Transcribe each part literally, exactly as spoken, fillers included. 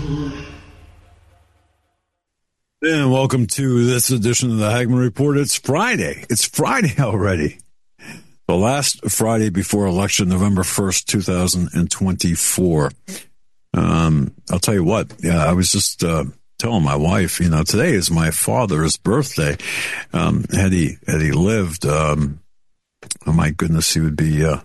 And welcome to this edition of the Hagmann Report. It's Friday. It's Friday already. The last Friday before election, November first, two thousand twenty-four. Um, I'll tell you what, yeah, I was just uh, telling my wife, you know, today is my father's birthday. Um, had he had he lived, um, oh my goodness, he would be, uh,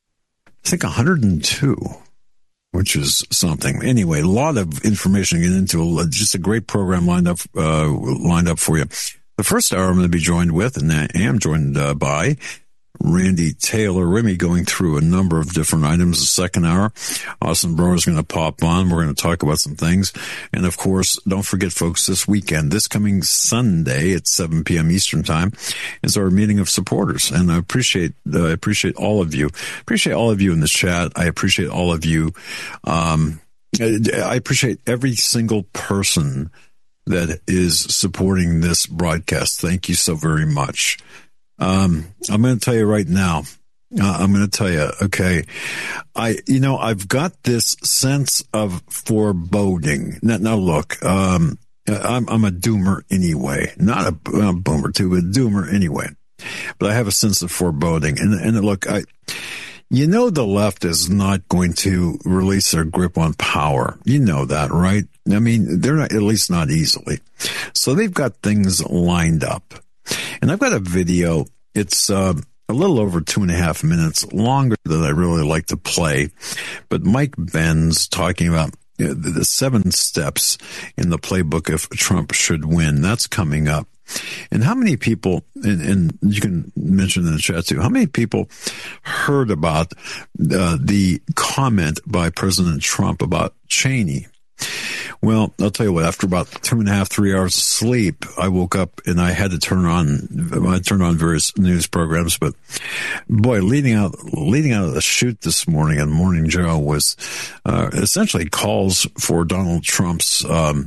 I think, one hundred two. Which is something. Anyway, a lot of information to get into. Just a great program lined up, uh, lined up for you. The first hour I'm going to be joined with, and I am joined uh, by Randy Taylor. Remy going through a number of different items. The second hour, Austin Brewer is going to pop on. We're going to talk about some things. And of course, don't forget, folks, this weekend, this coming Sunday at seven p.m. Eastern time is our meeting of supporters. And I appreciate, uh, I appreciate all of you. Appreciate all of you in the chat. I appreciate all of you. Um, I appreciate every single person that is supporting this broadcast. Thank you so very much. Um, I'm going to tell you right now, uh, I'm going to tell you, okay, I, you know, I've got this sense of foreboding. Now, now look, um, I'm, I'm a doomer anyway, not a, a boomer too, but a doomer anyway, but I have a sense of foreboding. And, and look, I, you know, the left is not going to release their grip on power. You know that, right? I mean, they're not, at least not easily. So they've got things lined up. And I've got a video. It's uh, a little over two and a half minutes, longer than I really like to play. But Mike Benz talking about you know, the seven steps in the playbook if Trump should win. That's coming up. And how many people, and, and you can mention in the chat too, how many people heard about uh, the comment by President Trump about Cheney? Well, I'll tell you what, after about two and a half, three hours of sleep, I woke up and I had to turn on, I turned on various news programs, but boy, leading out, leading out of the shoot this morning on Morning Joe was, uh, essentially calls for Donald Trump's, um,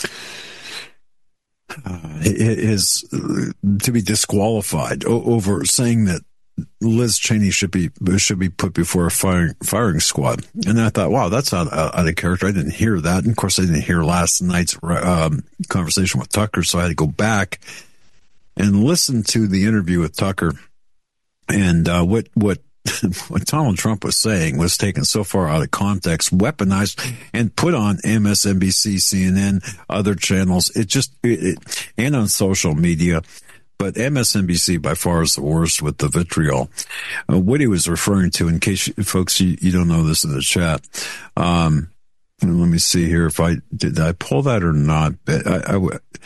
uh, his, uh, to be disqualified o- over saying that Liz Cheney should be should be put before a firing firing squad. And I thought, wow, that's out, out of character. I didn't hear that. And of course, I didn't hear last night's um, conversation with Tucker, so I had to go back and listen to the interview with Tucker. And uh, what what what Donald Trump was saying was taken so far out of context, weaponized, and put on M S N B C, C N N, other channels. It just it, it, and on social media. But M S N B C by far is the worst with the vitriol. Uh, what he was referring to, in case you, folks you, you don't know this in the chat, um, let me see here if I did I pull that or not. I, I,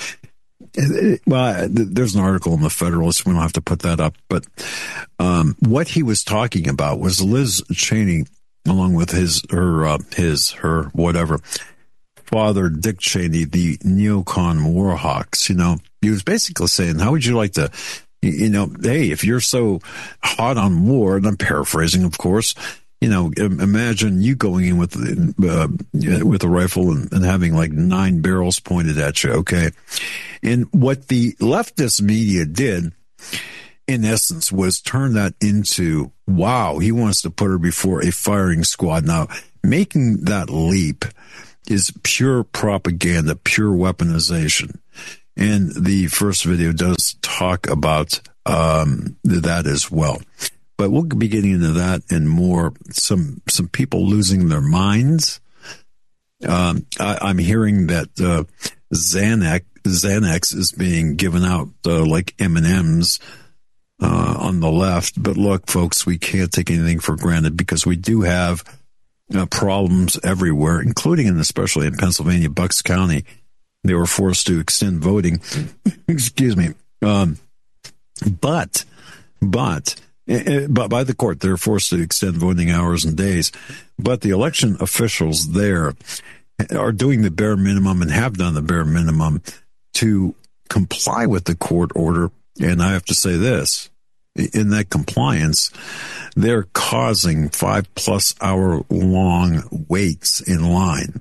I, well, I, there's an article in the Federalist. We don't have to put that up. But um, what he was talking about was Liz Cheney, along with his her uh, his her whatever father, Dick Cheney, the neocon war hawks. You know, he was basically saying, how would you like to, you know, hey, if you're so hot on war, and I'm paraphrasing, of course, you know, imagine you going in with uh, with a rifle and, and having like nine barrels pointed at you, okay? And what the leftist media did, in essence, was turn that into, wow, he wants to put her before a firing squad. Now, making that leap is pure propaganda, pure weaponization. And the first video does talk about um, that as well. But we'll be getting into that and more. Some some people losing their minds. Um, I, I'm hearing that uh, Xanax, Xanax is being given out uh, like M and M's uh, on the left. But look, folks, we can't take anything for granted because we do have Uh, problems everywhere, including and especially in Pennsylvania, Bucks County. They were forced to extend voting. Excuse me. Um, but, but, uh, but by the court, they're forced to extend voting hours and days. But the election officials there are doing the bare minimum and have done the bare minimum to comply with the court order. And I have to say this, in that compliance, they're causing five plus hour long waits in line.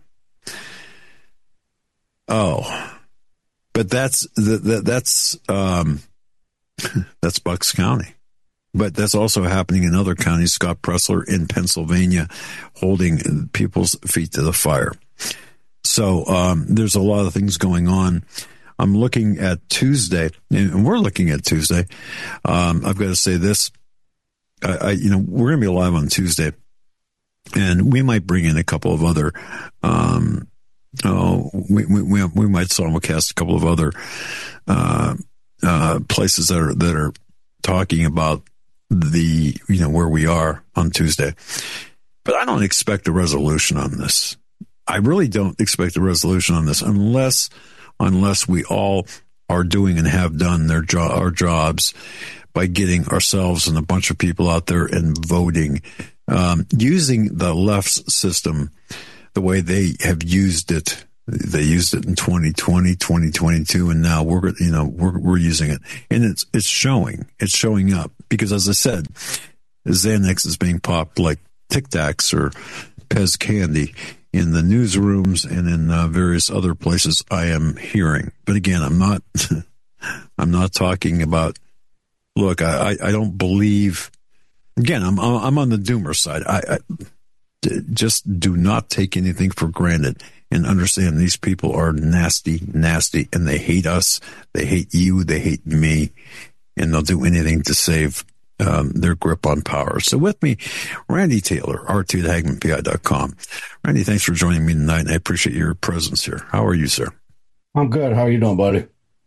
Oh, but that's, that, that's, um, that's Bucks County. But that's also happening in other counties. Scott Pressler in Pennsylvania holding people's feet to the fire. So um, there's a lot of things going on. I'm looking at Tuesday, and we're looking at Tuesday. Um, I've got to say this. I, I you know, we're going to be live on Tuesday, and we might bring in a couple of other. Um, oh, we we we, we might simulcast a couple of other uh, uh, places that are that are talking about the you know where we are on Tuesday. But I don't expect a resolution on this. I really don't expect a resolution on this unless unless we all are doing and have done their jo- our jobs by getting ourselves and a bunch of people out there and voting, um, using the left's system the way they have used it. They used it in twenty twenty, twenty twenty-two, and now we're you know we're we're using it, and it's it's showing it's showing up because, as I said, Xanax is being popped like Tic Tacs or Pez candy in the newsrooms and in uh, various other places I am hearing. But again, I'm not, I'm not talking about, look, I, I don't believe, again, I'm, I'm on the doomer side. I, I just do not take anything for granted and understand these people are nasty, nasty, and they hate us. They hate you. They hate me, and they'll do anything to save Um, their grip on power. So with me, Randy Taylor, R T at Hagman P I dot com. Randy, thanks for joining me tonight, and I appreciate your presence here. How are you, sir? I'm good. How are you doing, buddy?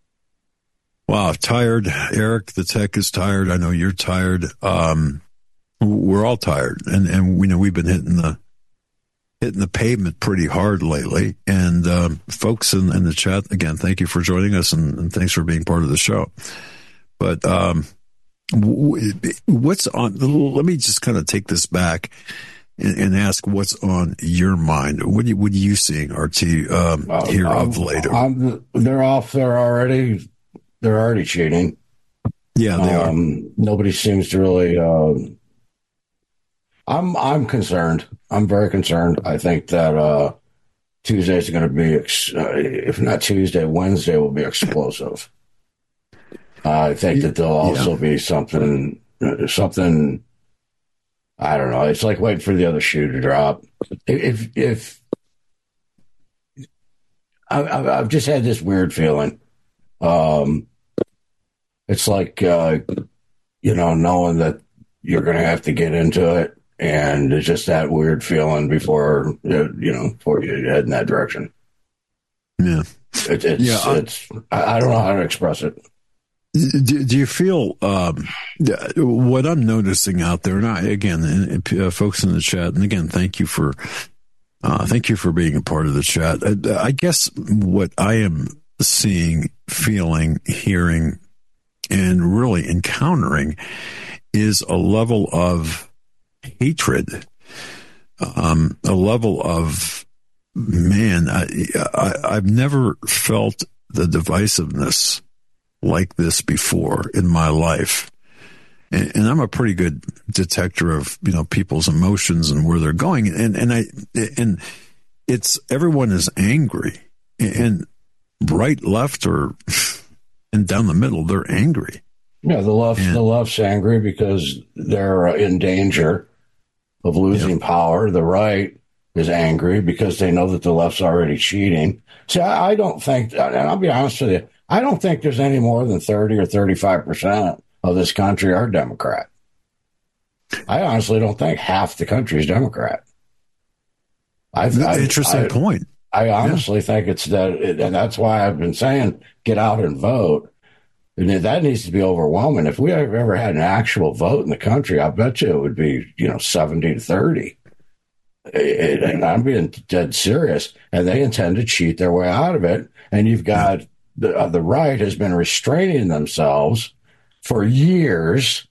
Wow, tired. Eric, the tech is tired. I know you're tired. Um, we're all tired, and and we know we've been hitting the hitting the pavement pretty hard lately. And um, folks in, in the chat, again, thank you for joining us, and, and thanks for being part of the show. But um, what's on, let me just kind of take this back and, and ask what's on your mind. What are you, what are you seeing, R T, um, uh, here I'm, of later? I'm, they're off there already. They're already cheating. Yeah, they um, are. Nobody seems to really, uh, I'm, I'm concerned. I'm very concerned. I think that, uh, Tuesday's going to be, ex- uh, if not Tuesday, Wednesday will be explosive. Uh, I think that there'll also yeah. be something, something, I don't know. It's like waiting for the other shoe to drop. If, if, I, I've just had this weird feeling. Um, it's like, uh, you know, knowing that you're going to have to get into it. And it's just that weird feeling before, you know, before you head in that direction. Yeah. It, it's, yeah, I, it's, I don't know how to express it. Do, do you feel um, what I'm noticing out there? And I, again, uh, folks in the chat, and again, thank you for uh, thank you for being a part of the chat. I, I guess what I am seeing, feeling, hearing, and really encountering is a level of hatred, um, a level of man. I, I, I've never felt the divisiveness like this before in my life. And, and I'm a pretty good detector of, you know, people's emotions and where they're going. And, and I, and it's, everyone is angry, and right, left, or, and down the middle, they're angry. Yeah. The left, and, the left's angry because they're in danger of losing yeah. power. The right is angry because they know that the left's already cheating. See, I, I don't think, and I'll be honest with you, I don't think there's any more than thirty or thirty-five percent of this country are Democrat. I honestly don't think half the country is Democrat. I've, Interesting I, point. I honestly yeah. think it's that, and that's why I've been saying get out and vote. And that needs to be overwhelming. If we have ever had an actual vote in the country, I bet you it would be, you know, seventy to thirty. And I'm being dead serious. And they intend to cheat their way out of it. And you've got the, uh, the right has been restraining themselves for years,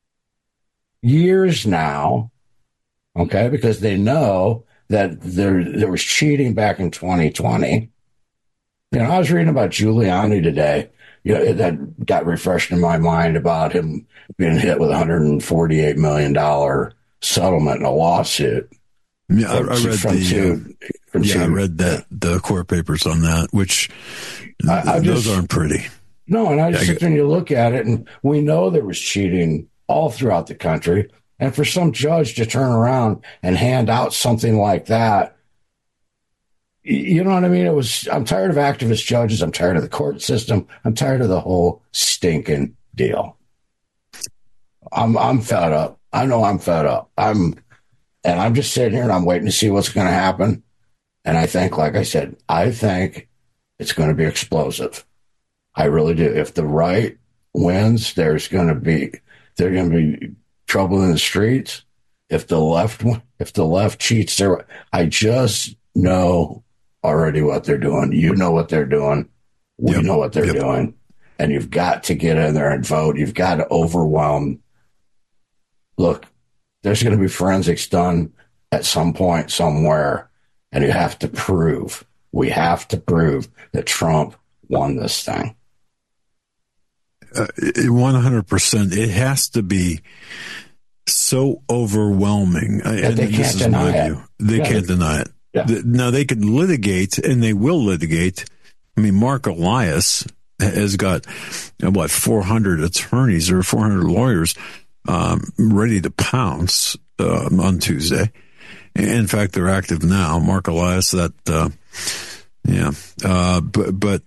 years now, okay, because they know that there there was cheating back in twenty twenty. You know, I was reading about Giuliani today. You know, that got refreshed in my mind about him being hit with a one hundred forty-eight million dollars settlement in a lawsuit. Yeah, I, I read from the. Two, uh, yeah, two, I read that the court papers on that, which I, I those just, aren't pretty. No, and I just yeah, sit there and you look at it, and we know there was cheating all throughout the country, and for some judge to turn around and hand out something like that, You know what I mean? It was, I'm tired of activist judges. I'm tired of the court system. I'm tired of the whole stinking deal. I'm, I'm fed up. I know I'm fed up. I'm, and I'm just sitting here and I'm waiting to see what's going to happen. And I think, like I said, I think it's going to be explosive. I really do. If the right wins, there's going to be, there's going to be trouble in the streets. If the left, if the left cheats, their, I just know already what they're doing. You know what they're doing. We yep. know what they're yep. doing. And you've got to get in there and vote. You've got to overwhelm. Look, there's going to be forensics done at some point somewhere, and you have to prove, we have to prove that Trump won this thing. Uh, one hundred percent. It has to be so overwhelming. That and they can't deny it. View. They yeah, can't they, deny it. Yeah. Now, they can litigate, and they will litigate. I mean, Mark Elias has got, what, four hundred attorneys or four hundred lawyers um, ready to pounce uh, on Tuesday. In fact, they're active now. Mark Elias, that, uh, yeah. Uh, but, but,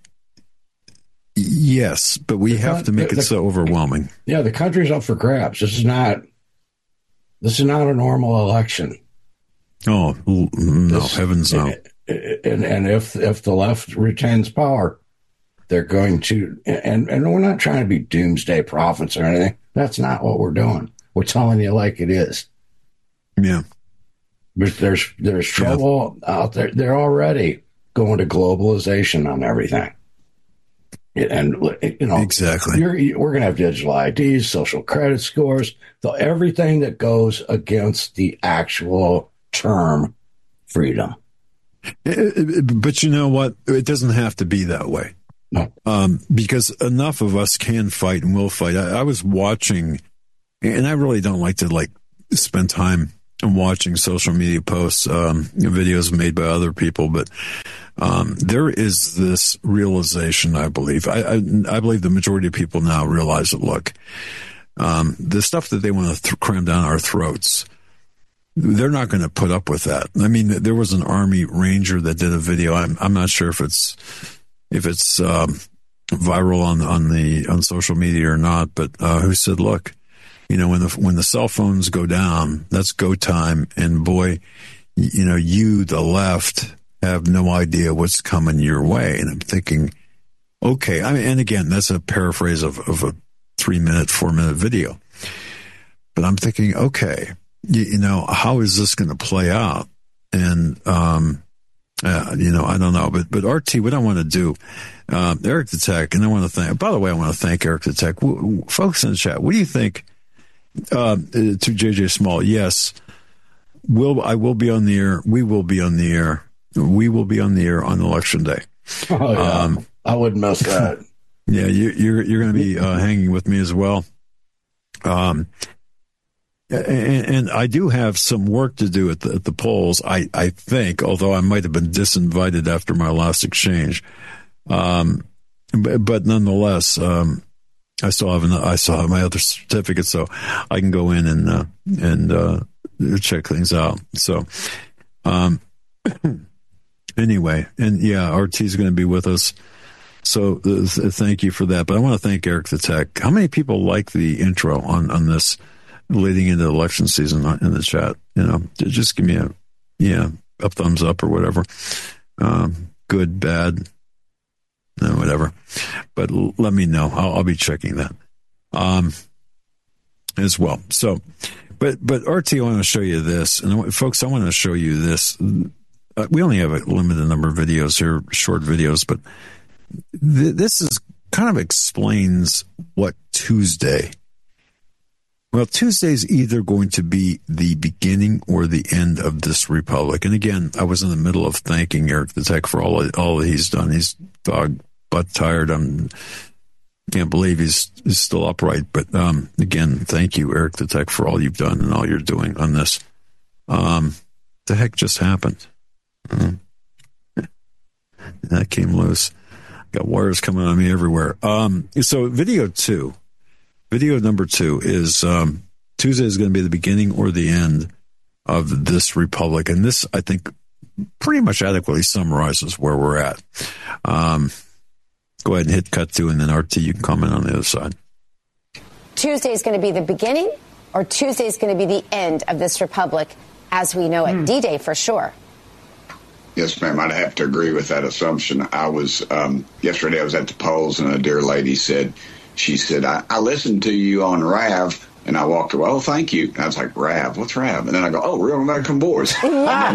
yes, but we have to make the, the, it so overwhelming. Yeah, the country's up for grabs. This is not, this is not a normal election. Oh, no, this, heavens no. And, and, and if, if the left retains power, they're going to, and, and we're not trying to be doomsday prophets or anything. That's not what we're doing. We're telling you like it is. Yeah. But there's, there's trouble yeah. out there. They're already going to globalization on everything. And, you know, exactly. You're, we're going to have digital I Ds, social credit scores, the, everything that goes against the actual term freedom. But you know what? It doesn't have to be that way. No. Um, because enough of us can fight and will fight. I, I was watching, and I really don't like to like spend time watching social media posts, um, videos made by other people, but um, there is this realization, I believe. I, I, I believe the majority of people now realize that, look, um, the stuff that they want to th- cram down our throats, they're not going to put up with that. I mean, there was an Army Ranger that did a video. I'm, I'm not sure if it's, if it's, um, viral on, on the, on social media or not, but, uh, who said, look, you know, when the, when the cell phones go down, that's go time. And boy, you know, you, the left, have no idea what's coming your way. And I'm thinking, okay. I mean, and again, that's a paraphrase of, of a three minute, four minute video, but I'm thinking, okay, you, you know, how is this going to play out? And, um, uh, you know, I don't know, but, but R T, what I want to do, um, Eric the Tech, and I want to thank, by the way, I want to thank Eric the Tech. W- w- folks in the chat, what do you think? Uh, to J J Small, yes, will I will be on the air. We will be on the air. We will be on the air on election day. Oh yeah, um, I wouldn't miss that. Yeah, you, you're you're going to be uh, hanging with me as well. Um, and, and I do have some work to do at the at the polls. I I think, although I might have been disinvited after my last exchange, um, but, but nonetheless. Um, I still have an, I still have my other certificate, so I can go in and uh, and uh, check things out. So, um, anyway, and yeah, R T is going to be with us. So uh, thank you for that. But I want to thank Eric the Tech. How many people like the intro on, on this leading into election season in the chat? You know, just give me a yeah a thumbs up or whatever. Um, good, bad. No, whatever. But l- let me know. I'll, I'll be checking that um, as well. So, but but R T, I want to show you this, and I want, folks, I want to show you this. Uh, we only have a limited number of videos here, short videos, but th- this is kind of explains what Tuesday. Well, Tuesday's either going to be the beginning or the end of this republic. And again, I was in the middle of thanking Eric the Tech for all all that he's done. He's dog butt tired. I'm can't believe he's, he's still upright. But um, again, thank you, Eric the Tech, for all you've done and all you're doing on this. Um, the heck just happened? Mm-hmm. That came loose. Got wires coming on me everywhere. Um, so video two. Video number two is um, Tuesday is going to be the beginning or the end of this republic. And this, I think, pretty much adequately summarizes where we're at. Um, go ahead and hit cut two, and then R T, you can comment on the other side. Tuesday is going to be the beginning, or Tuesday is going to be the end of this republic as we know it? Mm. D-Day for sure. Yes, ma'am. I'd have to agree with that assumption. I was, um, yesterday I was at the polls, and a dear lady said, she said, I, I listened to you on Rav, and I walked away, oh, thank you. And I was like, Rav, what's Rav? And then I go, oh, Real American Boys. um,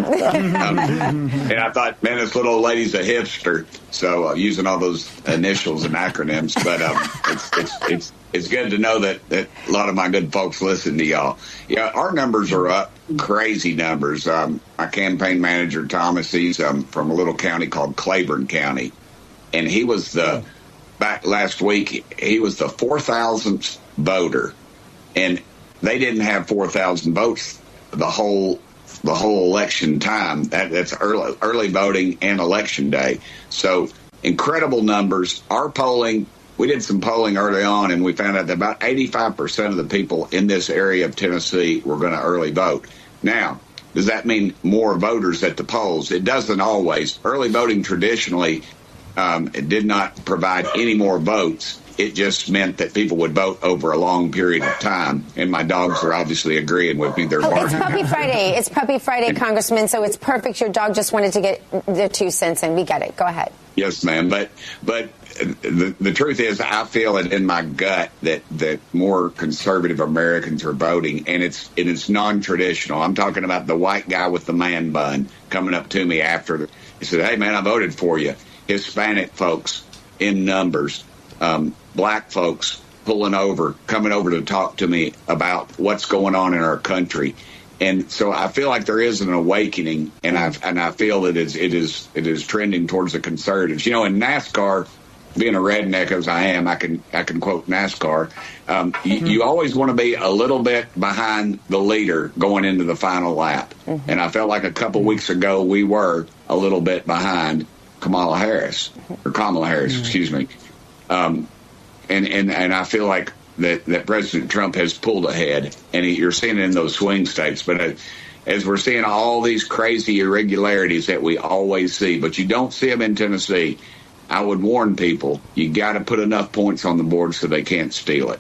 and I thought, man, this little old lady's a hipster, so uh, using all those initials and acronyms. But um, it's, it's, it's, it's good to know that, that a lot of my good folks listen to y'all. Yeah, our numbers are up, crazy numbers. Um, my campaign manager, Thomas, he's um, from a little county called Claiborne County, and he was the, back last week, he was the four thousandth voter. And they didn't have four thousand votes the whole the whole election time. That, that's early early voting and election day. So incredible numbers. Our polling, we did some polling early on, and we found out that about eighty-five percent of the people in this area of Tennessee were going to early vote. Now, does that mean more voters at the polls? It doesn't always. Early voting traditionally um, it did not provide any more votes. It just meant that people would vote over a long period of time. And my dogs are obviously agreeing with me. They're oh, barking. It's Puppy Friday. It's Puppy Friday, Congressman, so it's perfect. Your dog just wanted to get the two cents in. We get it. Go ahead. Yes, ma'am. But but the, the truth is, I feel it in my gut that, that more conservative Americans are voting, and it's and it's non-traditional. I'm talking about the white guy with the man bun coming up to me after. He said, hey, man, I voted for you. Hispanic folks in numbers. Um, black folks pulling over, coming over to talk to me about what's going on in our country. And so I feel like there is an awakening, and I and I feel that it's, it is it is trending towards the conservatives. You know, in NASCAR, being a redneck as I am, I can I can quote NASCAR. Um, mm-hmm. you, you always want to be a little bit behind the leader going into the final lap. Mm-hmm. And I felt like a couple weeks ago we were a little bit behind Kamala Harris, or Kamala Harris, mm-hmm. excuse me. Um, and, and, and I feel like that, that President Trump has pulled ahead, and he, you're seeing it in those swing states. But as, as we're seeing all these crazy irregularities that we always see, but you don't see them in Tennessee, I would warn people, you got to put enough points on the board so they can't steal it.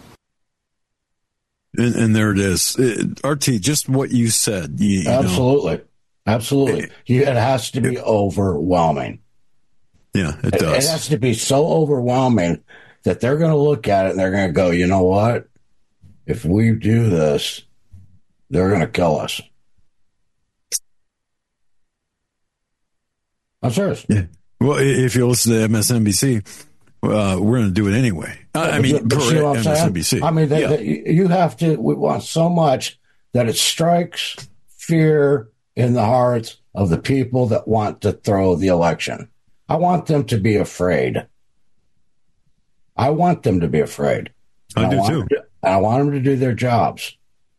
And, and there it is. It, R T, just what you said. You, you Absolutely. know. Absolutely. It, it has to be overwhelming. Yeah, it does. It has to be so overwhelming that they're going to look at it and they're going to go, you know what? If we do this, they're going to kill us. I'm serious. Yeah. Well, if you listen to M S N B C, uh, we're going to do it anyway. I, I mean, but you know what I'm M S N B C. saying? I mean, they, yeah. they, you have to, we want so much that it strikes fear in the hearts of the people that want to throw the election. I want them to be afraid. I want them to be afraid. I, I do too. To, I want them to do their jobs.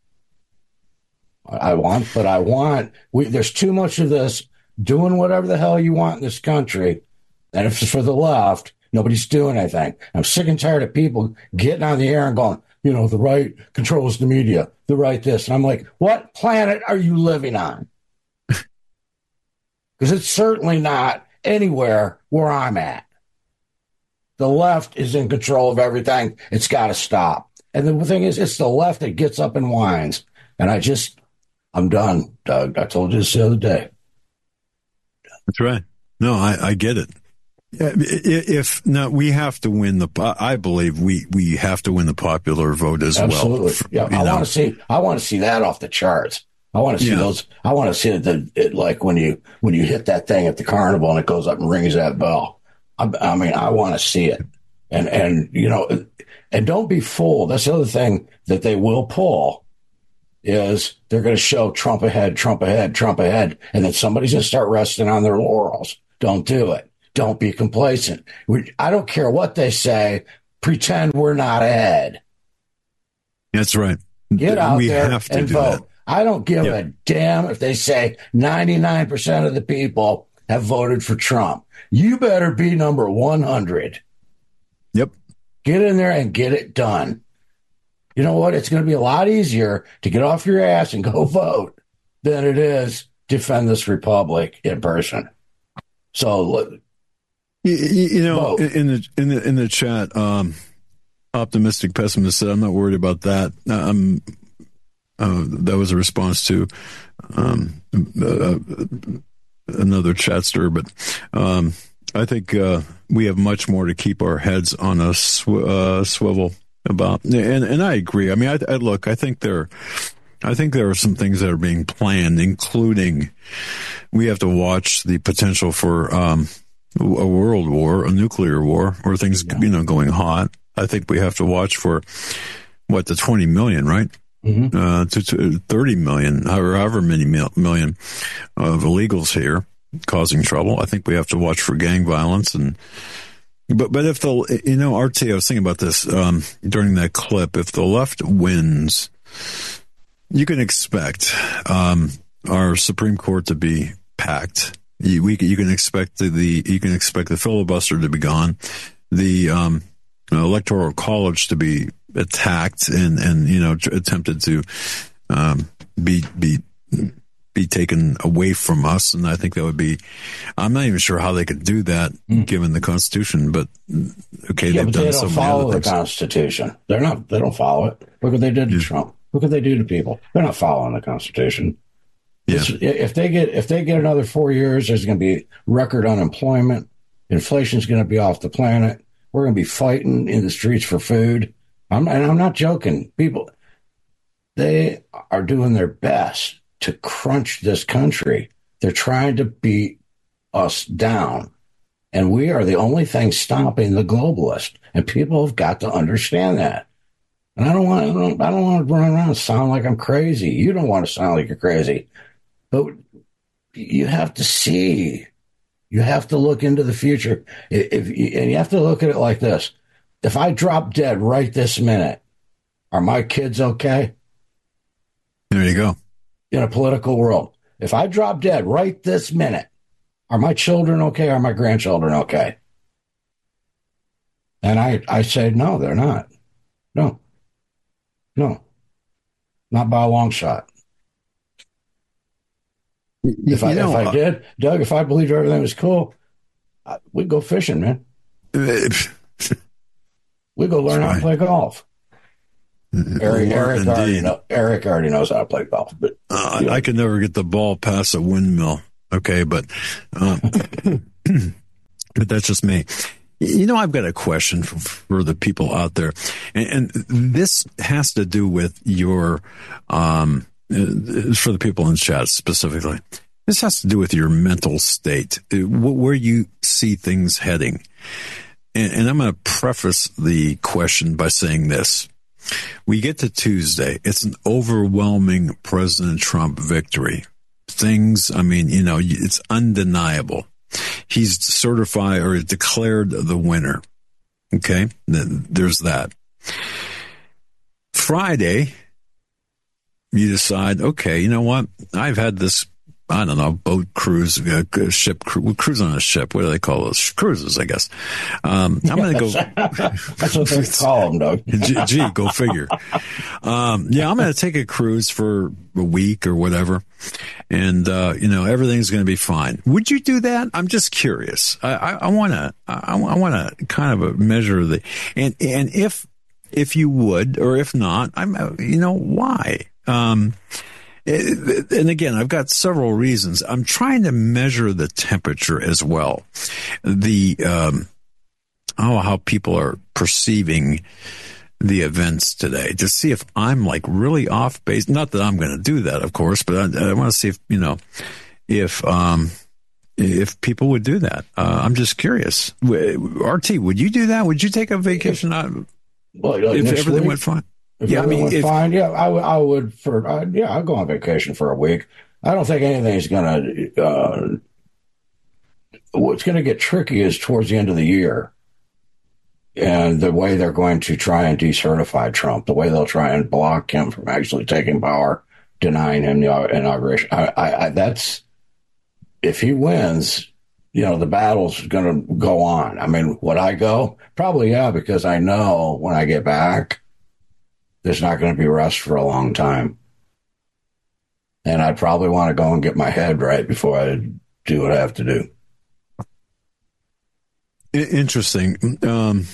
I want, but I want, we, there's too much of this doing whatever the hell you want in this country. And if it's for the left, nobody's doing anything. I'm sick and tired of people getting on the air and going, you know, the right controls the media, the right this. And I'm like, what planet are you living on? Because it's certainly not anywhere where I'm at. The left is in control of everything. It's got to stop. And the thing is, it's the left that gets up and whines. And I just, I'm done, Doug. I told you this the other day. That's right. No, I, I get it. If now we have to win the, I believe we, we have to win the popular vote as Absolutely. well. Yeah, I want to see, I want to see that off the charts. I want to see yeah. those. I want to see the it, like when you when you hit that thing at the carnival and it goes up and rings that bell. I, I mean, I want to see it, and and you know, and don't be fooled. That's the other thing that they will pull is they're going to show Trump ahead, Trump ahead, Trump ahead, and then somebody's going to start resting on their laurels. Don't do it. Don't be complacent. We, I don't care what they say. Pretend we're not ahead. That's right. Get out we there have to and do vote. That. I don't give yep. a damn if they say ninety-nine percent of the people have voted for Trump. You better be number one hundred. Yep. Get in there and get it done. You know what? It's going to be a lot easier to get off your ass and go vote than it is defend this republic in person. So, you, you know, vote. in the in the in the chat, um, optimistic pessimist said, "I'm not worried about that." Um, uh, that was a response to um, uh, another chatster, but um, I think uh, we have much more to keep our heads on a sw- uh, swivel about, and and I agree. I mean, I, I look, I think there. I think there are some things that are being planned, including we have to watch the potential for um, a world war, a nuclear war, or things, yeah. you know, going hot. I think we have to watch for, what, the twenty million, right? Mm-hmm. Uh, to, to thirty million, however many mil- million of illegals here causing trouble. I think we have to watch for gang violence. and But but if the, you know, R T, I was thinking about this um, during that clip, if the left wins, you can expect um, our Supreme Court to be packed. You, we, you can expect the, the you can expect the filibuster to be gone, the um, Electoral College to be attacked and, and you know attempted to um, be be be taken away from us. And I think that would be. I'm not even sure how they could do that mm. given the Constitution. But okay, yeah, they've but done they don't so many follow other the things. Constitution. They're not. They don't follow it. Look what they did to yeah. Trump. What could they do to people? They're not following the Constitution. Yeah. If they get if they get another four years, there's going to be record unemployment. Inflation's going to be off the planet. We're going to be fighting in the streets for food. I'm, and I'm not joking. People, they are doing their best to crunch this country. They're trying to beat us down. And we are the only thing stopping the globalist. And people have got to understand that. And I don't want, I don't, I don't want to run around and sound like I'm crazy. You don't want to sound like you're crazy. But you have to see. You have to look into the future. If you, and you have to look at it like this. If I drop dead right this minute, are my kids okay? There you go. In a political world. If I drop dead right this minute, are my children okay? Are my grandchildren okay? And I, I say, no, they're not. No. No. Not by a long shot. If you I know, if I did, Doug, if I believed everything was cool, I, we'd go fishing, man. We'd go learn how to play golf. Eric, Eric, already know, Eric already knows how to play golf. But uh, you know. I could never get the ball past a windmill. Okay, but uh, but that's just me. You know, I've got a question for, for the people out there, and, and this has to do with your, um, for the people in chat specifically. This has to do with your mental state, where you see things heading. And, and I'm going to preface the question by saying this. We get to Tuesday. It's an overwhelming President Trump victory. Things, I mean, you know, it's undeniable. He's certified or declared the winner. Okay, there's that. Friday, you decide, okay, you know what? I've had this, I don't know, boat cruise, uh, ship, cru- cruise on a ship. What do they call those? Cruises, I guess. Um, I'm going to go. That's what they call them, Doug. Gee, gee, go figure. Um, yeah, I'm going to take a cruise for a week or whatever. And, uh, you know, everything's going to be fine. Would you do that? I'm just curious. I want to, I, I want to kind of measure the, and, and if, if you would, or if not, I'm, you know, why? Um, and again, I've got several reasons. I'm trying to measure the temperature as well. The, um, oh, how people are perceiving the events today to see if I'm like really off base. Not that I'm going to do that, of course, but I, I want to see if, you know, if, um, if people would do that. Uh, I'm just curious. R T, would you do that? Would you take a vacation out well, like if everything week? went fine? If yeah, I mean, went if, fine, yeah, I, w- I would for, uh, yeah, I'd go on vacation for a week. I don't think anything's going to, uh, what's going to get tricky is towards the end of the year and the way they're going to try and decertify Trump, the way they'll try and block him from actually taking power, denying him the inauguration. I, I, I that's, if he wins, you know, the battle's going to go on. I mean, would I go? Probably, yeah, because I know when I get back, there's not going to be rest for a long time. and I'd probably want to go and get my head right before I do what I have to do. Interesting. Um,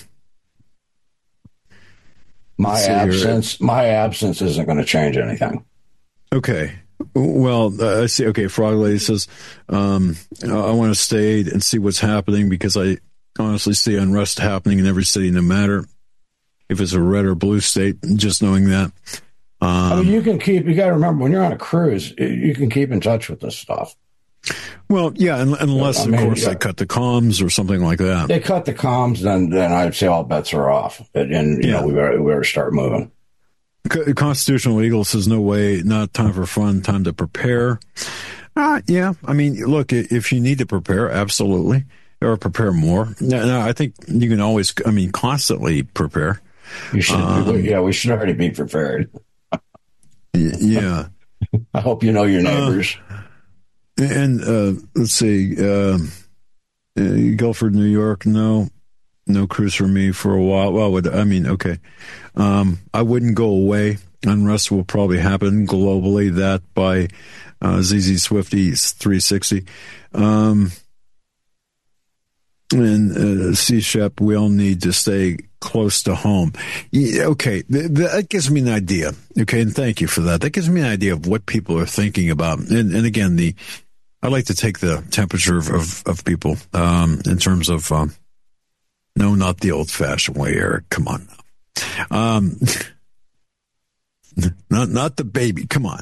my absence, here. my absence isn't going to change anything. Okay. Well, uh, I see. Okay. Frog Lady says, um, I want to stay and see what's happening because I honestly see unrest happening in every city, no matter if it's a red or blue state, just knowing that. Um, I mean, you can keep, you got to remember when you're on a cruise, you can keep in touch with this stuff. Well, yeah, unless, I mean, of course, yeah. they cut the comms or something like that. They cut the comms, then then I'd say all bets are off. And, and you yeah. know, we better, we better start moving. Constitutional Legal says, no way, not time for fun, time to prepare. Uh, yeah, I mean, look, if you need to prepare, absolutely, or prepare more. No, no, I think you can always, I mean, constantly prepare. You should, um, yeah, we should already be prepared. Yeah. I hope you know your neighbors. Uh, and uh, let's see, uh, uh, Guilford, New York, no. No cruise for me for a while. Well, would I mean, okay. Um, I wouldn't go away. Unrest will probably happen globally. That by uh, Z Z Swifty three sixty. Um, and uh, C Shep, we all need to stay close to home. Yeah, okay, th- th- that gives me an idea. Okay, and thank you for that. That gives me an idea of what people are thinking about. And, and again, the I like to take the temperature of, of, of people um, in terms of... Um, No, not the old-fashioned way, Eric. Come on now. Um, not not the baby. Come on.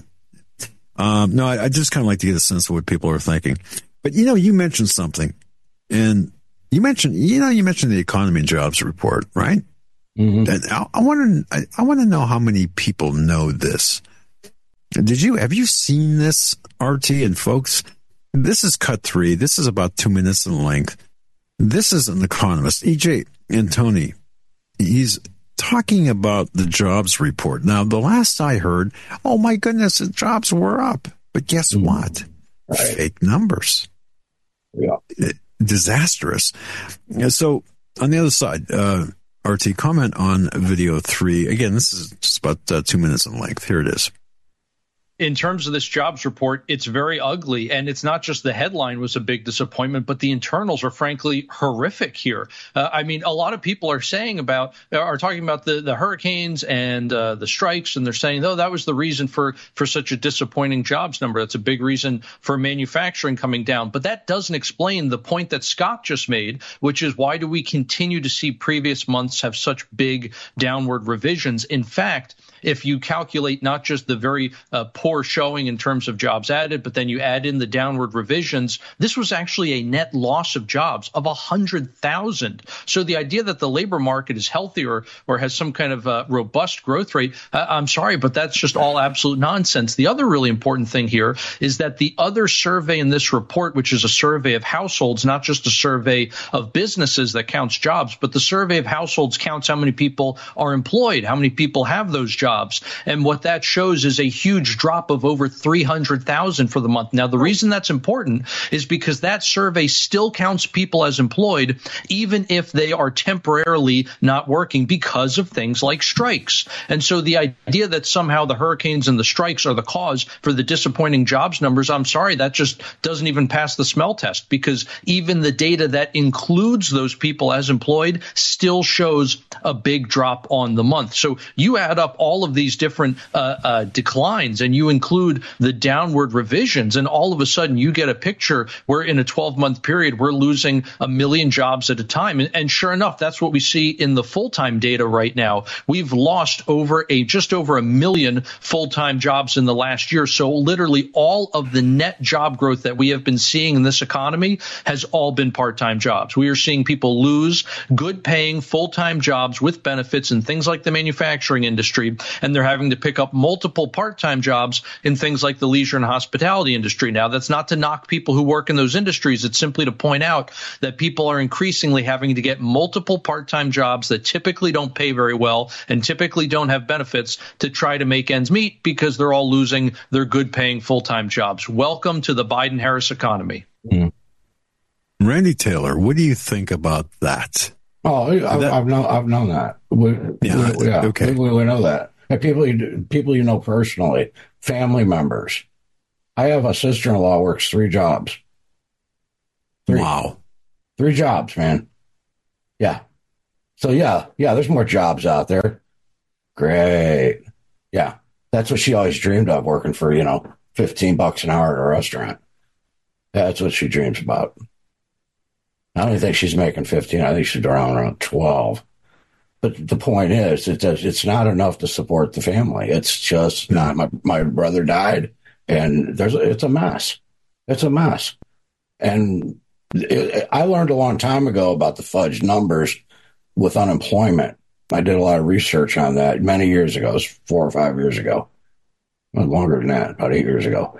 Um, no, I, I just kind of like to get a sense of what people are thinking. But, you know, you mentioned something. And you mentioned, you know, you mentioned the economy and jobs report, right? Mm-hmm. And I, I want to I, I want to know how many people know this. Did you, have you seen this, R T and folks? This is cut three. This is about two minutes in length. This is an economist, E J Antoni. He's talking about the jobs report. Now, the last I heard, oh my goodness, the jobs were up. But guess mm-hmm. what? Right. Fake numbers. Yeah. Disastrous. So, on the other side, uh, R T, comment on video three. Again, this is just about uh, two minutes in length. Here it is. In terms of this jobs report, it's very ugly. And it's not just the headline was a big disappointment, but the internals are frankly horrific here. Uh, I mean, a lot of people are saying about, are talking about the, the hurricanes and uh, the strikes, and they're saying, oh, that was the reason for, for such a disappointing jobs number. That's a big reason for manufacturing coming down. But that doesn't explain the point that Scott just made, which is why do we continue to see previous months have such big downward revisions? In fact, if you calculate not just the very uh, poor showing in terms of jobs added, but then you add in the downward revisions, this was actually a net loss of jobs of one hundred thousand. So the idea that the labor market is healthy or, or has some kind of uh, robust growth rate, uh, I'm sorry, but that's just all absolute nonsense. The other really important thing here is that the other survey in this report, which is a survey of households, not just a survey of businesses that counts jobs, but the survey of households counts how many people are employed, how many people have those jobs. Jobs. And what that shows is a huge drop of over three hundred thousand for the month. Now, the reason that's important is because that survey still counts people as employed, even if they are temporarily not working because of things like strikes. And so the idea that somehow the hurricanes and the strikes are the cause for the disappointing jobs numbers, I'm sorry, that just doesn't even pass the smell test, because even the data that includes those people as employed still shows a big drop on the month. So you add up all of these different uh, uh, declines and you include the downward revisions, and all of a sudden you get a picture where in a twelve-month period we're losing a million jobs at a time. And, and sure enough, that's what we see in the full-time data right now. We've lost over a just over a million full-time jobs in the last year. So literally all of the net job growth that we have been seeing in this economy has all been part-time jobs. We are seeing people lose good-paying full-time jobs with benefits in things like the manufacturing industry, and they're having to pick up multiple part-time jobs in things like the leisure and hospitality industry. Now, that's not to knock people who work in those industries. It's simply to point out that people are increasingly having to get multiple part-time jobs that typically don't pay very well and typically don't have benefits to try to make ends meet, because they're all losing their good-paying full-time jobs. Welcome to the Biden-Harris economy. Mm. Randy Taylor, what do you think about that? Oh, I, that, I've known I've known that. We, yeah, we, yeah, okay. We, we know that. And people, you, people you know personally, family members. I have a sister-in-law works three jobs. Three. Wow. Three jobs, man. Yeah. So, yeah, yeah, there's more jobs out there. Great. Yeah. That's what she always dreamed of, working for, you know, fifteen bucks an hour at a restaurant. That's what she dreams about. I don't think she's making fifteen. I think she's around around twelve. But the point is, it's it's not enough to support the family. It's just not. My my brother died, and there's it's a mess. It's a mess. And it, I learned a long time ago about the fudge numbers with unemployment. I did a lot of research on that many years ago. It was four or five years ago. Well, longer than that, about eight years ago.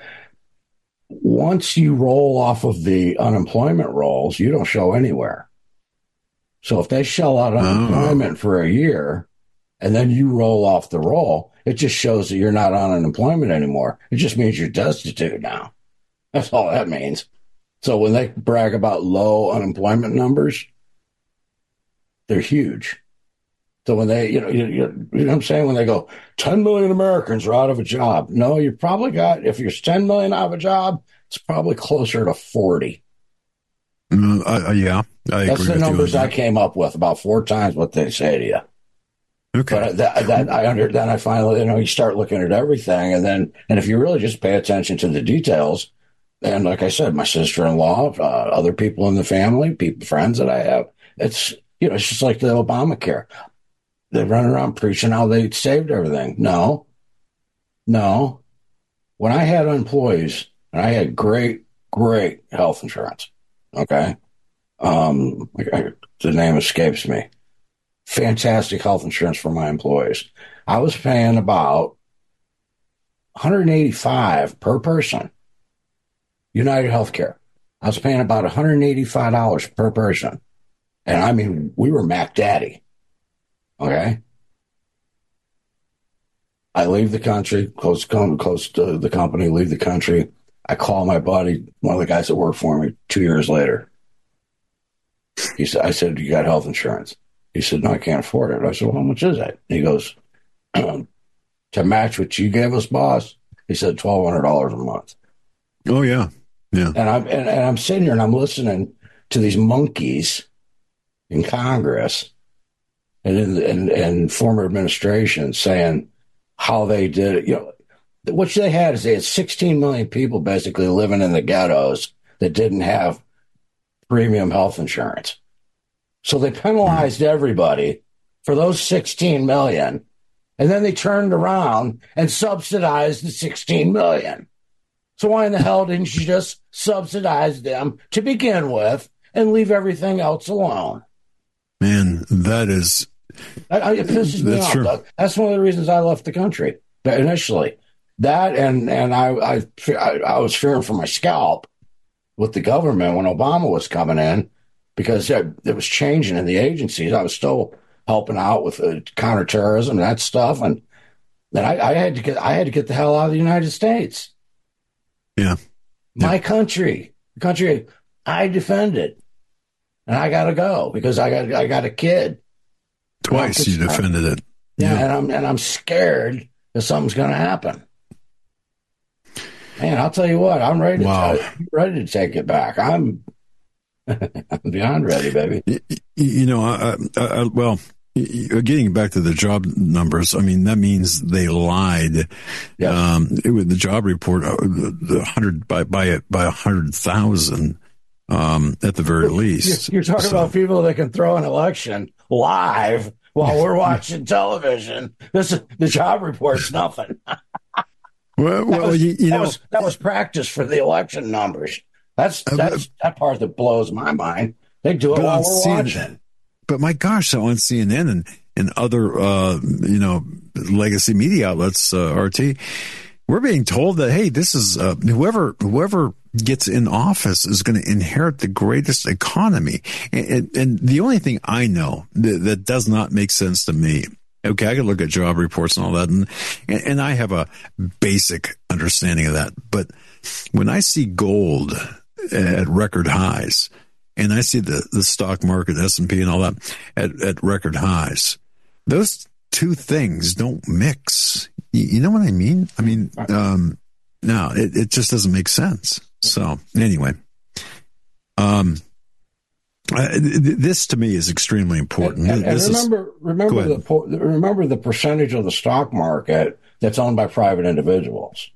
Once you roll off of the unemployment rolls, you don't show anywhere. So if they shell out unemployment oh. for a year and then you roll off the roll, it just shows that you're not on unemployment anymore. It just means you're destitute now. That's all that means. So when they brag about low unemployment numbers, they're huge. So when they, you know, you, you know what I'm saying? When they go, ten million Americans are out of a job. No, you probably got, if you're ten million out of a job, it's probably closer to forty. Mm, uh, yeah, I That's agree the with numbers you I came up with, about four times what they say to you. Okay. But that, that I under, then I finally, you know, you start looking at everything. And then, and if you really just pay attention to the details, and like I said, my sister-in-law, uh, other people in the family, people, friends that I have, it's, you know, it's just like the Obamacare. They run around preaching how they saved everything. No, no. When I had employees, and I had great, great health insurance, okay? Um, I, the name escapes me. Fantastic health insurance for my employees. I was paying about one hundred eighty-five dollars per person. United Healthcare. I was paying about one hundred eighty-five dollars per person. And I mean, we were Mac Daddy. Okay. I leave the country, close, close to the company, leave the country. I call my buddy, one of the guys that worked for me, two years later. He said, I said, you got health insurance? He said, no, I can't afford it. I said, well, how much is that? And he goes, to match what you gave us, boss, he said, twelve hundred dollars a month. Oh, yeah. Yeah. And I'm, and, and I'm sitting here and I'm listening to these monkeys in Congress and in and, and former administration saying how they did it. You know, what they had is they had sixteen million people basically living in the ghettos that didn't have premium health insurance. So they penalized everybody for those sixteen million, and then they turned around and subsidized the sixteen million. So why in the hell didn't you just subsidize them to begin with and leave everything else alone? Man, that is... I, I, it pisses me off. True. That's one of the reasons I left the country initially. That and and I, I I was fearing for my scalp with the government when Obama was coming in because it, it was changing in the agencies. I was still helping out with uh, counterterrorism and that stuff, and then I, I had to get I had to get the hell out of the United States. Yeah, my yeah. country, the country I defended, and I got to go because I got I got a kid. Twice you defended it. Yeah, yeah, and I'm and I'm scared that something's going to happen. Man, I'll tell you what, I'm ready. To wow. t- I'm ready to take it back. I'm, I'm beyond ready, baby. You, you know, I, I, I, well, getting back to the job numbers, I mean that means they lied. Yes. Um, it was the job report, uh, the hundred by by by a hundred thousand. Um, at the very least. You're, you're talking so. about people that can throw an election live while we're watching television. This is, the job report's nothing. well, well, that was, you, you that know, was, that was practice for the election numbers. That's that's uh, that part that blows my mind. They do it while we're C N N, watching. But my gosh, so on C N N and and other uh, you know legacy media outlets, uh, R T, we're being told that hey, this is uh, whoever whoever. gets in office is going to inherit the greatest economy. And, and, and the only thing I know that, that does not make sense to me, okay, I can look at job reports and all that, and, and, and I have a basic understanding of that. But when I see gold at record highs, and I see the, the stock market, S and P and all that at, at record highs, those two things don't mix. You, you know what I mean? I mean, um, No, it, it just doesn't make sense. So anyway, um, uh, this to me is extremely important. And, and, and remember, is, remember the remember the percentage of the stock market that's owned by private individuals.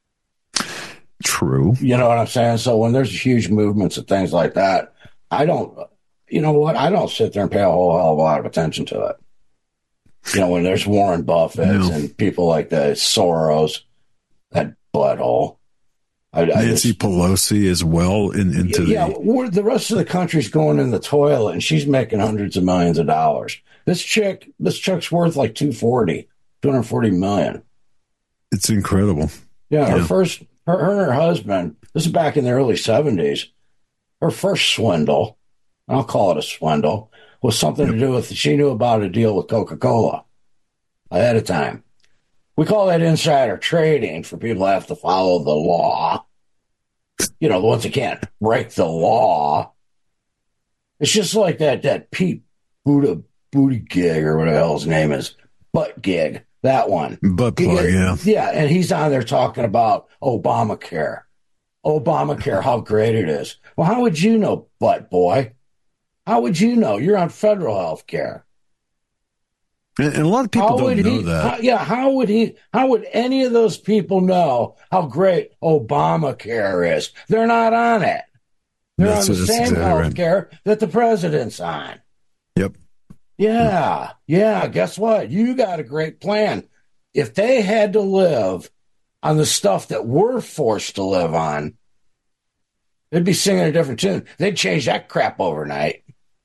True. You know what I'm saying? So when there's huge movements and things like that, I don't, you know what? I don't sit there and pay a whole hell of a lot of attention to it. You know, when there's Warren Buffett no. and people like the Soros, that butthole. I, Nancy I just, Pelosi as well in, into yeah, the... Yeah, the rest of the country's going in the toilet, and she's making hundreds of millions of dollars. This chick, this chick's worth like two forty, two hundred forty million. It's incredible. Yeah, her yeah. first, her, her and her husband, this is back in the early seventies, her first swindle, I'll call it a swindle, was something yep. to do with, she knew about a deal with Coca-Cola ahead of time. We call that insider trading for people that have to follow the law. You know, the ones that can't break the law. It's just like that that Pete Buddha Booty Gig or whatever the hell his name is. Butt Gig. That one. Butt plug, he, yeah. Yeah, and he's on there talking about Obamacare. Obamacare, how great it is. Well, how would you know, butt boy? How would you know? You're on federal health care. And, and a lot of people how don't know he, that. How, yeah, how would he? How would any of those people know how great Obamacare is? They're not on it. They're that's, on the same exactly health care right. that the president's on. Yep. Yeah, yeah. Guess what? You got a great plan. If they had to live on the stuff that we're forced to live on, they'd be singing a different tune. They'd change that crap overnight.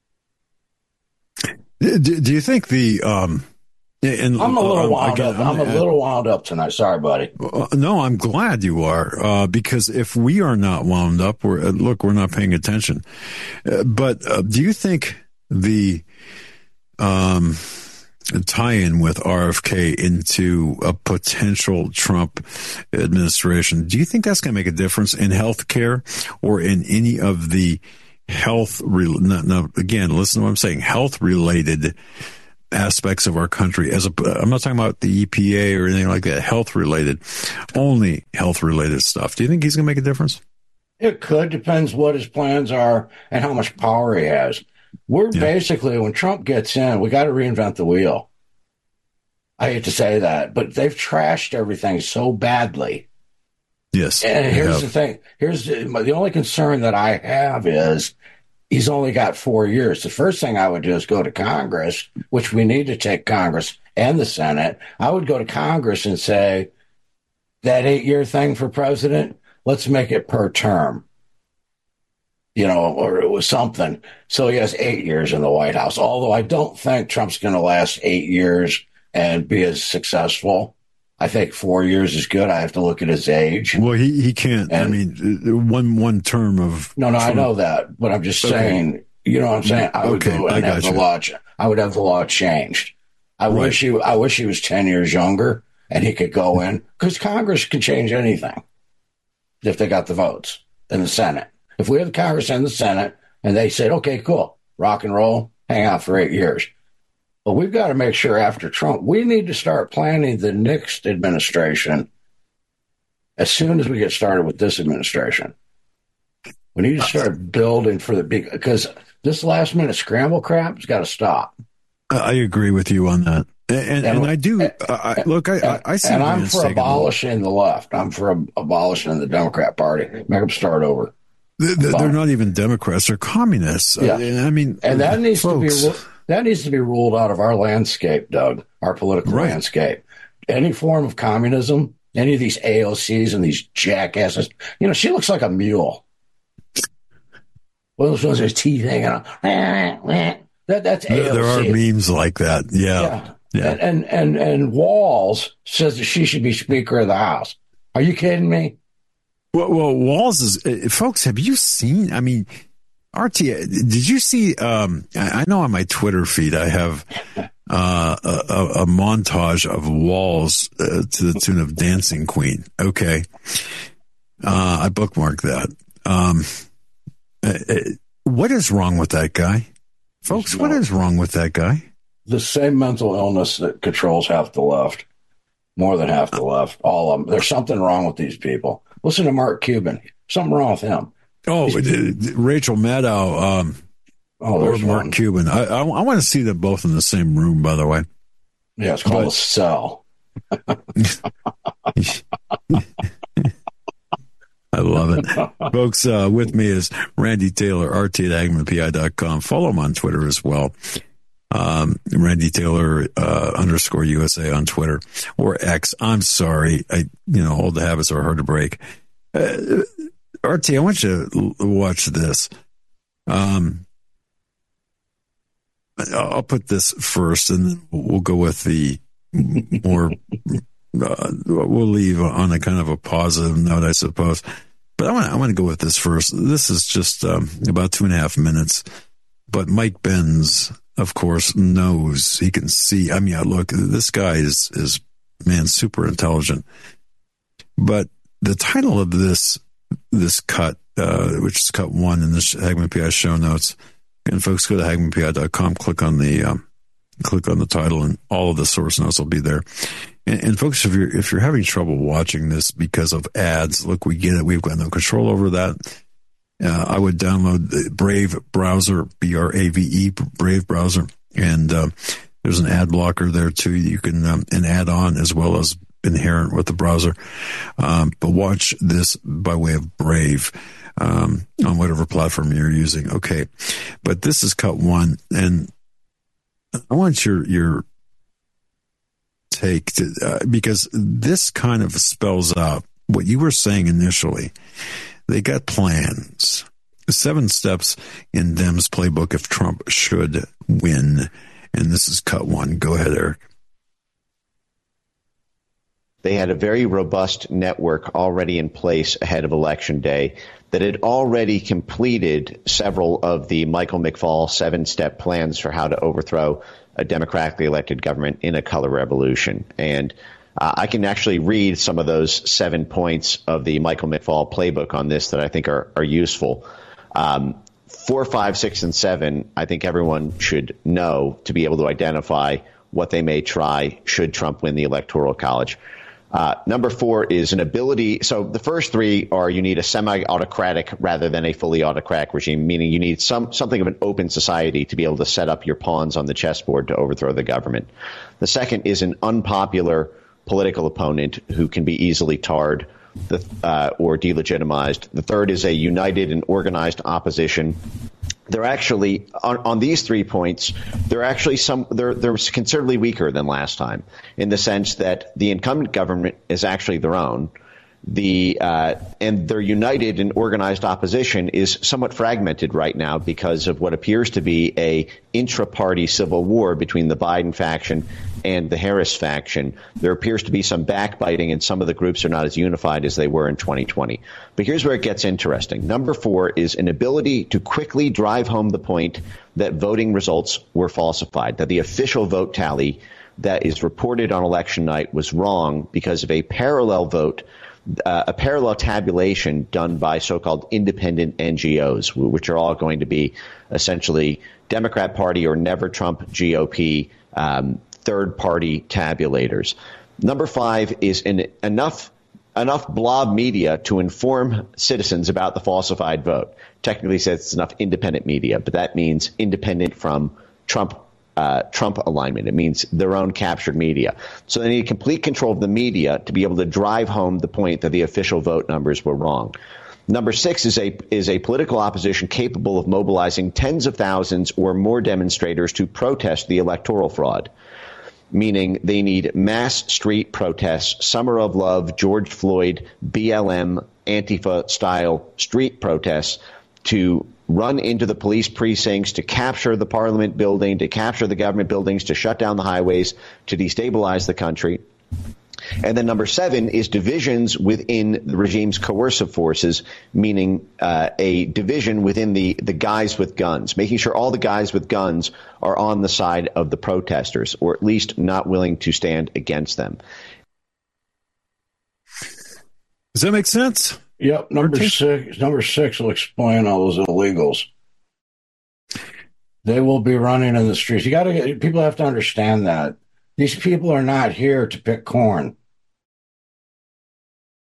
Do, do you think the um and I'm a little uh, wound again, up. I'm, I'm a little wound up tonight. Sorry, buddy. Uh, no, I'm glad you are, uh, because if we are not wound up, we're uh, look, we're not paying attention. Uh, but uh, do you think the um tie-in with R F K into a potential Trump administration, do you think that's going to make a difference in healthcare or in any of the health, re- no, no, again, listen to what I'm saying, health-related aspects of our country? As a, I'm not talking about the E P A or anything like that, health-related, only health-related stuff. Do you think he's going to make a difference? It could. Depends what his plans are and how much power he has. We're yeah. basically, when Trump gets in, we got to reinvent the wheel. I hate to say that, but they've trashed everything so badly. Yes. And here's have. the thing. Here's the, the only concern that I have is he's only got four years. The first thing I would do is go to Congress, which we need to take Congress and the Senate. I would go to Congress and say, that eight-year thing for president, let's make it per term. You know, or it was something. So he has eight years in the White House, although I don't think Trump's going to last eight years and be as successful. I think four years is good. I have to look at his age. Well, he, he can't. And, I mean, one one term of no, no, Trump. I know that, but I'm just okay. saying. You know what I'm saying? I would okay, go and I have got the you. law. I would have the law changed. I right. wish he. I wish he was ten years younger and he could go in, because Congress can change anything if they got the votes in the Senate. If we have the Congress and the Senate and they said, "Okay, cool, rock and roll, hang out for eight years." But we've got to make sure after Trump, we need to start planning the next administration as soon as we get started with this administration. We need to start building for the big, because this last minute scramble crap has got to stop. I agree with you on that. And, and, and I do. And, I, look, I, I, I see. And I'm for abolishing the left. I'm for abolishing the Democrat Party. Make them start over. They're, they're not even Democrats. They're communists. Yeah. I mean, and that needs folks, to be. That needs to be ruled out of our landscape, Doug, our political right. landscape. Any form of communism, any of these A O Cs and these jackasses, you know, she looks like a mule. One of those ones with teeth hanging out. That, that's A O C. There are memes like that. Yeah. Yeah. yeah. And, and, and, and Walls says that she should be Speaker of the House. Are you kidding me? Well, well Walls is, uh, folks, have you seen, I mean, R T, did you see, um, I know on my Twitter feed I have uh, a, a montage of Walls uh, to the tune of Dancing Queen. Okay. Uh, I bookmarked that. Um, uh, what is wrong with that guy? Folks, what is wrong with that guy? The same mental illness that controls half the left. More than half the left, all of them. There's something wrong with these people. Listen to Mark Cuban. Something wrong with him. Oh, Rachel Maddow um, oh, or Mark one. Cuban. I, I, I want to see them both in the same room, by the way. Yeah, it's called but, a cell. I love it. Folks, uh, with me is Randy Taylor, R T at Hagmann P I dot com. Follow him on Twitter as well. Um, Randy Taylor, uh, underscore U S A on Twitter or X. I'm sorry. I, you know, old habits are hard to break. Uh, R T, I want you to watch this. Um, I'll put this first and then we'll go with the more, uh, we'll leave on a kind of a positive note, I suppose. But I want I want to go with this first. This is just um, about two and a half minutes. But Mike Benz, of course, knows, he can see. I mean, look, this guy is, is man, super intelligent. But the title of this this cut, uh, which is cut one in the Hagmann P I show notes, and folks go to Hagmann P I dot com, click on the um, click on the title, and all of the source notes will be there. And, and folks, if you're if you're having trouble watching this because of ads, look, we get it. We've got no control over that. Uh, I would download the Brave browser, B R A V E, Brave browser, and uh, there's an ad blocker there too. You can um, an add-on as well as inherent with the browser. Um, but watch this by way of Brave um, on whatever platform you're using. Okay, but this is cut one, and I want your your take to, uh, because this kind of spells out what you were saying initially. They got plans. Seven steps in Dems' playbook if Trump should win. And this is cut one. Go ahead, Eric. They had a very robust network already in place ahead of Election Day that had already completed several of the Michael McFaul seven-step plans for how to overthrow a democratically elected government in a color revolution. And Uh, I can actually read some of those seven points of the Michael McFaul playbook on this that I think are, are useful. Um, four, five, six, and seven, I think everyone should know to be able to identify what they may try should Trump win the Electoral College. Uh, number four is an ability. So the first three are you need a semi-autocratic rather than a fully autocratic regime, meaning you need some something of an open society to be able to set up your pawns on the chessboard to overthrow the government. The second is an unpopular political opponent who can be easily tarred the, uh, or delegitimized. The third is a united and organized opposition. They're actually on, on these three points. They're actually some. They're they're considerably weaker than last time in the sense that the incumbent government is actually their own. The uh, and their united and organized opposition is somewhat fragmented right now because of what appears to be a intra-party civil war between the Biden faction and the Harris faction. There appears to be some backbiting, and some of the groups are not as unified as they were in twenty twenty. But here's where it gets interesting. Number four is an ability to quickly drive home the point that voting results were falsified, that the official vote tally that is reported on election night was wrong because of a parallel vote. Uh, a parallel tabulation done by so-called independent N G Os, which are all going to be essentially Democrat Party or Never Trump G O P um, third-party tabulators. Number five is an, enough enough blob media to inform citizens about the falsified vote. Technically says it's enough independent media, but that means independent from Trump Uh, Trump alignment. It means their own captured media. So they need complete control of the media to be able to drive home the point that the official vote numbers were wrong. Number six is a is a political opposition capable of mobilizing tens of thousands or more demonstrators to protest the electoral fraud, meaning they need mass street protests, Summer of Love, George Floyd, B L M, Antifa-style street protests to run into the police precincts, to capture the parliament building, to capture the government buildings, to shut down the highways, to destabilize the country. And then number seven is divisions within the regime's coercive forces, meaning uh, a division within the, the guys with guns, making sure all the guys with guns are on the side of the protesters, or at least not willing to stand against them. Does that make sense? Yep, number six. Number six will explain all those illegals. They will be running in the streets. You got to. People have to understand that these people are not here to pick corn.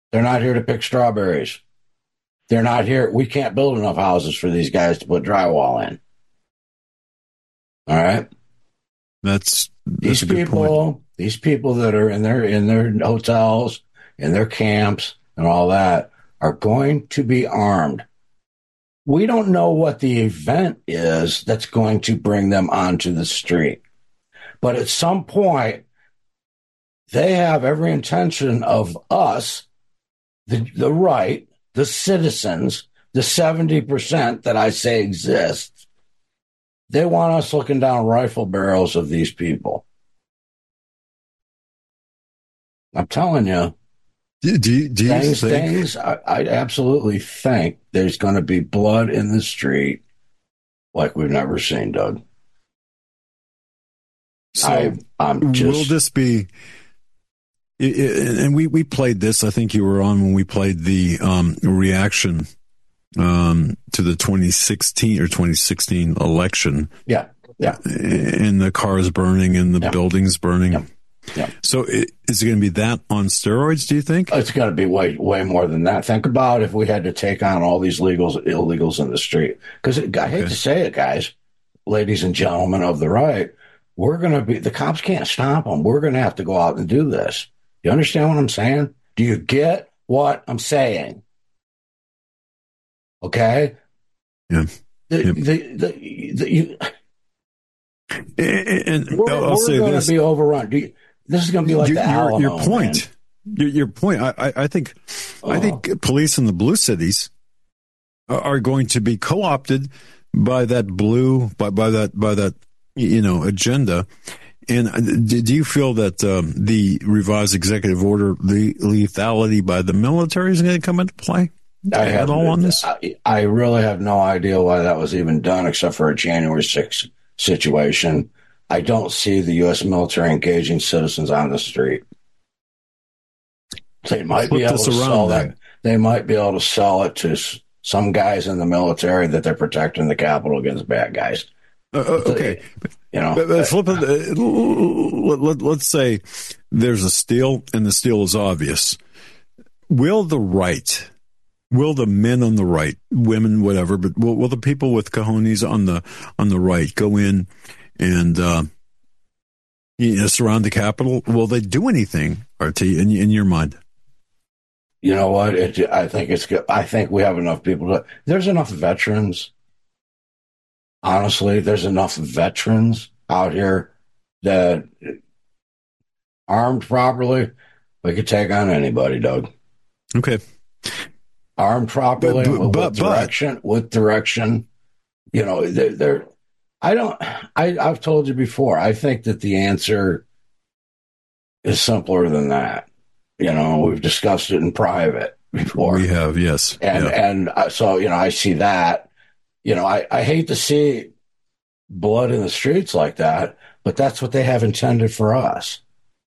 They're not here to pick strawberries. They're not here. We can't build enough houses for these guys to put drywall in. All right. That's, that's these a good people, point. These people that are in their in their hotels, in their camps, and all that are going to be armed. We don't know what the event is that's going to bring them onto the street, but at some point, they have every intention of us, the the right, the citizens, the seventy percent that I say exists. They want us looking down rifle barrels of these people. I'm telling you. Do, do, do you things, think? Things, I, I absolutely think there's going to be blood in the street like we've never seen, Doug. So I, I'm just, will this be... And we, we played this, I think you were on when we played the um, reaction um, to the twenty sixteen or twenty sixteen election. Yeah, yeah. And the cars burning and the yeah. buildings burning. Yeah. Yeah. So it, is it going to be that on steroids, do you think? It's got to be way, way more than that. Think about if we had to take on all these legals, illegals in the street. Because I hate okay. to say it, guys, ladies and gentlemen of the right, we're going to be, the cops can't stop them. We're going to have to go out and do this. You understand what I'm saying? Do you get what I'm saying? Okay? Yeah. The, yep. the, the, the, you, and, and we're, I'll we're going to be overrun. Do you, this is going to be like your, the Alamo. Your point. Your, your point. I, I, I think. Oh. I think police in the blue cities are, are going to be co-opted by that blue, by, by that, by that, you know, agenda. And do you feel that um, the revised executive order, the lethality by the military, is going to come into play I at have, all on this? I, I really have no idea why that was even done, except for a January sixth situation. I don't see the U S military engaging citizens on the street. They might Flip be able to sell then. that. They might be able to sell it to some guys in the military that they're protecting the Capitol against bad guys. Uh, okay, you know, but, but flip it. Uh, let, let, let's say there's a steal, and the steal is obvious. Will the right? Will the men on the right, women, whatever, but will, will the people with cojones on the on the right go in and uh, you know, surround the Capitol? Will they do anything, R T, in, in your mind? You know what? It, I think it's good. I think we have enough people. To, there's enough veterans. Honestly, there's enough veterans out here that, armed properly, we could take on anybody, Doug. Okay. Armed properly, but, but, with, but, direction, but. with direction. You know, they're, they're I don't, I, I've told you before, I think that the answer is simpler than that. You know, we've discussed it in private before. We have, yes. And, yeah. and so, you know, I see that. You know, I, I hate to see blood in the streets like that, but that's what they have intended for us.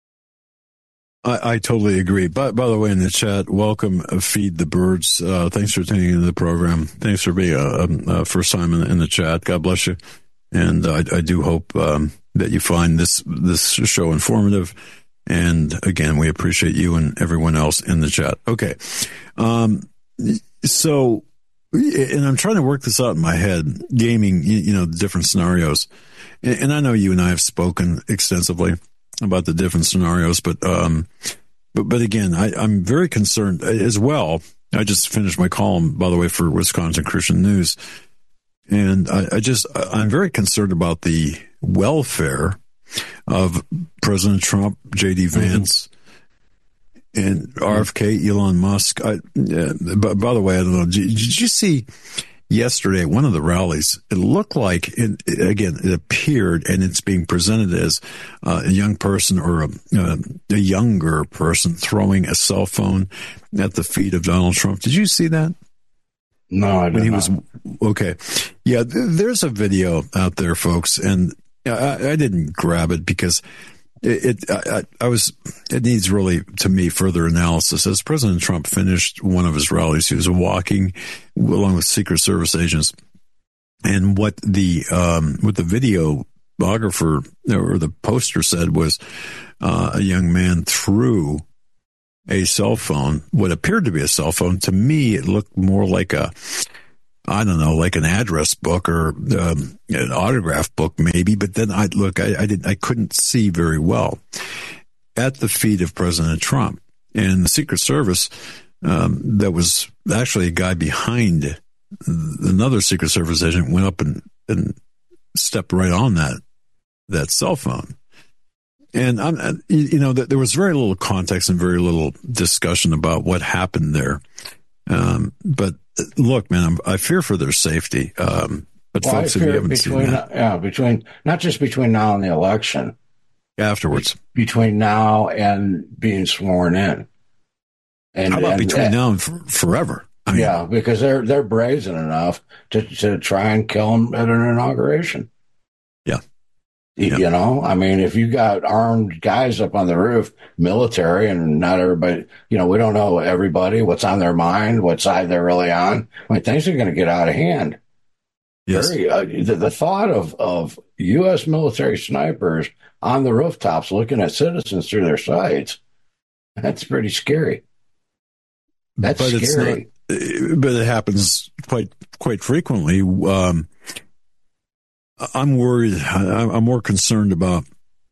I, I totally agree. By, by the way, in the chat, welcome, uh, Feed the Birds. Uh, thanks for tuning into the program. Thanks for being a, a, a first time in, in the chat. God bless you. And uh, I, I do hope um, that you find this this show informative. And again, we appreciate you and everyone else in the chat. Okay. Um, so... And I'm trying to work this out in my head, gaming, you know, different scenarios. And I know you and I have spoken extensively about the different scenarios, but, um, but, but again, I, I'm very concerned as well. I just finished my column, by the way, for Wisconsin Christian News. And I, I just, I'm very concerned about the welfare of President Trump, J D Vance, mm-hmm. and R F K, Elon Musk. I, uh, by, by the way, I don't know. Did, did you see yesterday one of the rallies? It looked like, it, it, again, it appeared, and it's being presented as uh, a young person or a, uh, a younger person throwing a cell phone at the feet of Donald Trump. Did you see that? No, I didn't. When he was okay, yeah. Th- there's a video out there, folks, and I, I didn't grab it because. It, it I, I was, it needs really, to me, further analysis. As President Trump finished one of his rallies, he was walking along with Secret Service agents. And what the, um, what the videographer or the poster said was, uh, a young man threw a cell phone, what appeared to be a cell phone. To me, it looked more like a, I don't know, like an address book or um, an autograph book, maybe. But then I look, I, I didn't, I couldn't see very well at the feet of President Trump. And the Secret Service, um, that was actually a guy behind another Secret Service agent, went up and, and stepped right on that that cell phone. And I'm, you know, there was very little context and very little discussion about what happened there. Um, but look, man, I'm, I fear for their safety. Um, but well, folks, if you haven't between, seen that, yeah, between not just between now and the election, afterwards, between now and being sworn in. And how about and, between and, now and for, forever? I mean, yeah, because they're they're brazen enough to to try and kill him at an inauguration. Yeah. You, yeah. you know, I mean, if you got armed guys up on the roof, military, and not everybody, you know, we don't know everybody, what's on their mind, what side they're really on. I mean, things are going to get out of hand. Yes. Very, uh, the, the thought of, of U S military snipers on the rooftops looking at citizens through their sights, that's pretty scary. That's but scary. It's not, but it happens quite quite frequently. Um, I'm worried. I'm more concerned about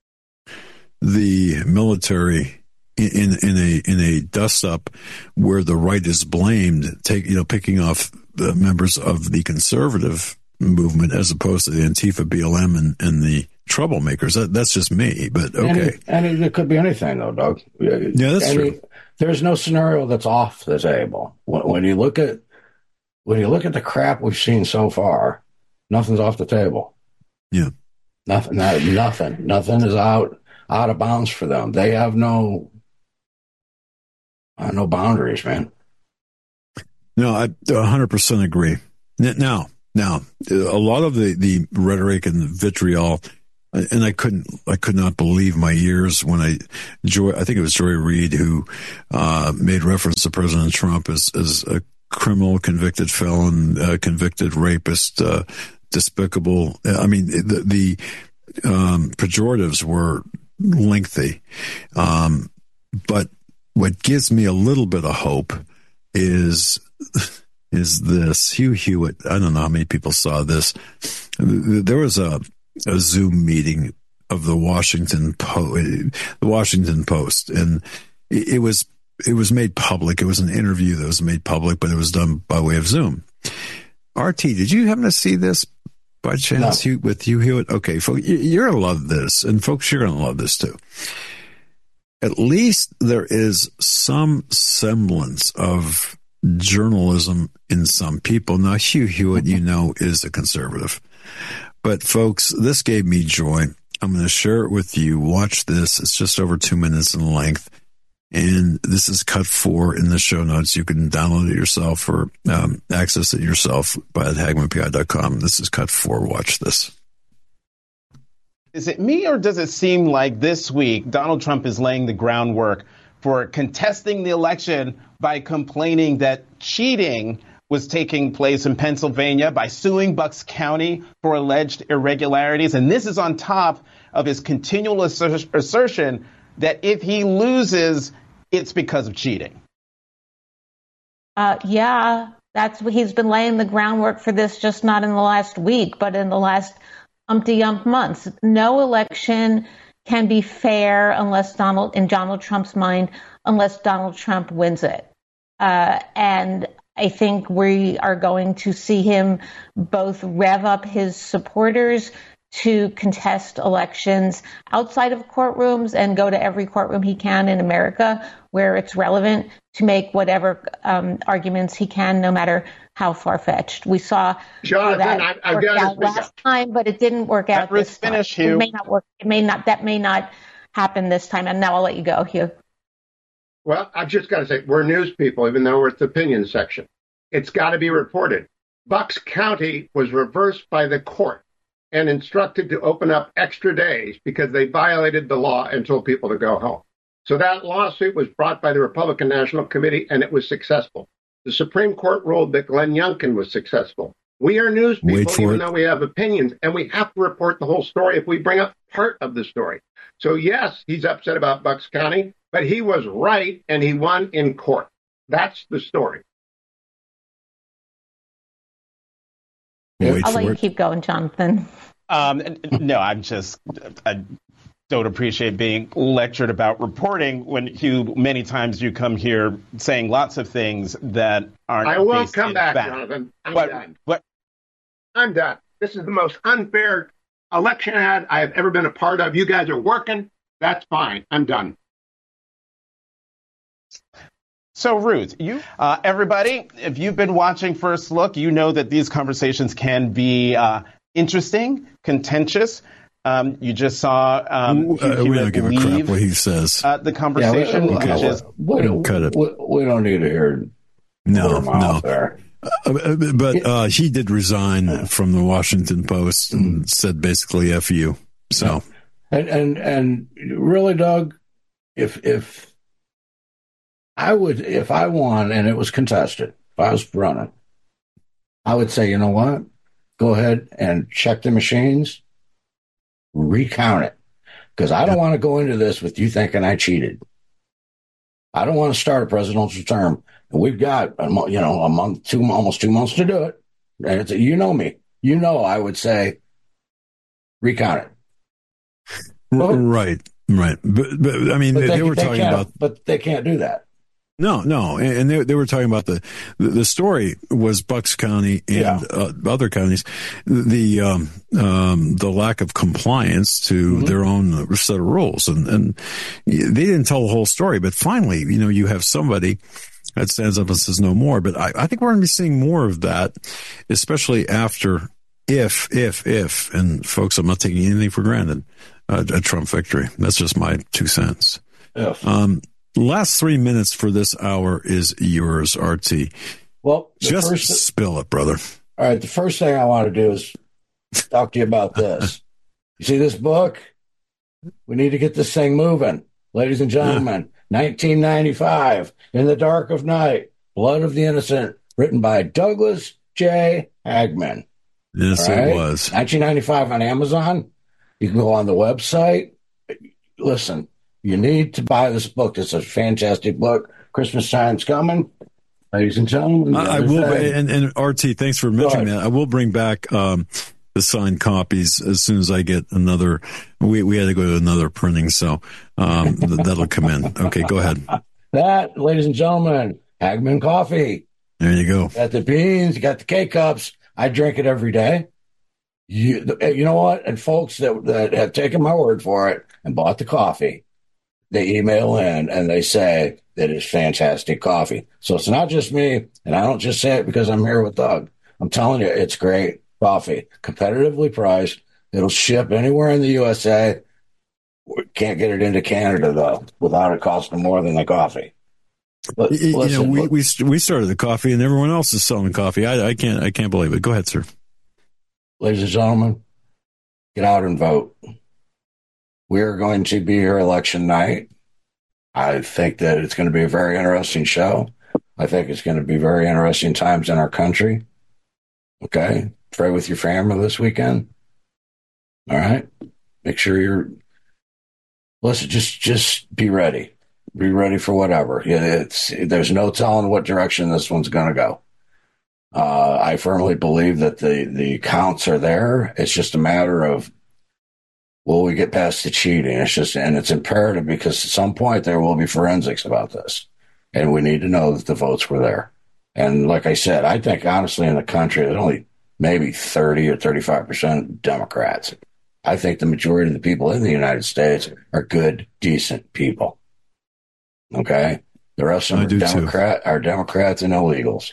the military in in a in a dust up where the right is blamed, take you know picking off the members of the conservative movement as opposed to the Antifa, B L M, and, and the troublemakers. That, that's just me, but okay. And, it, and it, it could be anything, though, Doug. Yeah, that's I true. mean, there's no scenario that's off the table. When, when you look at when you look at the crap we've seen so far, nothing's off the table. Yeah, nothing. Not, nothing. Nothing is out out of bounds for them. They have no uh, no boundaries, man. No, I one hundred percent agree. Now, now, a lot of the, the rhetoric and the vitriol, and I couldn't, I could not believe my ears when I, Joy, I think it was Joy Reid who uh, made reference to President Trump as, as a criminal, convicted felon, uh, convicted rapist, uh, despicable. I mean, the, the um, pejoratives were lengthy. Um, but what gives me a little bit of hope is is this. Hugh Hewitt, I don't know how many people saw this. There was a, a Zoom meeting of the Washington Post, the Washington Post, and it, it was it was made public. It was an interview that was made public, but it was done by way of Zoom. R T, did you happen to see this by chance no. with Hugh Hewitt? Okay, folks, you're going to love this, and folks, you're going to love this too. At least there is some semblance of journalism in some people. Now, Hugh Hewitt, you know, is a conservative. But, folks, this gave me joy. I'm going to share it with you. Watch this. It's just over two minutes in length. And this is cut four in the show notes. You can download it yourself or um, access it yourself by at hagmann p i dot com. This is cut four. Watch this. Is it me, or does it seem like this week Donald Trump is laying the groundwork for contesting the election by complaining that cheating was taking place in Pennsylvania by suing Bucks County for alleged irregularities? And this is on top of his continual asser- assertion that if he loses, it's because of cheating. Uh, yeah, that's what he's been laying the groundwork for this, just not in the last week, but in the last umpty-ump months. No election can be fair unless Donald, in Donald Trump's mind, unless Donald Trump wins it. Uh, and I think we are going to see him both rev up his supporters to contest elections outside of courtrooms and go to every courtroom he can in America where it's relevant to make whatever um, arguments he can, no matter how far-fetched. We saw Jonathan, that I, I've work got out last up. time, but it didn't work out Everett, this time. finish, Hugh. It may not work. It may not. That may not happen this time. And now I'll let you go, Hugh. Well, I've just got to say, we're news people, even though we're at the opinion section. It's got to be reported. Bucks County was reversed by the court and instructed to open up extra days because they violated the law and told people to go home. So that lawsuit was brought by the Republican National Committee, and it was successful. The Supreme Court ruled that Glenn Youngkin was successful. We are news people, even it. though we have opinions, and we have to report the whole story. If we bring up part of the story. So, yes, he's upset about Bucks County, but he was right, and he won in court. That's the story. Wait I'll let you it. keep going, Jonathan. Um, no, I'm just, I don't appreciate being lectured about reporting when you, many times you come here saying lots of things that aren't. I won't based come in back, fact. Jonathan. I'm What- done. what- I'm done. This is the most unfair election ad I have ever been a part of. You guys are working. That's fine. I'm done. So, Ruth, you, uh, everybody, if you've been watching First Look, you know that these conversations can be uh, interesting, contentious. Um, you just saw um, Uh, Hugh we don't Hewitt give a crap leave, what he says. uh, the conversation, Yeah, we- which is we, we, Cut it. we, we don't need to hear No, word of mouth no. there. Uh, but uh, he did resign from the Washington Post and said basically F you. So, And and and really, Doug, if if I would, if I won and it was contested, if I was running, I would say, you know what? Go ahead and check the machines, recount it, because I don't want to go into this with you thinking I cheated. I don't want to start a presidential term, and we've got a mo- you know a month, two almost two months to do it. And it's, you know me, you know I would say recount it. r- right, right. But, but I mean, But they, they, they were they talking can't- about. but they can't do that. No, no, and and they they were talking about the the, the story was Bucks County and Yeah. uh, other counties, the um, um, the lack of compliance to Mm-hmm. their own set of rules, and and they didn't tell the whole story. But finally, you know, you have somebody that stands up and says no more. But I, I think we're going to be seeing more of that, especially after if if if and folks, I'm not taking anything for granted. Uh, a Trump victory. That's just my two cents. If. Um, last three minutes for this hour is yours, R T. Well, the Just first, spill it, brother. all right. The first thing I want to do is talk to you about this. You see this book? We need to get this thing moving, ladies and gentlemen. nineteen ninety-five, In the Dark of Night, Blood of the Innocent, written by Douglas J. Hagman. Yes, All right? it was. nineteen ninety-five on Amazon. You can go on the website. Listen, you need to buy this book. It's a fantastic book. Christmas time's coming. Ladies and gentlemen. I, I will, and, and R T, thanks for mentioning ahead. that. I will bring back um, the signed copies as soon as I get another. We we had to go to another printing, so um, th- that'll come in. Okay, go ahead. That, ladies and gentlemen, Hagman Coffee. There you go. Got the beans, you got the K-Cups. I drink it every day. You, you know what? And folks that, that have taken my word for it and bought the coffee, they email in and they say that it's fantastic coffee. So it's not just me, and I don't just say it because I'm here with Doug. I'm telling you, it's great coffee, competitively priced. It'll ship anywhere in the U S A. We can't get it into Canada, though, without it costing more than the coffee. But You, you know, listen, we, look- we we started the coffee, and everyone else is selling coffee. I, I can't I can't believe it. Go ahead, sir. ladies and gentlemen, get out and vote. We are going to be here election night. I think that it's going to be a very interesting show. I think it's going to be very interesting times in our country. Okay? Pray with your family this weekend. All right? Make sure you're, listen, just, just be ready. Be ready for whatever. Yeah, It's, there's no telling what direction this one's going to go. Uh, I firmly believe that the, the counts are there. It's just a matter of, will we get past the cheating? It's just, and it's imperative because at some point there will be forensics about this. And we need to know that the votes were there. And like I said, I think honestly in the country, there's only maybe thirty or thirty-five percent Democrats. I think the majority of the people in the United States are good, decent people. Okay? The rest of I them do are, too. Democrat, are Democrats and illegals.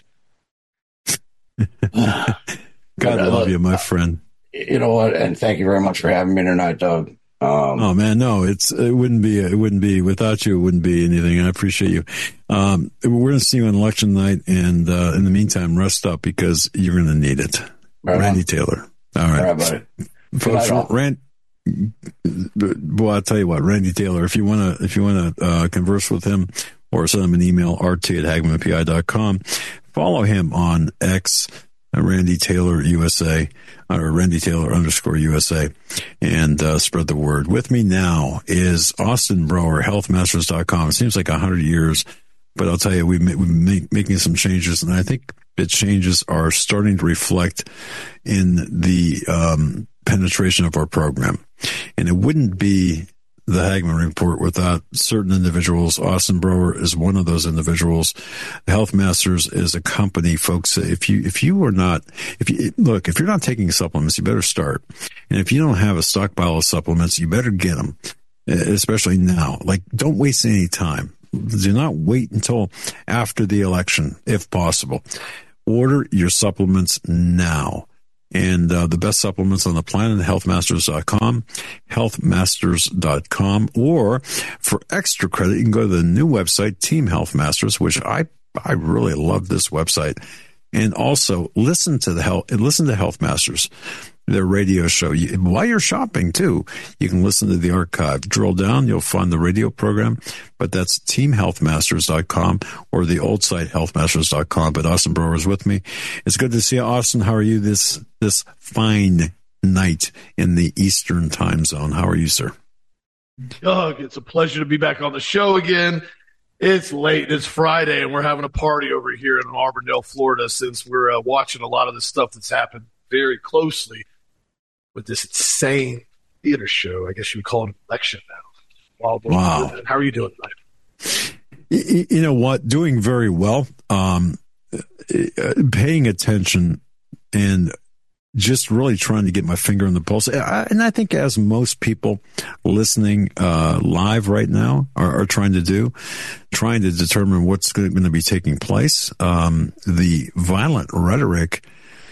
God, But, I uh, love you, my friend. You know what? And thank you very much for having me tonight, Doug. Um, Oh man, no, it's it wouldn't be it wouldn't be without you. It wouldn't be anything. I appreciate you. Um, we're going to see you on election night, and uh, in the meantime, rest up because you're going to need it. Right on. Randy Taylor. All all right, right, buddy. folks. night, all. Rand, boy, I'll tell you what, Randy Taylor. If you want to, if you want to uh, converse with him or send him an email, rt at hagman p i dot com. Follow him on X. uh, Randy Taylor U S A, or Randy Taylor underscore U S A, and uh, spread the word. With me now is Austin Broer, health masters dot com. It seems like one hundred years, but I'll tell you, we've been make, making some changes, and I think the changes are starting to reflect in the um, penetration of our program. And it wouldn't be the Hagmann Report without certain individuals. Austin Broer is one of those individuals. Health Masters is a company, folks. If you, if you are not, if you, look, if you're not taking supplements, you better start. And if you don't have a stockpile of supplements, you better get them, especially now. Like, don't waste any time. Do not wait until after the election, if possible. Order your supplements now. And uh, the best supplements on the planet, health masters dot com, health masters dot com. Or for extra credit, you can go to the new website, Team Health Masters, which I I really love this website. And also listen to the health listen to Health Masters, their radio show. You, while you're shopping too, you can listen to the archive. Drill down, you'll find the radio program, but that's team health masters dot com or the old site health masters dot com. But Austin Broer is with me. It's good to see you, Austin. How are you this this fine night in the Eastern time zone? How are you, sir? Doug, it's a pleasure to be back on the show again. It's late. It's Friday, and we're having a party over here in Auburndale, Florida, since we're uh, watching a lot of the stuff that's happened very closely with this insane theater show. I guess you would call it an election now. Wow. wow. How are you doing tonight? You, you know what? Doing very well. Um, paying attention and just really trying to get my finger on the pulse. And I think as most people listening uh, live right now are, are trying to do, trying to determine what's going to be taking place. Um, the violent rhetoric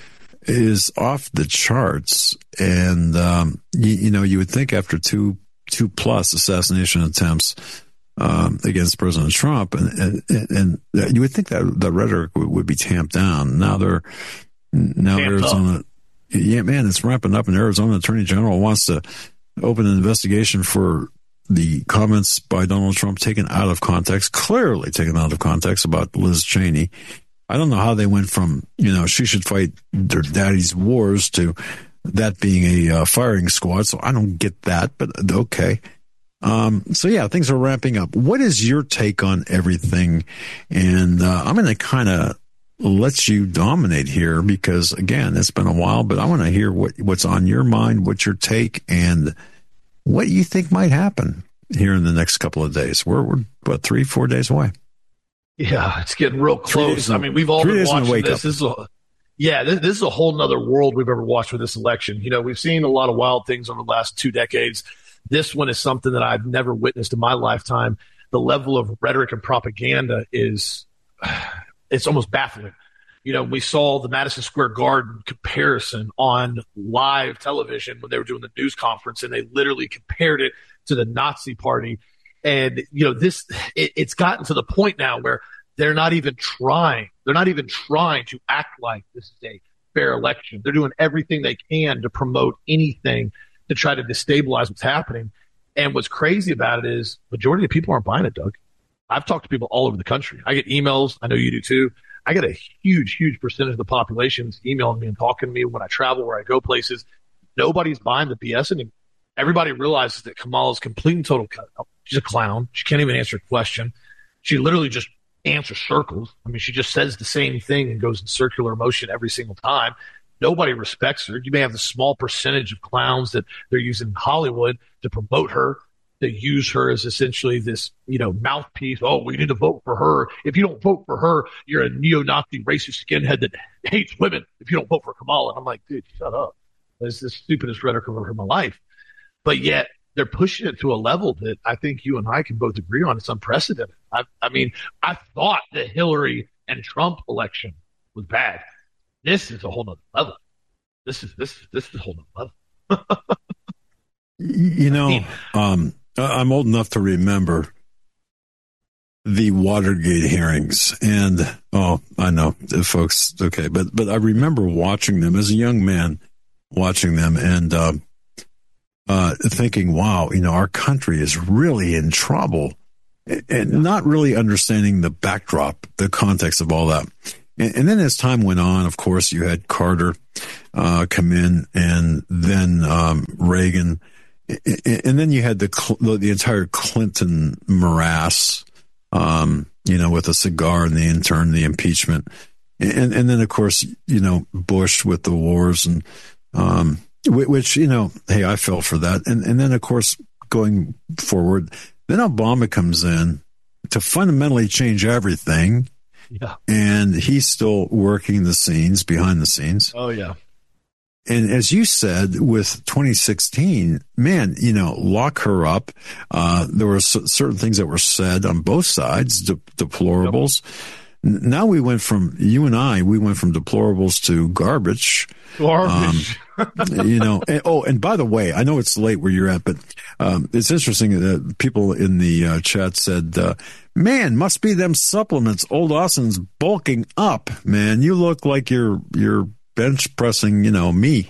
is off the charts. And, um, you, you know, you would think after two, two plus assassination attempts um, against President Trump, and, and, and you would think that the rhetoric would, would be tamped down. Now they're, now Tamped Arizona. Up. Yeah, man, it's ramping up. And Arizona Attorney General wants to open an investigation for the comments by Donald Trump taken out of context, clearly taken out of context about Liz Cheney. I don't know how they went from, you know, she should fight their daddy's wars to that being a uh, firing squad. So I don't get that, but okay. Um, so yeah, things are ramping up. What is your take on everything? And uh, I'm going to kind of let you dominate here because, again, it's been a while, but I want to hear what, what's on your mind, what's your take, and what you think might happen here in the next couple of days. We're, we're what, three, four days away? Yeah, it's getting real close. I mean, we've all been watching this. This is a, yeah, this, this is a whole nother world we've ever watched with this election. You know, we've seen a lot of wild things over the last two decades. This one is something that I've never witnessed in my lifetime. The level of rhetoric and propaganda is it's almost baffling. You know, we saw the Madison Square Garden comparison on live television when they were doing the news conference, and they literally compared it to the Nazi Party. And, you know, this it, it's gotten to the point now where they're not even trying. They're not even trying to act like this is a fair election. They're doing everything they can to promote anything to try to destabilize what's happening. And what's crazy about it is majority of people aren't buying it, Doug. I've talked to people all over the country. I get emails. I know you do too. I get a huge, huge percentage of the population is emailing me and talking to me when I travel, where I go places. Nobody's buying the B S anymore. Everybody realizes that Kamala's complete and total cut out. She's a clown. She can't even answer a question. She literally just answers circles. I mean, she just says the same thing and goes in circular motion every single time. Nobody respects her. You may have the small percentage of clowns that they're using in Hollywood to promote her, to use her as essentially this, you know, mouthpiece. Oh, we need to vote for her. If you don't vote for her, you're a neo-Nazi racist skinhead that hates women. If you don't vote for Kamala. And I'm like, dude, shut up. That's the stupidest rhetoric I've ever heard in my life. But yet they're pushing it to a level that I think you and I can both agree on. It's unprecedented. I, I mean, I thought the Hillary and Trump election was bad. This is a whole nother level. This is this this is a whole nother level. You know, um, I'm old enough to remember the Watergate hearings, and oh, I know, folks. Okay, but but I remember watching them as a young man, watching them, and uh, uh, thinking, "Wow, you know, our country is really in trouble," and not really understanding the backdrop, the context of all that. And, and then as time went on, of course, you had Carter uh, come in, and then um, Reagan, and then you had the the entire Clinton morass, um, you know, with the cigar and the intern, the impeachment, and and then of course, you know, Bush with the wars, and um, which, you know, hey, I fell for that, and and then of course going forward, then Obama comes in to fundamentally change everything. Yeah. And he's still working the scenes, behind the scenes. Oh, yeah. And as you said, with twenty sixteen, man, you know, lock her up. Uh, there were c- certain things that were said on both sides, de- deplorables. Yep. Now we went from, you and I, we went from deplorables to garbage. Garbage. Um, you know, and, oh, and by the way, I know it's late where you're at, but um, it's interesting that people in the uh, chat said, uh, man, must be them supplements. Old Austin's bulking up, man. You look like you're, you're bench pressing, you know, me.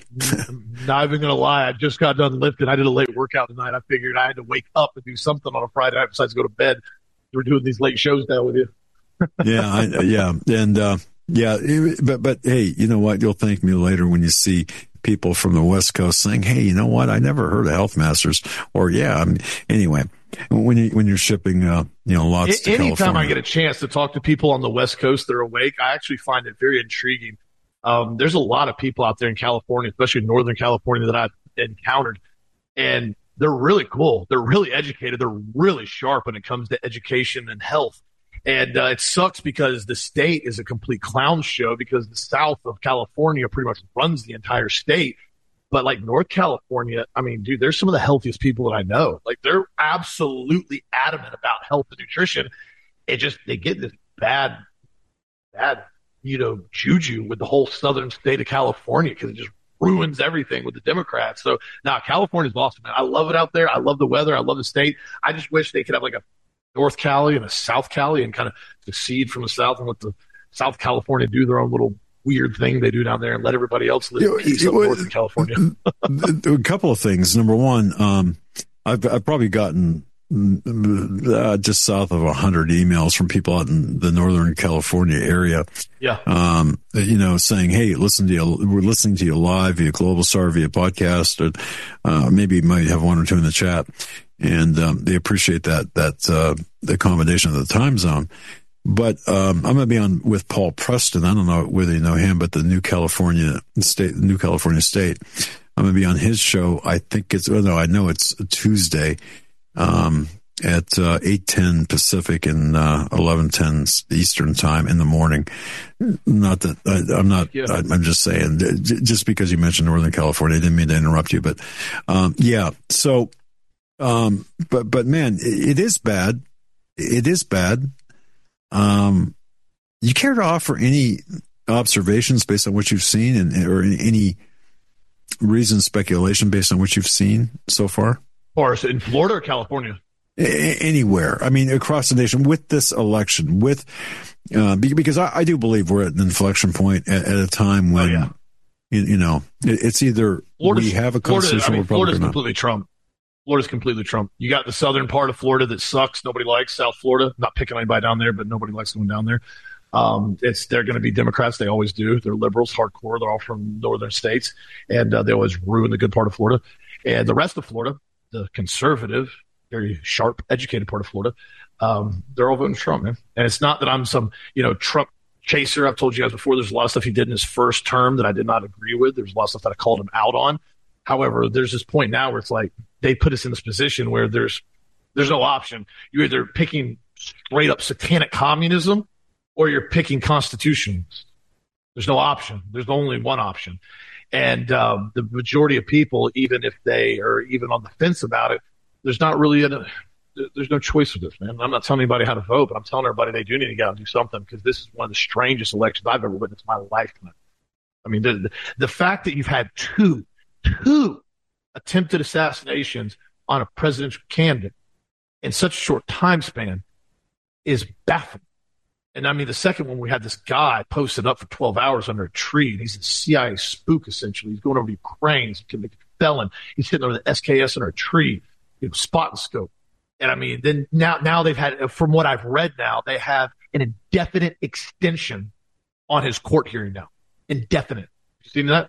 Not even going to lie. I just got done lifting. I did a late workout tonight. I figured I had to wake up and do something on a Friday night besides go to bed. We're doing these late shows now with you. yeah, I, yeah, and uh, yeah, but but hey, you know what? You'll thank me later when you see people from the West Coast saying, "Hey, you know what? I never heard of Health Masters." Or yeah, I mean, anyway, when you when you're shipping, uh, you know, lots. A- to anytime California. I get a chance to talk to people on the West Coast that are awake, I actually find it very intriguing. Um, there's a lot of people out there in California, especially in Northern California, that I've encountered, and they're really cool. They're really educated. They're really sharp when it comes to education and health. And uh, it sucks because the state is a complete clown show because the South of California pretty much runs the entire state. But like North California, I mean, dude, there's some of the healthiest people that I know. Like they're absolutely adamant about health and nutrition. It just, they get this bad, bad, you know, juju with the whole southern state of California because it just ruins everything with the Democrats. So now California's awesome, man. I love it out there. I love the weather. I love the state. I just wish they could have like a North Cali and a South Cali and kind of secede from the South and let the South California do their own little weird thing they do down there and let everybody else live in peace up north in California. A couple of things. Number one, um, I've, I've probably gotten uh, just south of a hundred emails from people out in the Northern California area. Yeah. Um, you know, saying, "Hey, listen to you. We're listening to you live via Global Star, via podcast, or uh, maybe you might have one or two in the chat." And um, they appreciate that that uh, the accommodation of the time zone. But um, I'm going to be on with Paul Preston. I don't know whether you know him, but the New California State, New California State. I'm going to be on his show. I think it's, oh no, I know it's Tuesday um, at uh, eight ten Pacific and uh, eleven ten Eastern time in the morning. Not that I, I'm not, yeah. I, I'm just saying, just because you mentioned Northern California, I didn't mean to interrupt you, but um, yeah. So, um, but, but man, it, it is bad. It is bad. Um, you care to offer any observations based on what you've seen and, or any reason, speculation based on what you've seen so far? Or in Florida or California? A- anywhere. I mean, across the nation with this election, with, uh, because I, I do believe we're at an inflection point at, at a time when, oh, yeah. you, you know, it, it's either Florida's, we have a constitutional Florida, I mean, republic Florida's or not. completely Trump. Florida's completely Trump. You got the southern part of Florida that sucks. Nobody likes South Florida. Not picking anybody down there, but nobody likes going down there. Um, it's they're going to be Democrats. They always do. They're liberals, hardcore. They're all from northern states, and uh, they always ruin the good part of Florida. And the rest of Florida, the conservative, very sharp, educated part of Florida, um, they're all voting Trump, man. And it's not that I'm some you know Trump chaser. I've told you guys before. There's a lot of stuff he did in his first term that I did not agree with. There's a lot of stuff that I called him out on. However, there's this point now where it's like they put us in this position where there's there's no option. You're either picking straight up satanic communism or you're picking constitutions. There's no option. There's only one option. And um, the majority of people, even if they are even on the fence about it, there's not really a, there's no choice with this, man. I'm not telling anybody how to vote, but I'm telling everybody they do need to go out and do something because this is one of the strangest elections I've ever witnessed in my lifetime. I mean, the, the fact that you've had two Two attempted assassinations on a presidential candidate in such a short time span is baffling. And I mean, the second one, we had this guy posted up for twelve hours under a tree, and he's a C I A spook, essentially. He's going over to Ukraine. He's a convicted felon. He's hitting over the S K S under a tree, you know, spot and scope. And I mean, then now, now they've had, from what I've read now, they have an indefinite extension on his court hearing now. Indefinite. You seen that?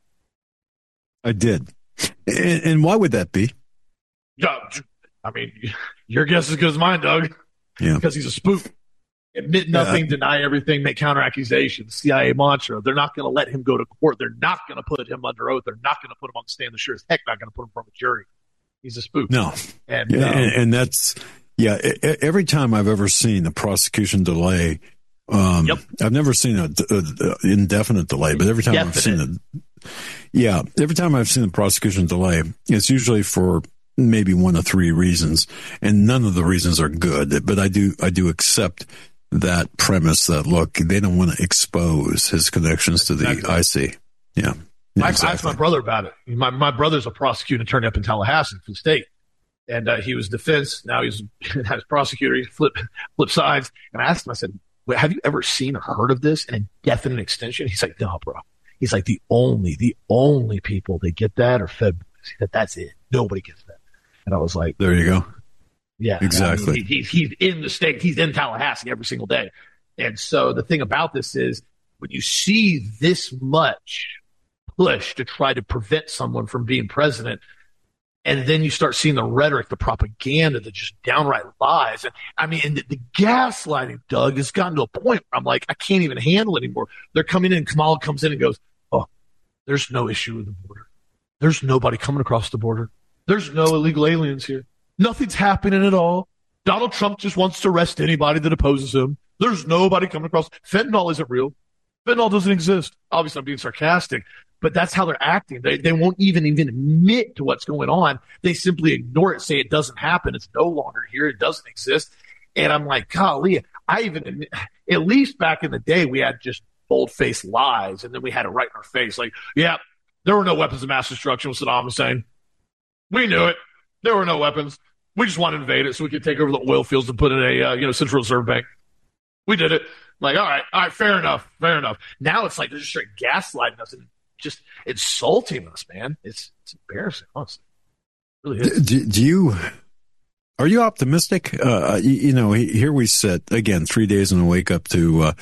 I did. And, and why would that be? Yeah, I mean, your guess is as good as mine, Doug. Yeah. Because he's a spook. Admit nothing, yeah. Deny everything, make counter accusations. C I A mantra. They're not going to let him go to court. They're not going to put him under oath. They're not going to put him on the stand. They're sure as heck not going to put him from a jury. He's a spook. No. And, yeah, um, and, and that's, yeah, every time I've ever seen a prosecution delay, um, yep. I've never seen an indefinite delay, but every time Definite. I've seen it, yeah, every time I've seen a prosecution delay, it's usually for maybe one of three reasons, and none of the reasons are good, but I do, I do accept that premise that, look, they don't want to expose his connections to the exactly. I C. Yeah. yeah I, exactly. I asked my brother about it. My, my brother's a prosecuting attorney up in Tallahassee for the state. And uh, he was defense. Now he's has prosecutor. He flip, flip sides. And I asked him, I said, well, have you ever seen or heard of this, an indefinite extension? He's like, no, bro. He's like, the only, the only people that get that are Fed boys. He said, that's it. Nobody gets that. And I was like, there you go. Yeah, exactly. I mean, he, he's he's in the state. He's in Tallahassee every single day. And so the thing about this is, when you see this much push to try to prevent someone from being president, and then you start seeing the rhetoric, the propaganda, the just downright lies. And I mean, the, the gaslighting, Doug, has gotten to a point where I'm like, I can't even handle it anymore. They're coming in, and Kamala comes in and goes, oh, there's no issue with the border. There's nobody coming across the border. There's no illegal aliens here. Nothing's happening at all. Donald Trump just wants to arrest anybody that opposes him. There's nobody coming across. Fentanyl isn't real. Fentanyl doesn't exist. Obviously, I'm being sarcastic, but that's how they're acting. They they won't even even admit to what's going on. They simply ignore it, say it doesn't happen. It's no longer here. It doesn't exist. And I'm like, golly, I even admit, at least back in the day, we had just bold-faced lies, and then we had it right in our face. Like, yeah, there were no weapons of mass destruction, was Saddam Hussein. We knew it. There were no weapons. We just wanted to invade it so we could take over the oil fields and put in a uh, you know Central Reserve Bank. We did it. Like, all right, all right, fair enough, fair enough. Now it's like they're just straight gaslighting us and just insulting us, man. It's it's embarrassing, honestly. It really is. Do, do you are you optimistic? Uh, you, you know, here we sit again, three days in the wake up to uh,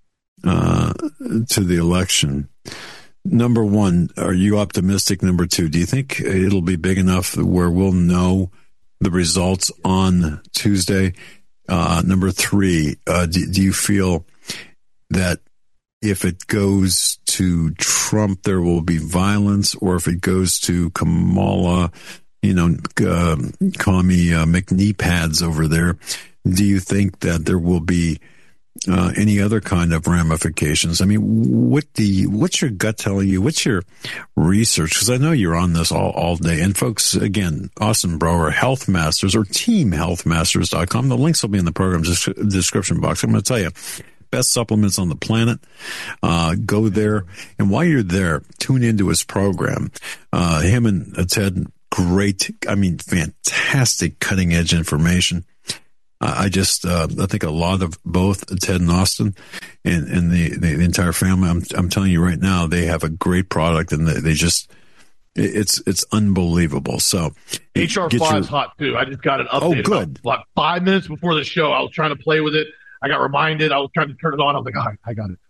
uh, to the election. Number one, are you optimistic? Number two, do you think it'll be big enough where we'll know the results on Tuesday? Uh, number three, uh, do, do you feel that if it goes to Trump, there will be violence, or if it goes to Kamala, you know, uh, commie uh, McKnee pads over there, do you think that there will be Uh, any other kind of ramifications? I mean, what do you, what's your gut telling you? What's your research? Because I know you're on this all, all day. And folks, again, Austin Brower, Health Masters or team health masters dot com. The links will be in the program description box. I'm going to tell you, best supplements on the planet. Uh, go there. And while you're there, tune into his program. Uh, him and Ted, great, I mean, fantastic cutting edge information. I just, uh, I think a lot of both Ted and Austin and, and the, the entire family, I'm, I'm telling you right now, they have a great product, and they, they just, it's, it's unbelievable. So H R five is hot too. I just got an update. Oh, good. About, like five minutes before the show, I was trying to play with it. I got reminded. I was trying to turn it on. I was like, all right, I got it.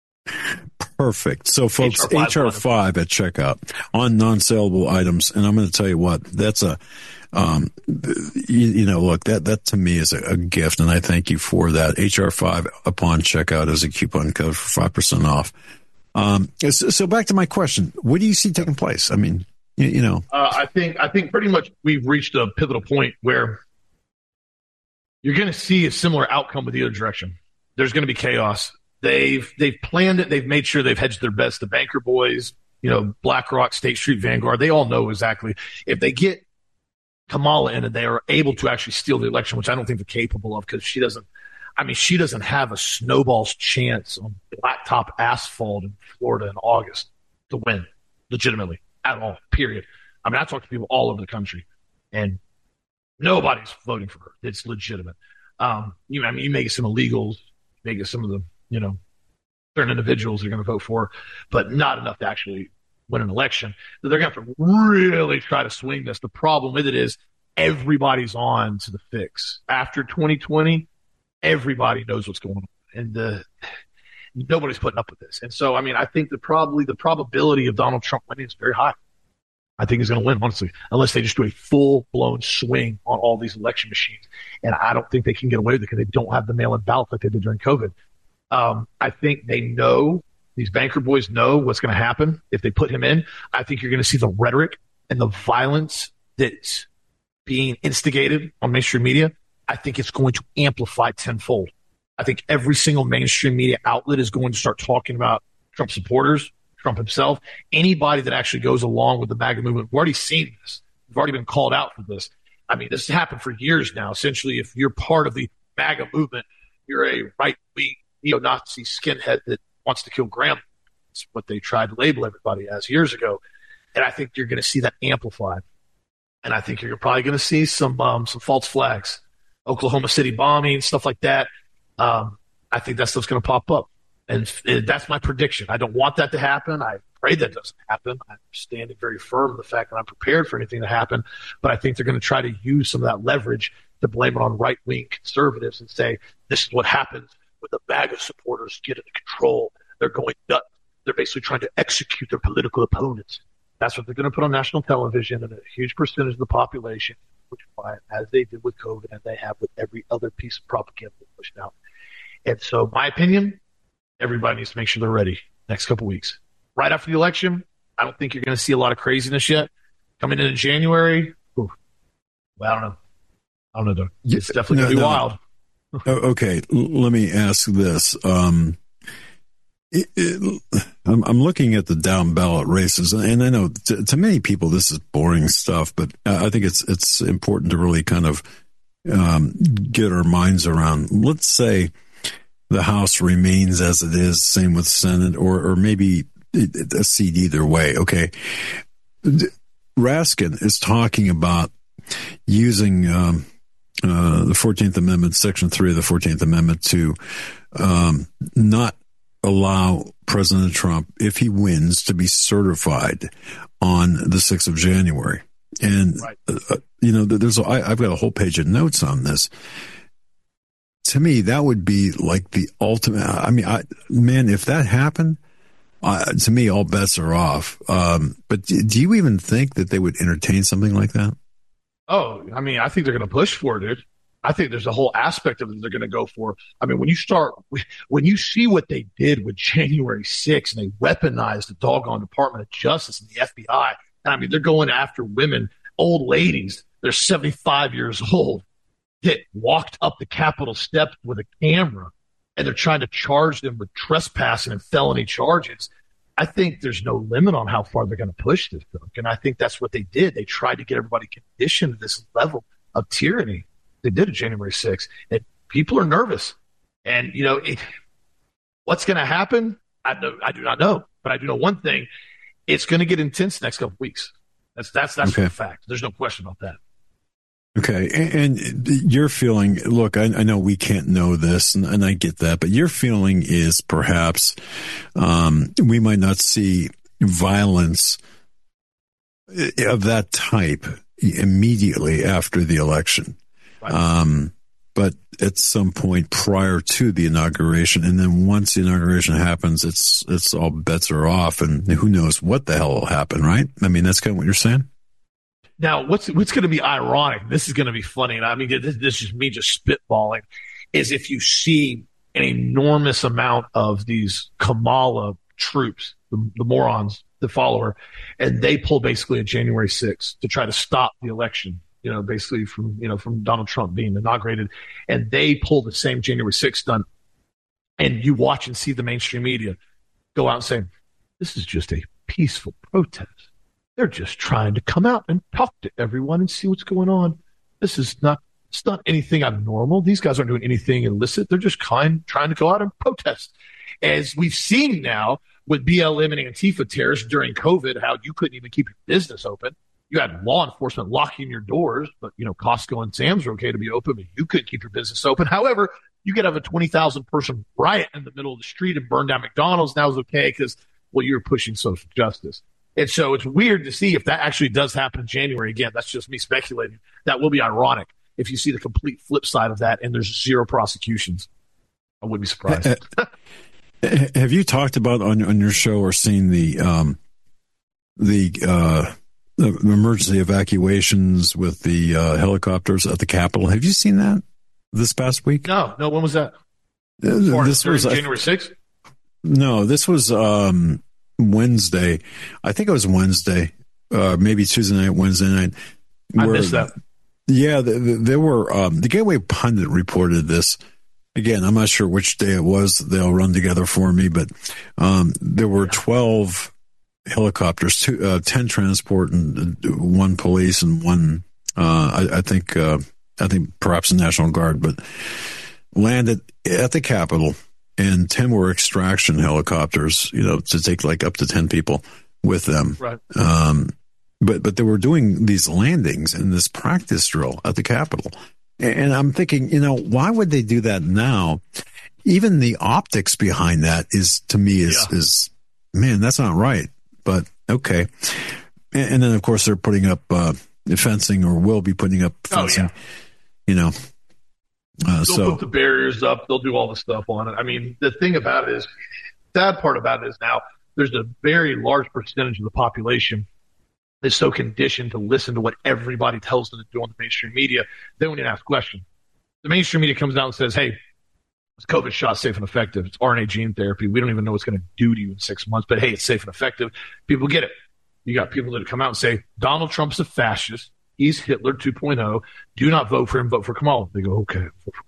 Perfect. So, folks, H R five at checkout on non-saleable items. And I'm going to tell you what, that's a, um, you, you know, look, that, that to me is a, a gift, and I thank you for that. H R five upon checkout as a coupon code for five percent off. Um, so, so back to my question. What do you see taking place? I mean, you, you know, uh, I think, I think pretty much we've reached a pivotal point where you're going to see a similar outcome with the other direction. There's going to be chaos. They've they've planned it. They've made sure they've hedged their bets. The banker boys, you know, BlackRock, State Street, Vanguard, they all know exactly. If they get Kamala in and they are able to actually steal the election, which I don't think they're capable of, because she doesn't, I mean, she doesn't have a snowball's chance on blacktop asphalt in Florida in August to win legitimately at all, period. I mean, I talk to people all over the country, and nobody's voting for her. It's legitimate. Um, you, I mean, you may get some illegals, you may get some of the, you know, certain individuals are going to vote for her, but not enough to actually win an election. They're going to have to really try to swing this. The problem with it is everybody's on to the fix. After twenty twenty, everybody knows what's going on. And the Nobody's putting up with this. And so, I mean, I think that probably the probability of Donald Trump winning is very high. I think he's going to win, honestly, unless they just do a full-blown swing on all these election machines. And I don't think they can get away with it because they don't have the mail-in ballot like they did during COVID. Um, I think they know, these banker boys know what's going to happen if they put him in. I think you're going to see the rhetoric and the violence that's being instigated on mainstream media. I think it's going to amplify tenfold. I think every single mainstream media outlet is going to start talking about Trump supporters, Trump himself, anybody that actually goes along with the MAGA movement. We've already seen this. We've already been called out for this. I mean, this has happened for years now. Essentially, if you're part of the MAGA movement, you're a right-wing neo-Nazi skinhead that wants to kill grandma. That's what they tried to label everybody as years ago. And I think you're going to see that amplified. And I think you're probably going to see some um, some false flags, Oklahoma City bombing, stuff like that. Um, I think that stuff's going to pop up. And, and that's my prediction. I don't want that to happen. I pray that doesn't happen. I'm standing very firm in the fact that I'm prepared for anything to happen. But I think they're going to try to use some of that leverage to blame it on right-wing conservatives and say, this is what happens when the MAGA supporters get into control. They're going nuts. They're basically trying to execute their political opponents. That's what they're going to put on national television, and a huge percentage of the population which buy it, as they did with COVID, and they have with every other piece of propaganda pushed out. And so, my opinion, everybody needs to make sure they're ready next couple weeks. Right after the election, I don't think you're going to see a lot of craziness yet. Coming in in January, ooh, well, I don't know. I don't know, Doug. It's definitely no, going to be no. wild. Okay, let me ask this. Um, it, it, I'm, I'm looking at the down ballot races, and I know to, to many people this is boring stuff, but I think it's it's important to really kind of um, get our minds around. Let's say the House remains as it is, same with Senate, or or maybe a seat either way. Okay, Raskin is talking about using um, uh, the fourteenth Amendment, Section three of the fourteenth Amendment, to um, not allow President Trump, if he wins, to be certified on the sixth of January. And, right. uh, you know, there's a, I, I've got a whole page of notes on this. To me, that would be like the ultimate. I mean, I, man, if that happened, uh, to me, all bets are off. Um, but do, do you even think that they would entertain something like that? Oh, I mean, I think they're going to push for it, dude. I think there's a whole aspect of it they're going to go for. I mean, when you start, when you see what they did with January sixth, and they weaponized the doggone Department of Justice and the F B I, and I mean, they're going after women, old ladies, they're seventy-five years old, that walked up the Capitol steps with a camera, and they're trying to charge them with trespassing and felony charges. I think there's no limit on how far they're going to push this, Doug. And I think that's what they did. They tried to get everybody conditioned to this level of tyranny. They did it January sixth, and people are nervous. And, you know, it, what's going to happen? I, know, I do not know, but I do know one thing. It's going to get intense the next couple of weeks. That's that's that's okay. A fact. There's no question about that. Okay. And, and your feeling, look, I, I know we can't know this, and, and I get that, but your feeling is perhaps um, we might not see violence of that type immediately after the election. Right. Um, but at some point prior to the inauguration, and then once the inauguration happens, it's it's all bets are off, and who knows what the hell will happen, right? I mean, that's kind of what you're saying. Now, what's what's going to be ironic? This is going to be funny, and I mean, this, this is me just spitballing. Is if you see an enormous amount of these Kamala troops, the, the morons that follow her, and they pull basically a January sixth to try to stop the election. You know, basically from, you know, from Donald Trump being inaugurated, and they pull the same January sixth stunt, and you watch and see the mainstream media go out and say, this is just a peaceful protest. They're just trying to come out and talk to everyone and see what's going on. This is not, it's not anything abnormal. These guys aren't doing anything illicit. They're just kind, trying to go out and protest. As we've seen now with B L M and Antifa terrorists during COVID, how you couldn't even keep your business open. You had law enforcement locking your doors, but, you know, Costco and Sam's are okay to be open, but you couldn't keep your business open. However, you could have a twenty thousand person riot in the middle of the street and burn down McDonald's. That was okay because, well, you're pushing social justice. And so it's weird to see if that actually does happen in January. Again, that's just me speculating. That will be ironic if you see the complete flip side of that and there's zero prosecutions. I wouldn't be surprised. Have you talked about on on your show or seen the um, the, uh, the emergency evacuations with the uh, helicopters at the Capitol? Have you seen that this past week? No, no. When was that? Uh, this was January sixth. No, this was um, Wednesday. I think it was Wednesday, uh, maybe Tuesday night, Wednesday night. I missed that. Yeah, there were um, the Gateway Pundit reported this. Again, I'm not sure which day it was. They'll run together for me, but um, there were twelve helicopters, two, uh, ten transport, and one police, and one uh, I, I think uh, I think perhaps the National Guard, but landed at the Capitol, and ten were extraction helicopters. You know, to take like up to ten people with them. Right. Um, but but they were doing these landings in this practice drill at the Capitol. And I'm thinking, you know, why would they do that now? Even the optics behind that is, to me, is, yeah. is man, that's not right. But okay. And, and then, of course, they're putting up uh, fencing, or will be putting up fencing, oh, yeah. you know. Uh, they'll so put the barriers up. They'll do all the stuff on it. I mean, the thing about it is, sad part about it is now there's a very large percentage of the population is so conditioned to listen to what everybody tells them to do on the mainstream media, they don't even ask questions. The mainstream media comes out and says, hey, this COVID shot safe and effective. It's R N A gene therapy. We don't even know what's going to do to you in six months, but hey, it's safe and effective. People get it. You got people that come out and say, Donald Trump's a fascist. He's Hitler two point oh. Do not vote for him. Vote for Kamala. They go, okay.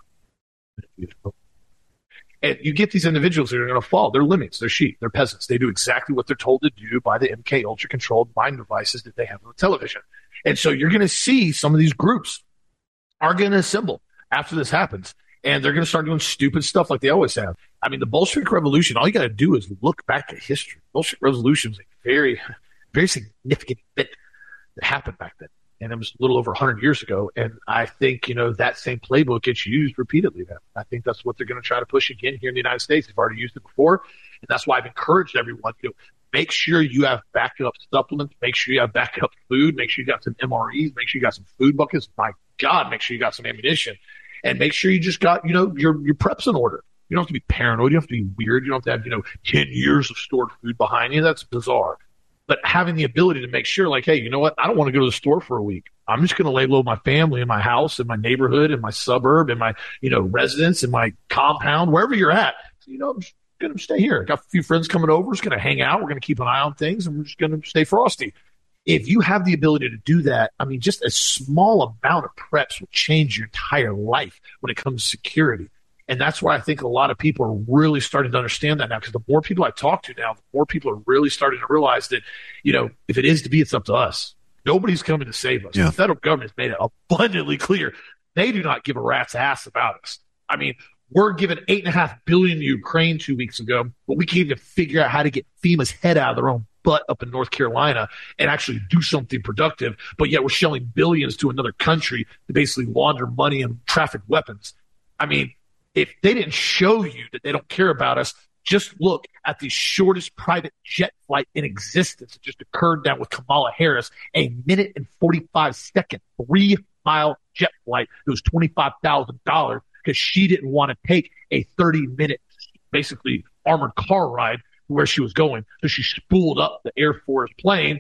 And you get these individuals that are going to fall. They're limits. They're sheep. They're peasants. They do exactly what they're told to do by the M K Ultra controlled mind devices that they have on television. And so you're going to see some of these groups are going to assemble after this happens. And they're going to start doing stupid stuff like they always have. I mean, the Bolshevik Revolution, all you got to do is look back at history. The Bolshevik Revolution was a very, very significant event that happened back then. And it was a little over one hundred years ago. And I think, you know, that same playbook gets used repeatedly. Then I think that's what they're going to try to push again here in the United States. They've already used it before. And that's why I've encouraged everyone to make sure you have backup supplements. Make sure you have backup food. Make sure you got some M R Es. Make sure you got some food buckets. My God, make sure you got some ammunition. And make sure you just got, you know, your, your preps in order. You don't have to be paranoid. You don't have to be weird. You don't have to have, you know, ten years of stored food behind you. That's bizarre. But having the ability to make sure, like, hey, you know what? I don't want to go to the store for a week. I'm just going to lay low my family in my house, in my neighborhood, in my suburb, in my, you know, residence, in my compound, wherever you're at. So, you know, I'm just going to stay here. Got a few friends coming over. Just going to hang out. We're going to keep an eye on things, and we're just going to stay frosty. If you have the ability to do that, I mean, just a small amount of preps will change your entire life when it comes to security. And that's why I think a lot of people are really starting to understand that now, because the more people I talk to now, the more people are really starting to realize that, you know, if it is to be, it's up to us. Nobody's coming to save us. Yeah. The federal government has made it abundantly clear they do not give a rat's ass about us. I mean, we're giving eight and a half billion to Ukraine two weeks ago, but we can't even figure out how to get FEMA's head out of their own butt up in North Carolina and actually do something productive. But yet we're shelling billions to another country to basically launder money and traffic weapons. I mean, if they didn't show you that they don't care about us, just look at the shortest private jet flight in existence. It just occurred down with Kamala Harris, a minute and forty-five second, three mile jet flight. It was twenty-five thousand dollars because she didn't want to take a thirty minute, basically armored car ride where she was going. So she spooled up the Air Force plane,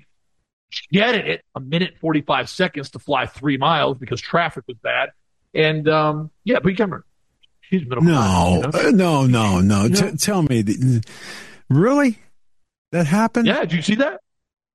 jetted it a minute, forty-five seconds to fly three miles because traffic was bad. And, um, yeah, but you can remember. No, class, you know? uh, no, no, no. no. T- tell me, really? That happened? Yeah, did you see that?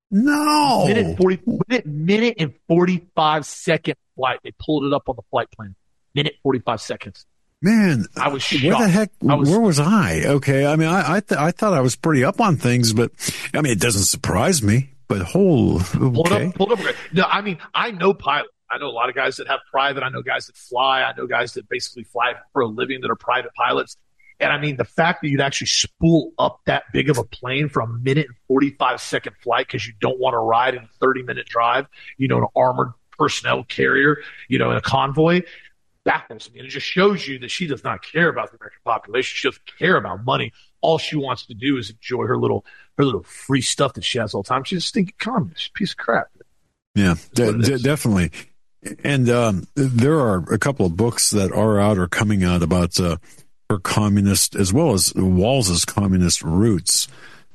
No. Minute, forty, minute, minute and forty-five second flight. They pulled it up on the flight plan. Minute, forty-five seconds. Man, I was shocked. Where the heck, was, where was I? Okay, I mean, I I, th- I thought I was pretty up on things, but, I mean, it doesn't surprise me, but whole, okay. Pulled up, pulled up. No, I mean, I know pilots. I know a lot of guys that have private. I know guys that fly. I know guys that basically fly for a living that are private pilots. And I mean, the fact that you'd actually spool up that big of a plane for a minute and forty-five second flight because you don't want to ride in a thirty minute drive, you know, an armored personnel carrier, you know, in a convoy, baffles me. And it just shows you that she does not care about the American population. She doesn't care about money. All she wants to do is enjoy her little, her little free stuff that she has all the time. She's a stinking communist, piece of crap. Yeah, de- de- definitely. And um, there are a couple of books that are out or coming out about uh, her communist as well as Walz's communist roots.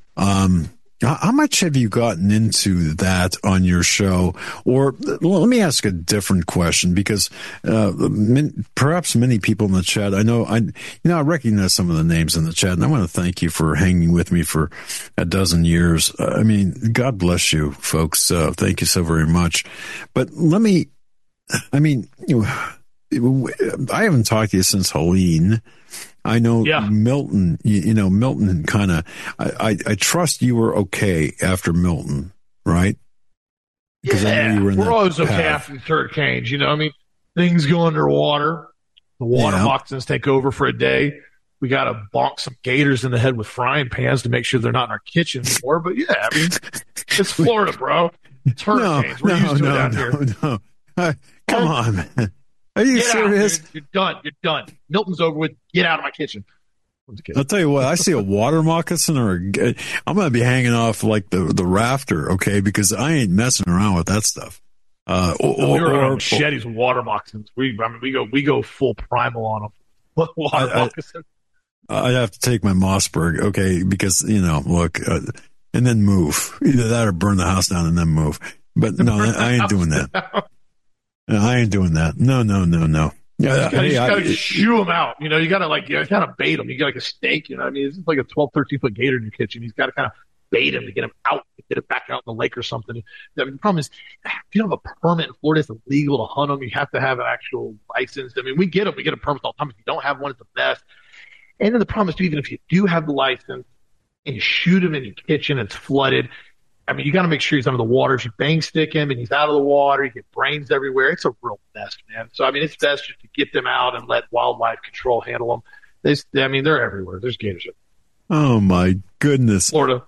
Um, how, how much have you gotten into that on your show? Or well, let me ask a different question, because uh, min, perhaps many people in the chat, I know, I you know, I recognize some of the names in the chat, and I want to thank you for hanging with me for a dozen years. Uh, I mean, God bless you, folks. Uh, thank you so very much. But let me, I mean, you know, I haven't talked to you since Helene. I know yeah. Milton, you, you know, Milton kind of, I, I, I trust you were okay after Milton, right? Yeah, I know you were in we're always path. okay after the hurricanes. You know, I mean, things go underwater. The water yeah. moccasins take over for a day. We got to bonk some gators in the head with frying pans to make sure they're not in our kitchen anymore. But yeah, I mean, it's Florida, bro. It's hurricanes. No, we're no, used to no, it down no, here. No, uh, come oh. on, man. Are you Get serious? Out, You're done. You're done. Milton's over with. Get out of my kitchen. I'll tell you what. I see a water moccasin, or a, I'm going to be hanging off like the the rafter, okay? Because I ain't messing around with that stuff. Uh, or, no, we were or, on machetes with water moccasins. We, I mean, we go we go full primal on them. Water I, moccasin. I, I'd have to take my Mossberg, okay? Because you know, look, uh, and then move. Either that or burn the house down and then move. But no, I ain't doing that. No, I ain't doing that. No, no, no, no. Yeah, you hey, got to I, shoo them out. You know, you got to like, you got to bait them. You got like a snake. You know, what I mean, it's like a twelve, thirteen foot gator in your kitchen. He's got to kind of bait him to get him out, get it back out in the lake or something. I mean, the problem is, if you don't have a permit in Florida, it's illegal to hunt them. You have to have an actual license. I mean, we get them. We get a permit all the time. If you don't have one, it's a mess. And then the problem is, even if you do have the license and you shoot him in your kitchen, it's flooded. I mean, you got to make sure he's under the water. If you bang stick him and he's out of the water, you get brains everywhere. It's a real mess, man. So, I mean, it's best just to get them out and let wildlife control handle them. They, I mean, they're everywhere. There's gators. Oh, my goodness. Florida.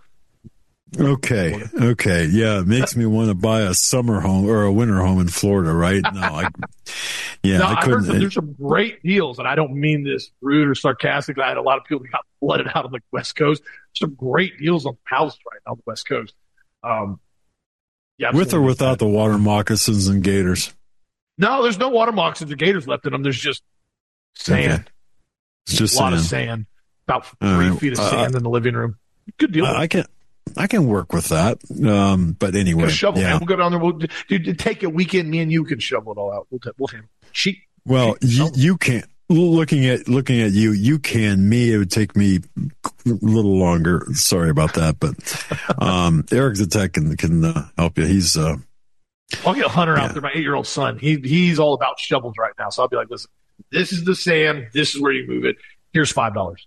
Okay. Florida. Okay. Yeah. It makes me want to buy a summer home or a winter home in Florida, right? No, I, yeah, no, I I couldn't. Heard some, there's some great deals, and I don't mean this rude or sarcastic. I had a lot of people that got flooded out on the West Coast. Some great deals on houses right now on the West Coast. Um, yeah, with or without the water moccasins and gators? No, there's no water moccasins or gators left in them. There's just sand. Okay. It's just a lot sand. of sand. About three right. feet of uh, sand in the living room. Good deal. I can, I can work with that. Um, but anyway, shovel. Yeah. Man. We'll go down there. We'll dude, take a weekend. Me and you can shovel it all out. We'll, we'll handle it. Cheap. Well, cheap you, you can't. Looking at looking at you, you can. Me, it would take me a little longer. Sorry about that, but um, Eric Zatek can can uh, help you. He's. Uh, I'll get Hunter yeah. out there, my eight-year-old son. He he's all about shovels right now. So I'll be like, listen, this is the sand. This is where you move it. Here's five dollars.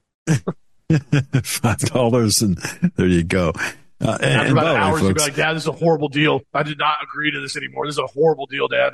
Five dollars, and there you go. Uh, and, After and about way, hours, folks, you'll be like, Dad, this is a horrible deal. I did not agree to this anymore. This is a horrible deal, Dad.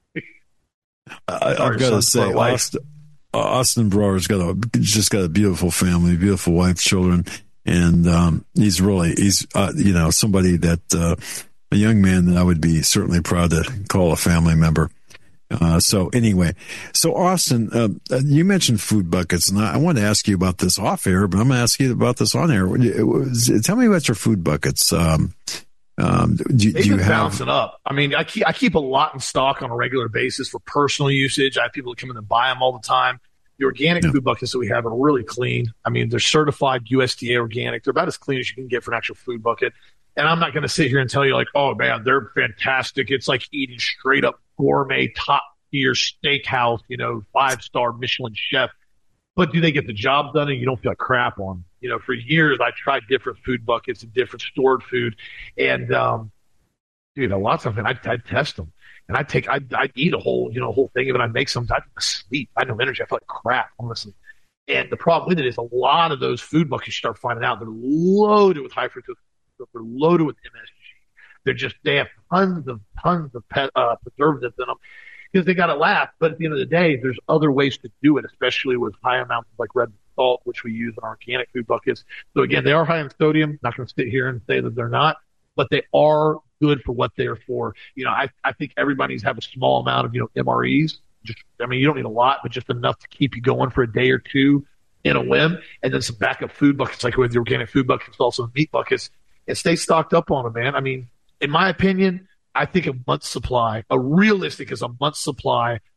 I, I've got to say, Austin, Austin Brower's got a just got a beautiful family, beautiful wife, children, and um, he's really he's uh, you know somebody that uh, a young man that I would be certainly proud to call a family member. Uh, so anyway, so Austin, uh, you mentioned food buckets, and I, I want to ask you about this off air, but I'm going to ask you about this on air. Tell me about your food buckets. Um, Um, do, They've do you been have bouncing up? I mean, I keep I keep a lot in stock on a regular basis for personal usage. I have people that come in and buy them all the time. The organic yeah. food buckets that we have are really clean. I mean, they're certified U S D A organic. They're about as clean as you can get for an actual food bucket. And I'm not going to sit here and tell you like, oh man, they're fantastic. It's like eating straight up gourmet top tier steakhouse, you know, five star Michelin chef. But do they get the job done and you don't feel like crap on them? You know, for years I tried different food buckets and different stored food, and um, dude, a lot of times I I test them, and I take I I eat a whole you know whole thing of it. I make some. I sleep. I have no energy. I feel like crap, honestly. And the problem with it is a lot of those food buckets you start finding out they're loaded with high fructose. They're loaded with M S G. They're just they have tons of tons of pet, uh, preservatives in them. Because they got to laugh, but at the end of the day, there's other ways to do it, especially with high amounts of like red salt, which we use in our organic food buckets. So again, they are high in sodium. Not going to sit here and say that they're not, but they are good for what they're for. You know, I, I think everybody needs to have a small amount of, you know, M R Es. Just, I mean, you don't need a lot, but just enough to keep you going for a day or two in a whim. And then some backup food buckets, like with the organic food buckets, also meat buckets, and stay stocked up on them, man. I mean, in my opinion, I think a month's supply, a realistic is a month's supply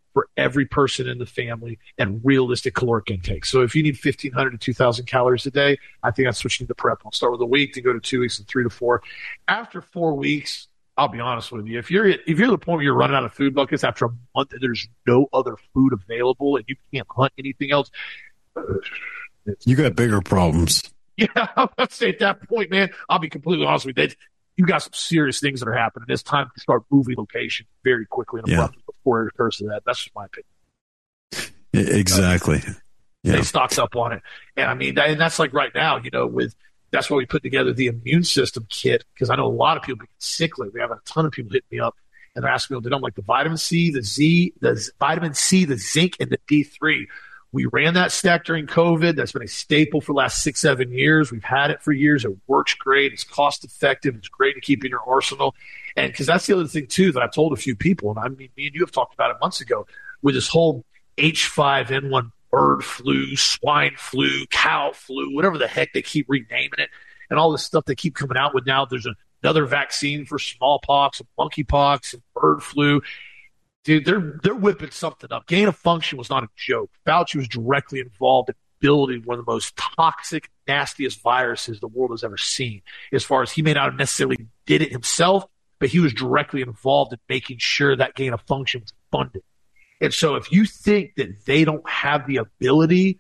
for every person in the family and realistic caloric intake. So if you need fifteen hundred to two thousand calories a day, I think that's what you need to prep. I'll start with a week to go to two weeks and three to four. After four weeks, I'll be honest with you. If you're if you're at the point where you're running out of food buckets after a month and there's no other food available and you can't hunt anything else, you got bigger problems. Yeah, I'm going to say at that point, man, I'll be completely honest with you. You got some serious things that are happening. It's time to start moving location very quickly and abruptly yeah. before it occurs to that. That's just my opinion. Exactly. Yeah. They stocked up on it. And I mean, and that's like right now, you know, with that's why we put together the immune system kit, because I know a lot of people get sick lately. We have a ton of people hitting me up and they're asking me, they don't like the vitamin C, the Z, the vitamin C, the zinc, and the D three. We ran that stack during COVID. That's been a staple for the last six, seven years. We've had it for years. It works great. It's cost effective. It's great to keep in your arsenal. And because that's the other thing, too, that I've told a few people, and I mean, me and you have talked about it months ago, with this whole H five N one bird flu, swine flu, cow flu, whatever the heck they keep renaming it, and all this stuff they keep coming out with now. There's another vaccine for smallpox and monkeypox and bird flu. Dude, they're they're whipping something up. Gain of function was not a joke. Fauci was directly involved in building one of the most toxic, nastiest viruses the world has ever seen. As far as he may not have necessarily did it himself, but he was directly involved in making sure that gain of function was funded. And so if you think that they don't have the ability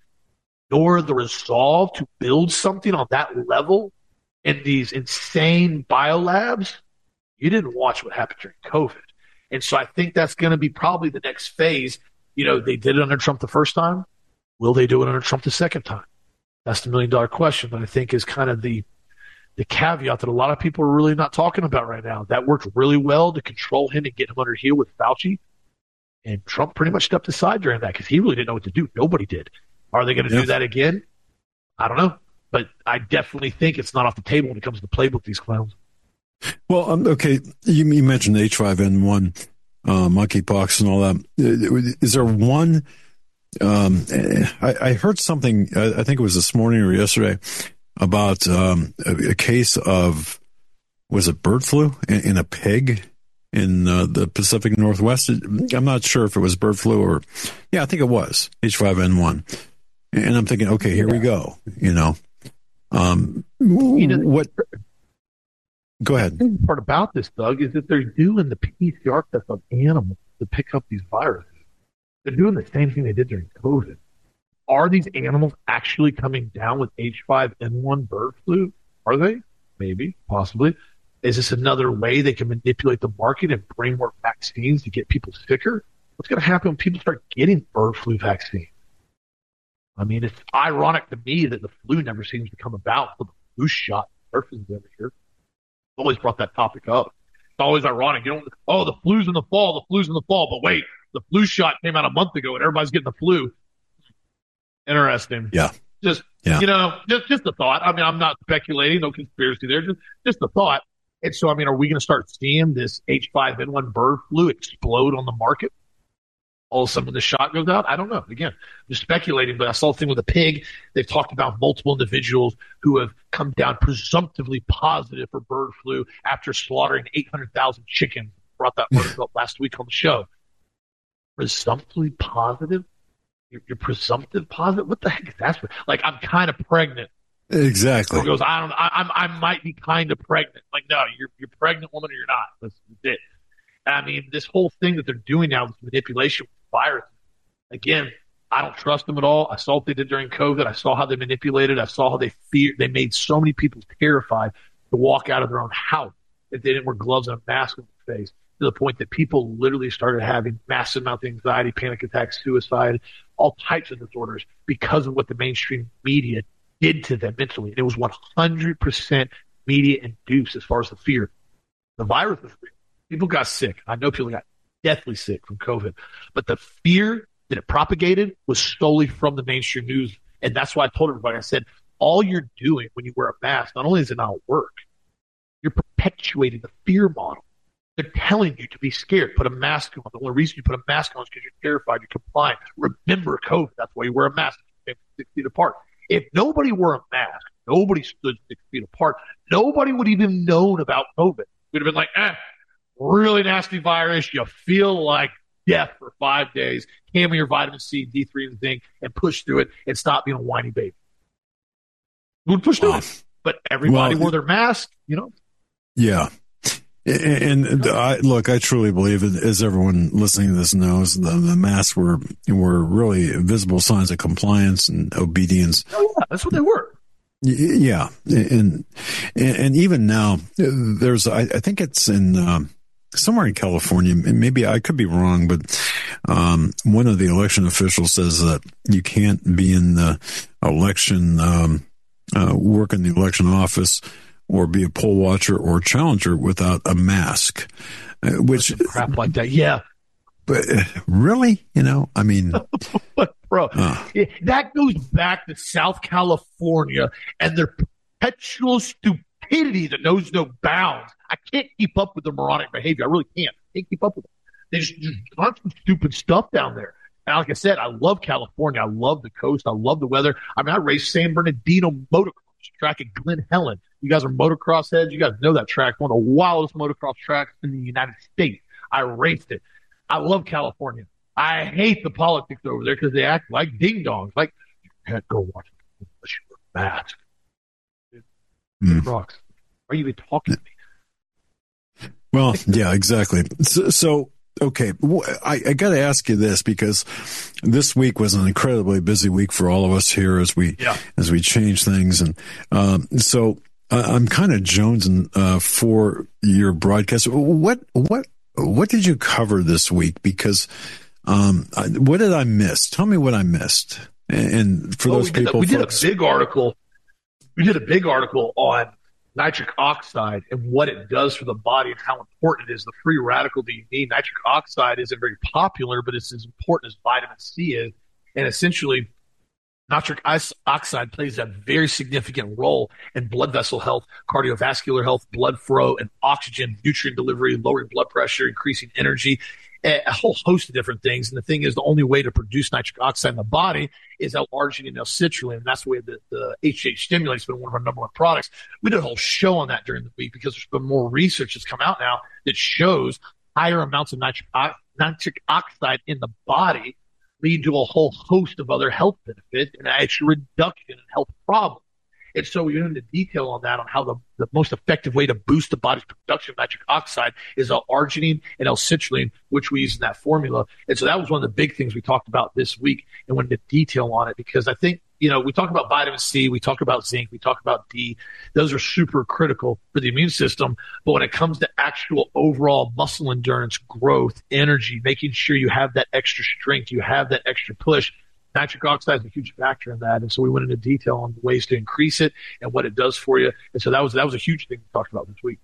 nor the resolve to build something on that level in these insane biolabs, you didn't watch what happened during COVID. And so I think that's going to be probably the next phase. You know, they did it under Trump the first time. Will they do it under Trump the second time? That's the million dollar question, but I think is kind of the the caveat that a lot of people are really not talking about right now. That worked really well to control him and get him under heel with Fauci. And Trump pretty much stepped aside during that because he really didn't know what to do. Nobody did. Are they going to yeah. do that again? I don't know. But I definitely think it's not off the table when it comes to the playbook, these clowns. Well, um, okay, you, you mentioned H five N one, uh, monkeypox and all that. Is there one, um, I, I heard something, I think it was this morning or yesterday, about um, a, a case of, was it bird flu in, in a pig in uh, the Pacific Northwest? I'm not sure if it was bird flu or, yeah, I think it was H five N one. And I'm thinking, okay, here yeah. we go, you know. Um, you know, what... Go ahead. The part about this, Doug, is that they're doing the P C R test on animals to pick up these viruses. They're doing the same thing they did during COVID. Are these animals actually coming down with H five N one bird flu? Are they? Maybe, possibly. Is this another way they can manipulate the market and bring more vaccines to get people sicker? What's going to happen when people start getting bird flu vaccines? I mean, it's ironic to me that the flu never seems to come about for the flu shot surfaces every year. Always brought that topic up. It's always ironic. You don't, oh, the flu's in the fall, the flu's in the fall. But wait, the flu shot came out a month ago and everybody's getting the flu. Interesting. Yeah. Just, yeah. you know, just, just a thought. I mean, I'm not speculating, no conspiracy there. Just, just a thought. And so, I mean, are we going to start seeing this H five N one bird flu explode on the market? All of a sudden the shot goes out? I don't know. Again, I'm just speculating, but I saw a thing with a pig. They've talked about multiple individuals who have come down presumptively positive for bird flu after slaughtering eight hundred thousand chickens. Brought that article up last week on the show. Presumptively positive? You're, you're presumptive positive? What the heck is that? Like, I'm kind of pregnant. Exactly. So goes, I don't I, I'm, I might be kind of pregnant. Like, no, you're, you're pregnant woman or you're not. That's it. I mean, this whole thing that they're doing now, this manipulation with virus, again, I don't trust them at all. I saw what they did during COVID. I saw how they manipulated. I saw how they feared. They made so many people terrified to walk out of their own house if they didn't wear gloves and a mask on their face, to the point that people literally started having massive amounts of anxiety, panic attacks, suicide, all types of disorders because of what the mainstream media did to them mentally. And it was one hundred percent media induced as far as the fear. The virus was real. People got sick. I know people got deathly sick from COVID. But the fear that it propagated was solely from the mainstream news. And that's why I told everybody, I said, all you're doing when you wear a mask, not only does it not work, you're perpetuating the fear model. They're telling you to be scared. Put a mask on. The only reason you put a mask on is because you're terrified, you're compliant. Remember COVID. That's why you wear a mask. Six feet apart. If nobody wore a mask, nobody stood six feet apart, nobody would even known about COVID. We'd have been like, eh, really nasty virus. You feel like death for five days, hammer your vitamin C, D three, and zinc, and push through it and stop being a whiny baby. We would push through it. But everybody well, wore their mask, you know? Yeah. And, and I, look, I truly believe, as everyone listening to this knows, the, the masks were were really visible signs of compliance and obedience. Oh, yeah, that's what they were. Yeah, and and even now, there's I, I think it's in um, somewhere in California. Maybe I could be wrong, but um, one of the election officials says that you can't be in the election, um, uh, work in the election office, or be a poll watcher or challenger without a mask. Uh, which crap like that, yeah. But uh, really, you know, I mean. But, bro, uh, that goes back to South California and their perpetual stupidity that knows no bounds. I can't keep up with their moronic behavior. I really can't. I can't keep up with them. They just, just constant stupid stuff down there. And like I said, I love California. I love the coast. I love the weather. I mean, I raced San Bernardino motocross track at Glen Helen. You guys are motocross heads. You guys know that track, one of the wildest motocross tracks in the United States. I raced it. I love California. I hate the politics over there because they act like ding-dongs. Like, you can't go watch it unless you wear a mask. Mm. Rocks. Why are you even talking to me? Well, yeah, exactly. So, so okay, I, I got to ask you this, because this week was an incredibly busy week for all of us here as we yeah. as we change things, and um, so I'm kind of jonesing uh, for your broadcast. What what what did you cover this week? Because um, what did I miss? Tell me what I missed. And for well, those we people, did, we folks, did a big article. We did a big article on nitric oxide and what it does for the body and how important it is. The free radical that you need. Nitric oxide isn't very popular, but it's as important as vitamin C is. And essentially, nitric oxide plays a very significant role in blood vessel health, cardiovascular health, blood flow, and oxygen, nutrient delivery, lowering blood pressure, increasing energy, a whole host of different things. And the thing is, the only way to produce nitric oxide in the body is L-arginine and L-citrulline. And that's the way that the H G H stimulate's been one of our number one products. We did a whole show on that during the week because there's been more research that's come out now that shows higher amounts of nitric, nitric oxide in the body lead to a whole host of other health benefits and actually reduction in health problems. And so we went into detail on that, on how the, the most effective way to boost the body's production of nitric oxide is L-arginine and L-citrulline, which we use in that formula. And so that was one of the big things we talked about this week and went into detail on it, because I think, you know, we talk about vitamin C, we talk about zinc, we talk about D. Those are super critical for the immune system. But when it comes to actual overall muscle endurance, growth, energy, making sure you have that extra strength, you have that extra push, nitric oxide is a huge factor in that. And so we went into detail on ways to increase it and what it does for you. And so that was that was a huge thing we talked about this week.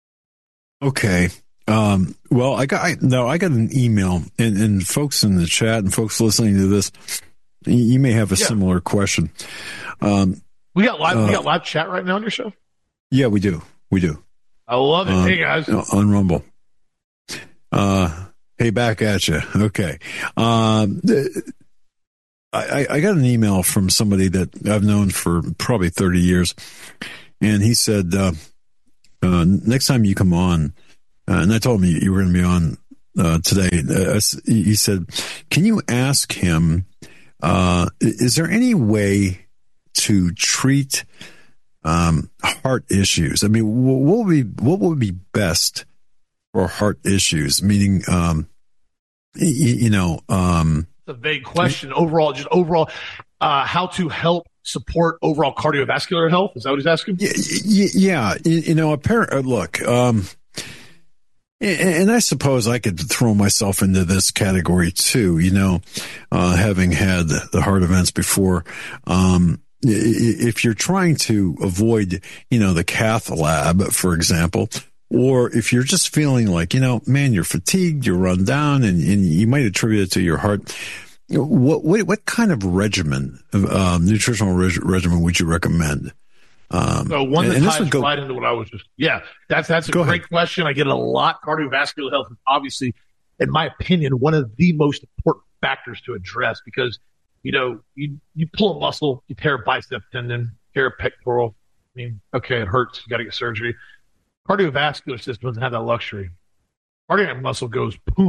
Okay. Um, well, I got I, no, I got an email, and, and folks in the chat and folks listening to this, you may have a yeah. similar question. Um, we got live. Uh, we got live chat right now on your show. Yeah, we do. We do. I love it. Um, hey guys, on Rumble. Uh, hey, back at you. Okay. Um, I, I got an email from somebody that I've known for probably thirty years, and he said, uh, uh, next time you come on, uh, and I told him you were going to be on uh, today, uh, he said, can you ask him, uh, is there any way to treat um, heart issues? I mean, what would be, what would be best for heart issues? Meaning, um, you, you know, um, a vague question. Overall, just overall, uh, how to help support overall cardiovascular health? Is that what he's asking? Yeah, yeah. You know, apparent. Look, um, and I suppose I could throw myself into this category too. You know, uh, having had the heart events before, um, if you're trying to avoid, you know, the cath lab, for example. Or if you're just feeling like, you know, man, you're fatigued, you're run down, and, and you might attribute it to your heart. What what, what kind of regimen, um, nutritional reg- regimen would you recommend? Um, so one that and, ties and go, right into what I was just, yeah, that's that's a great ahead. question. I get it a lot. Cardiovascular health is obviously, in my opinion, one of the most important factors to address, because, you know, you, you pull a muscle, you tear a bicep tendon, tear a pectoral. I mean, okay, it hurts. You got to get surgery. Cardiovascular system doesn't have that luxury. Cardiac muscle goes poof,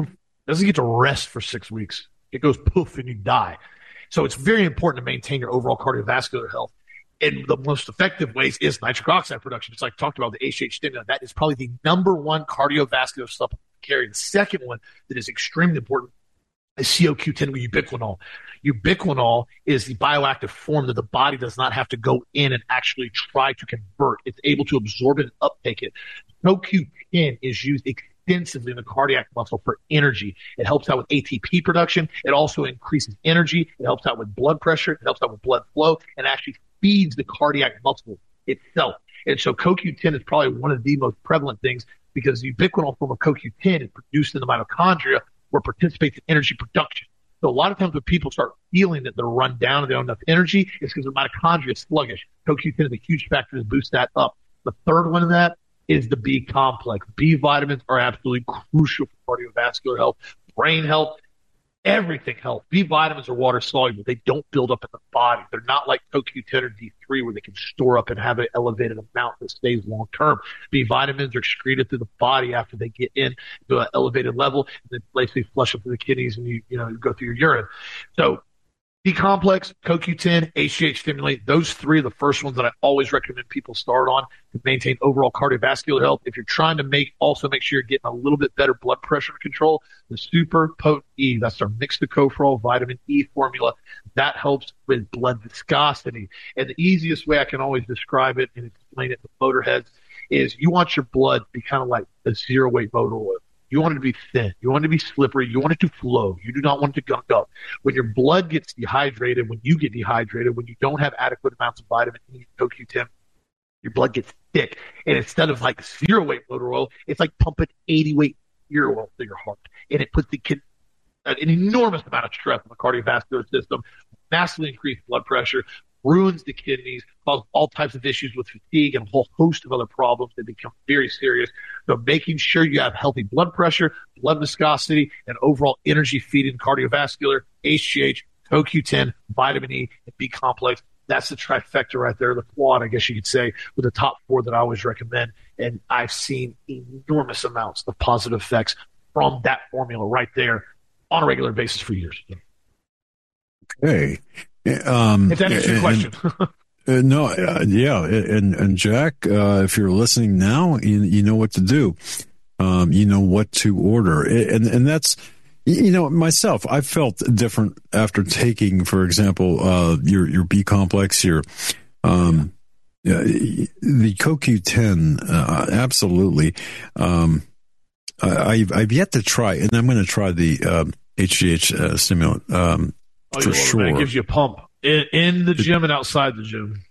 doesn't get to rest for six weeks. It goes poof and you die. So it's very important to maintain your overall cardiovascular health. And the most effective ways is nitric oxide production. It's like talked about the H G H stimulant. That is probably the number one cardiovascular supplement to carry. The second one that is extremely important is C O Q ten with ubiquinol. Ubiquinol is the bioactive form that the body does not have to go in and actually try to convert. It's able to absorb it and uptake it. C O Q ten is used extensively in the cardiac muscle for energy. It helps out with A T P production. It also increases energy. It helps out with blood pressure. It helps out with blood flow, and actually feeds the cardiac muscle itself. And so C O Q ten is probably one of the most prevalent things because the ubiquinol form of C O Q ten is produced in the mitochondria where it participates in energy production. So a lot of times when people start feeling that they're run down and they don't have enough energy, it's because their mitochondria is sluggish. C O Q ten is a huge factor to boost that up. The third one of that is the B complex. B vitamins are absolutely crucial for cardiovascular health, brain health, everything health. B vitamins are water soluble. They don't build up in the body. They're not like C O Q ten or D three where they can store up and have an elevated amount that stays long term. B vitamins are excreted through the body after they get in to an elevated level, and then basically flush up through the kidneys and you you know you go through your urine. So B complex, C O Q ten, H G H stimulate, those three are the first ones that I always recommend people start on to maintain overall cardiovascular health. If you're trying to make also make sure you're getting a little bit better blood pressure control, the Super Potent E, that's our mixed tocopherol vitamin E formula, that helps with blood viscosity. And the easiest way I can always describe it and explain it to motorheads is you want your blood to be kind of like a zero weight motor oil. You want it to be thin. You want it to be slippery. You want it to flow. You do not want it to gunk up. When your blood gets dehydrated, when you get dehydrated, when you don't have adequate amounts of vitamin E and C O Q ten, your blood gets thick. And instead of like zero weight motor oil, it's like pumping eighty weight gear oil through your heart. And it puts the kid, an enormous amount of stress on the cardiovascular system, massively increased blood pressure, ruins the kidneys, causes all types of issues with fatigue and a whole host of other problems that become very serious. So making sure you have healthy blood pressure, blood viscosity, and overall energy feeding cardiovascular, H G H, C O Q ten, vitamin E, and B complex. That's the trifecta right there, the quad, I guess you could say, with the top four that I always recommend. And I've seen enormous amounts of positive effects from that formula right there on a regular basis for years. Okay. Um, if that answers your question. uh, no, uh, yeah. And, and Jack, uh, if you're listening now, you, you know what to do. Um, you know what to order. And, and that's, you know, myself, I felt different after taking, for example, uh, your, your B complex, your, um, uh, the C O Q ten, uh, absolutely. Um, I, I've, I've yet to try, and I'm going to try the, um, H G H uh, stimulant, um, oh, for sure. It gives you a pump in, in the gym and outside the gym.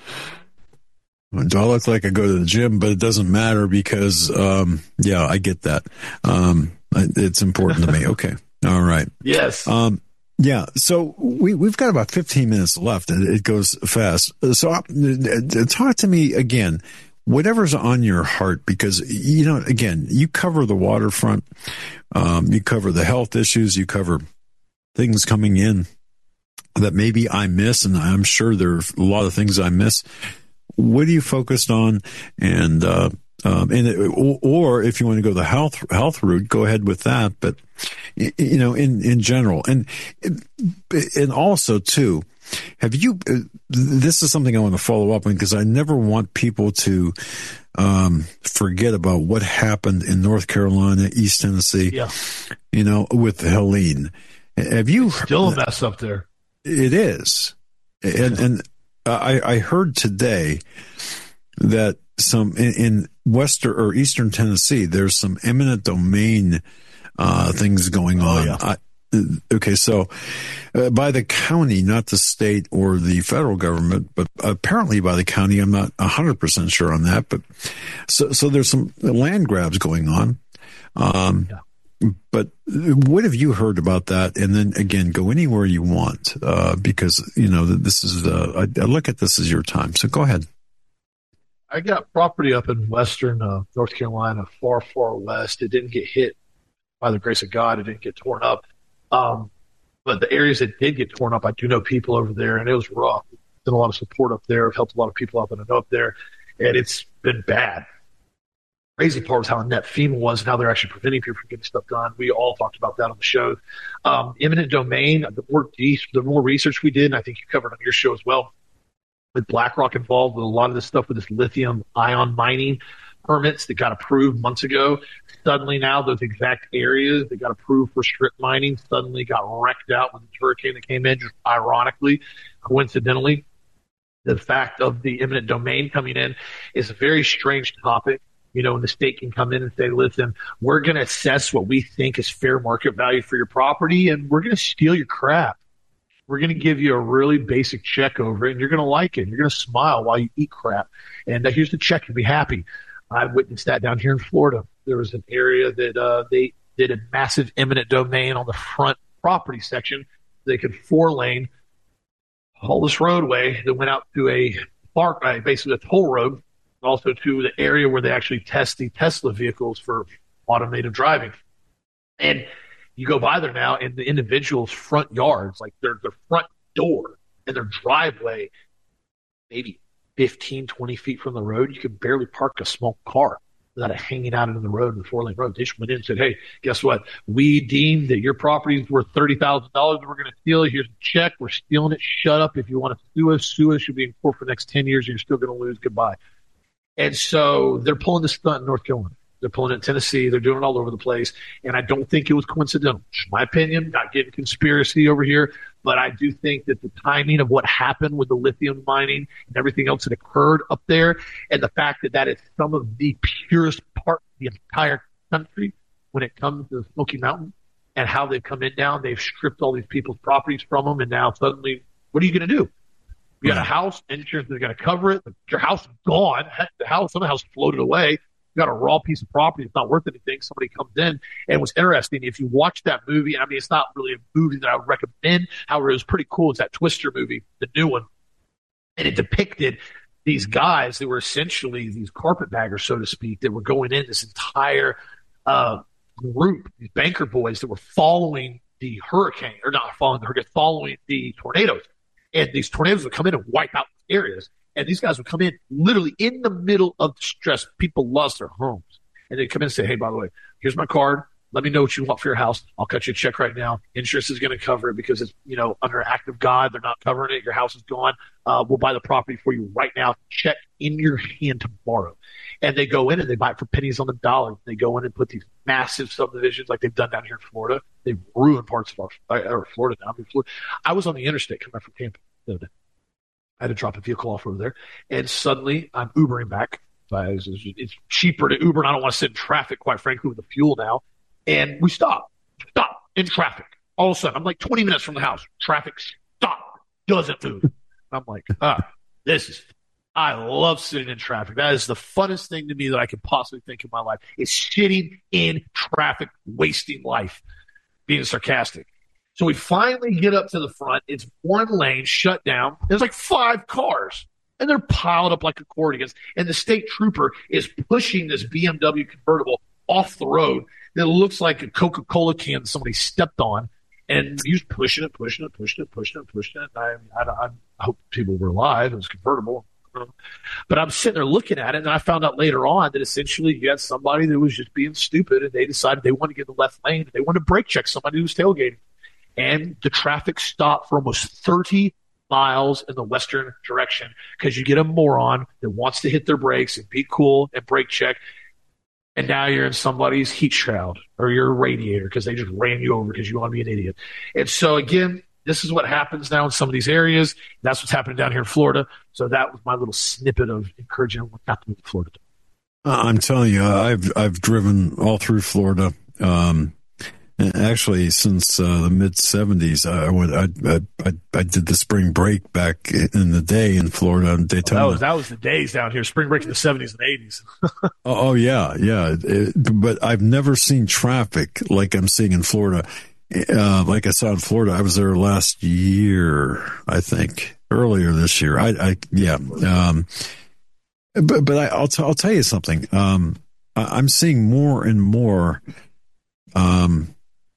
Do I look like I go to the gym? But it doesn't matter because, um, yeah, I get that. Um, it's important to me. Okay. All right. Yes. Um, yeah. So we, we've got about fifteen minutes left and it goes fast. So uh, talk to me again, whatever's on your heart, because, you know, again, you cover the waterfront, um, you cover the health issues, you cover things coming in that maybe I miss. And I'm sure there are a lot of things I miss. What are you focused on? And, uh, um, and, it, or, or if you want to go the health, health route, go ahead with that. But, you know, in, in general, and, and also too, have you, this is something I want to follow up on because I never want people to, um, forget about what happened in North Carolina, East Tennessee, yeah. you know, with Helene. Have you it's still a mess up there? It is. And, and, I, I heard today that some in, in western or eastern Tennessee, there's some eminent domain uh, things going oh, on. Yeah. I, okay, so uh, by the county, not the state or the federal government, but apparently by the county. I'm not one hundred percent sure on that, but so so there's some land grabs going on. Um, yeah. But what have you heard about that? And then again, go anywhere you want, uh, because, you know, this is, uh, I, I look at this as your time. So go ahead. I got property up in western uh, North Carolina, far, far west. It didn't get hit by the grace of God. It didn't get torn up. Um, but the areas that did get torn up, I do know people over there, and it was rough. Done a lot of support up there. I've helped a lot of people up and I know up there, and it's been bad. crazy part was how inept FEMA was and how they're actually preventing people from getting stuff done. We all talked about that on the show. Um, eminent domain, the more, the more research we did, and I think you covered on your show as well, with BlackRock involved with a lot of this stuff with this lithium ion mining permits that got approved months ago. Suddenly now those exact areas that got approved for strip mining suddenly got wrecked out with the hurricane that came in, just ironically, coincidentally. The fact of the eminent domain coming in is a very strange topic. You know, and the state can come in and say, listen, we're going to assess what we think is fair market value for your property, and we're going to steal your crap. We're going to give you a really basic check over it, and you're going to like it. You're going to smile while you eat crap. And uh, here's the check. You'll be happy. I witnessed that down here in Florida. There was an area that uh, they did a massive eminent domain on the front property section. They could four-lane all this roadway that went out to a park, uh, basically a toll road, also to the area where they actually test the Tesla vehicles for automated driving. And you go by there now, and the individual's front yards, like their, their front door and their driveway, maybe fifteen, twenty feet from the road, you could barely park a small car without it hanging out into the road, in the four-lane road. They just went in and said, hey, guess what? We deemed that your property is worth thirty thousand dollars, and we're going to steal it. Here's a check. We're stealing it. Shut up. If you want to sue us, sue us. You'll be in court for the next ten years, and you're still going to lose. Goodbye. And so they're pulling this stunt in North Carolina. They're pulling it in Tennessee. They're doing it all over the place. And I don't think it was coincidental. It's my opinion, not getting conspiracy over here, but I do think that the timing of what happened with the lithium mining and everything else that occurred up there, and the fact that that is some of the purest part of the entire country when it comes to the Smoky Mountain and how they've come in now, they've stripped all these people's properties from them, and now suddenly, what are you going to do? You got a house, insurance is going to cover it. Your house is gone. The house, some of the house floated away. You got a raw piece of property. It's not worth anything. Somebody comes in. And it was interesting. If you watch that movie, I mean, it's not really a movie that I would recommend. However, it was pretty cool. It's that Twister movie, the new one. And it depicted these guys that were essentially these carpetbaggers, so to speak, that were going in this entire uh, group, these banker boys that were following the hurricane, or not following the hurricane, following the tornadoes. And these tornadoes would come in and wipe out areas. And these guys would come in literally in the middle of the stress. People lost their homes. And they'd come in and say, hey, by the way, here's my card. Let me know what you want for your house. I'll cut you a check right now. Insurance is going to cover it because it's, you know, under an act of God. They're not covering it. Your house is gone. Uh, we'll buy the property for you right now. Check in your hand tomorrow. And they go in and they buy it for pennies on the dollar. They go in and put these massive subdivisions like they've done down here in Florida. They've ruined parts of our, or Florida now. I mean, Florida. I was on the interstate coming back from Tampa the other day. I had to drop a vehicle off over there. And suddenly I'm Ubering back. It's cheaper to Uber, and I don't want to sit in traffic, quite frankly, with the fuel now. And we stop, stop in traffic. All of a sudden, I'm like twenty minutes from the house. Traffic stop, doesn't move. I'm like, ah, this is, I love sitting in traffic. That is the funnest thing to me that I could possibly think in my life, is sitting in traffic, wasting life, being sarcastic. So we finally get up to the front. It's one lane, shut down. There's like five cars, and they're piled up like accordions. And the state trooper is pushing this B M W convertible off the road that looks like a Coca-Cola can somebody stepped on. And he's pushing it, pushing it, pushing it, pushing it, pushing it. I, I, I hope people were alive. It was convertible. But I'm sitting there looking at it, and I found out later on that essentially you had somebody that was just being stupid, and they decided they wanted to get in the left lane. And they wanted to brake check somebody who was tailgating. And the traffic stopped for almost thirty miles in the western direction because you get a moron that wants to hit their brakes and be cool and brake check. And now you're in somebody's heat shroud or your radiator because they just ran you over because you want to be an idiot. And so, again, this is what happens now in some of these areas. That's what's happening down here in Florida. So that was my little snippet of encouraging everyone not to move to Florida. Uh, I'm telling you, I've I've driven all through Florida. Um, actually, since uh, the mid seventies, I went. I, I I did the spring break back in the day in Florida and Daytona. Well, that was that was the days down here. Spring break in the seventies and eighties. oh, oh yeah, yeah. It, but I've never seen traffic like I'm seeing in Florida. Uh, like I saw in Florida, I was there last year, I think, earlier this year. I, I yeah. Um, but but I, I'll t- I'll tell you something. Um, I, I'm seeing more and more. Um,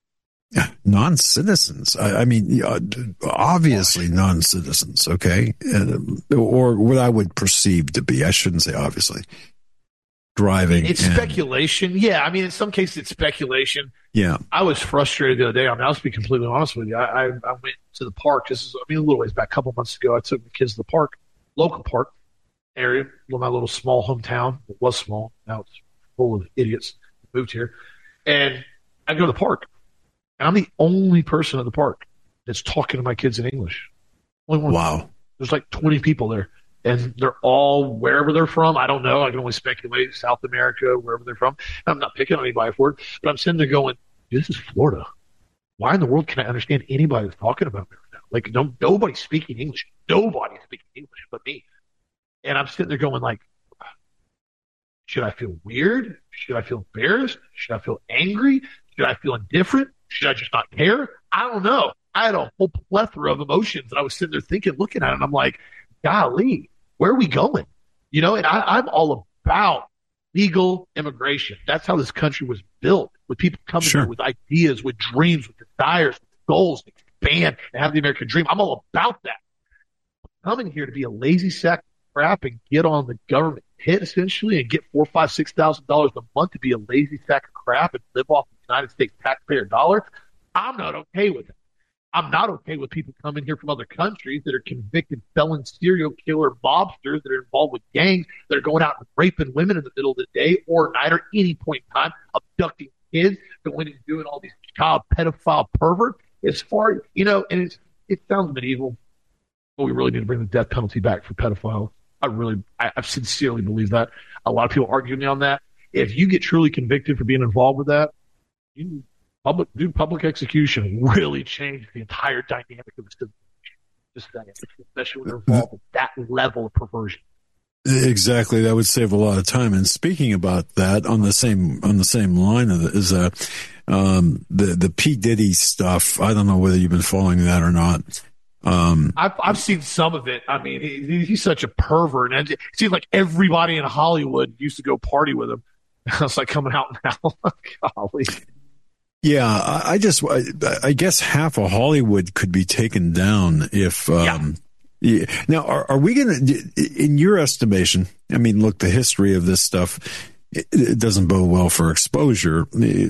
non-citizens. I, I mean, obviously non-citizens, okay? And, or what I would perceive to be, I shouldn't say obviously, driving. It's and, speculation. Yeah. I mean, in some cases, it's speculation. Yeah. I was frustrated the other day. I mean, I'll be completely honest with you. I, I, I went to the park. This is, I mean, a little ways back, a couple months ago. I took the kids to the park, local park area, my little small hometown. It was small. Now it's full of idiots who moved here. And I go to the park. And I'm the only person at the park that's talking to my kids in English. Only one. Wow. There's like twenty people there. And they're all wherever they're from. I don't know. I can only speculate. South America, wherever they're from. And I'm not picking on anybody for it. But I'm sitting there going, this is Florida. Why in the world can I understand anybody that's talking about me right now? Like, no, nobody's speaking English. Nobody's speaking English but me. And I'm sitting there going, like, should I feel weird? Should I feel embarrassed? Should I feel angry? Should I feel indifferent? Should I just not care? I don't know. I had a whole plethora of emotions, and I was sitting there thinking, looking at it, and I'm like, golly, where are we going? You know, and I, I'm all about legal immigration. That's how this country was built, with people coming Sure. here with ideas, with dreams, with desires, with goals, to expand and have the American dream. I'm all about that. Coming here to be a lazy sack of crap and get on the government hit, essentially, and get four, five, six thousand dollars a month to be a lazy sack of crap and live off the United States taxpayer dollar, I'm not okay with it. I'm not okay with people coming here from other countries that are convicted felon, serial killer, mobsters that are involved with gangs that are going out and raping women in the middle of the day or night or any point in time, abducting kids, going and doing all these child pedophile perverts. As far, you know, and it's, it sounds medieval, but we really need to bring the death penalty back for pedophiles. I really, I, I sincerely believe that. A lot of people argue with me on that. If you get truly convicted for being involved with that, you public do public execution really change the entire dynamic of the civilization. Just saying, especially when they're involved with that level of perversion. Exactly, that would save a lot of time. And speaking about that, on the same on the same line of it, is uh, um, the the P Diddy stuff. I don't know whether you've been following that or not. Um, I've I've seen some of it. I mean, he, he's such a pervert, and it seems like everybody in Hollywood used to go party with him. It's like coming out now. Golly. Yeah, I, I just I, I guess half of Hollywood could be taken down if. Um, yeah. Yeah. Now, are, are we going to, in your estimation? I mean, look, the history of this stuff. It, it doesn't bode well for exposure,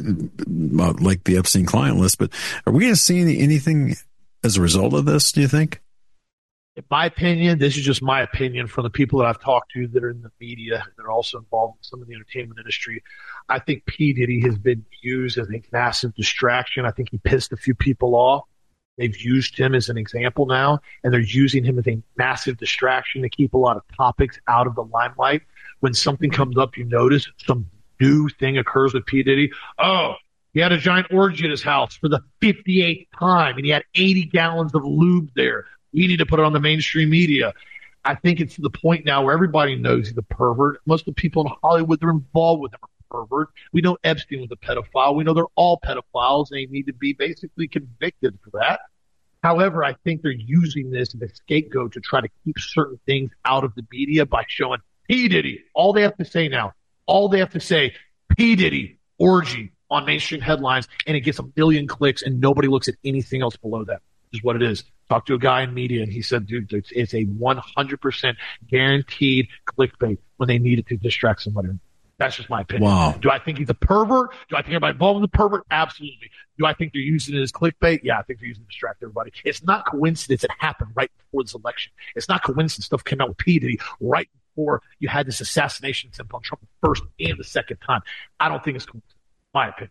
like the Epstein client list. But are we going to see any, anything as a result of this, do you think? In my opinion, this is just my opinion from the people that I've talked to that are in the media that are also involved in some of the entertainment industry. I think P. Diddy has been used as a massive distraction. I think he pissed a few people off. They've used him as an example now, and they're using him as a massive distraction to keep a lot of topics out of the limelight. When something comes up, you notice some new thing occurs with P. Diddy. Oh, he had a giant orgy at his house for the fifty-eighth time, and he had eighty gallons of lube there. We need to put it on the mainstream media. I think it's to the point now where everybody knows he's a pervert. Most of the people in Hollywood that are involved with him are pervert. We know Epstein was a pedophile. We know they're all pedophiles, and they need to be basically convicted for that. However, I think they're using this as a scapegoat to try to keep certain things out of the media by showing P. Diddy. All they have to say now, all they have to say, P. Diddy, orgy on mainstream headlines, and it gets a million clicks, and nobody looks at anything else below that. Is what it is. Talked to a guy in media, and he said, dude, it's, it's a one hundred percent guaranteed clickbait when they need it to distract somebody. That's just my opinion. Wow. Do I think he's a pervert? Do I think everybody involved with the pervert? Absolutely. Do I think they're using it as clickbait? Yeah, I think they're using it to distract everybody. It's not coincidence it happened right before this election. It's not coincidence stuff came out with P. Diddy right before you had this assassination attempt on Trump the first and the second time. I don't think it's coincidence. My opinion.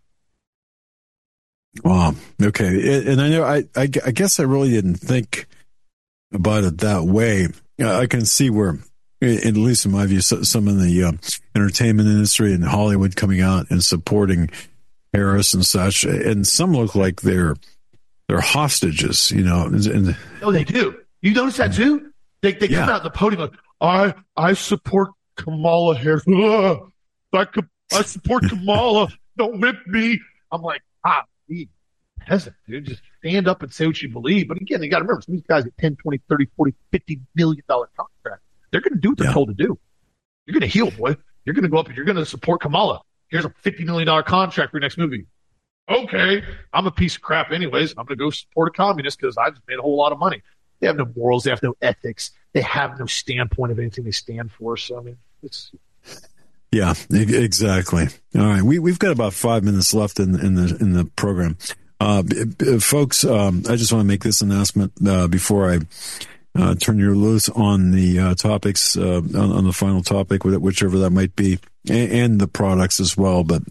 Wow. Okay. And I know, I, I, I guess I really didn't think about it that way. I can see where, at least in my view, some of the uh, entertainment industry and Hollywood coming out and supporting Harris and such, and some look like they're they're hostages, you know. And, oh, they do. You notice that too? They they yeah. come out in the podium like, I I support Kamala Harris. Ugh, I I support Kamala. Don't whip me. I'm like, ah. Be peasant, dude. Just stand up and say what you believe. But again, you got to remember, some of these guys get ten, twenty, thirty, forty, fifty million dollar contracts. They're going to do what they're yeah. told to do. You're going to heal, boy. You're going to go up and you're going to support Kamala. Here's a fifty million dollar contract for your next movie. Okay, I'm a piece of crap anyways. I'm going to go support a communist because I just made a whole lot of money. They have no morals. They have no ethics. They have no standpoint of anything they stand for. So, I mean, it's... Yeah, exactly. All right, we we've got about five minutes left in in the in the program, uh, folks. Um, I just want to make this announcement uh, before I uh, turn you loose on the uh, topics uh, on, on the final topic, whichever that might be, and, and the products as well. But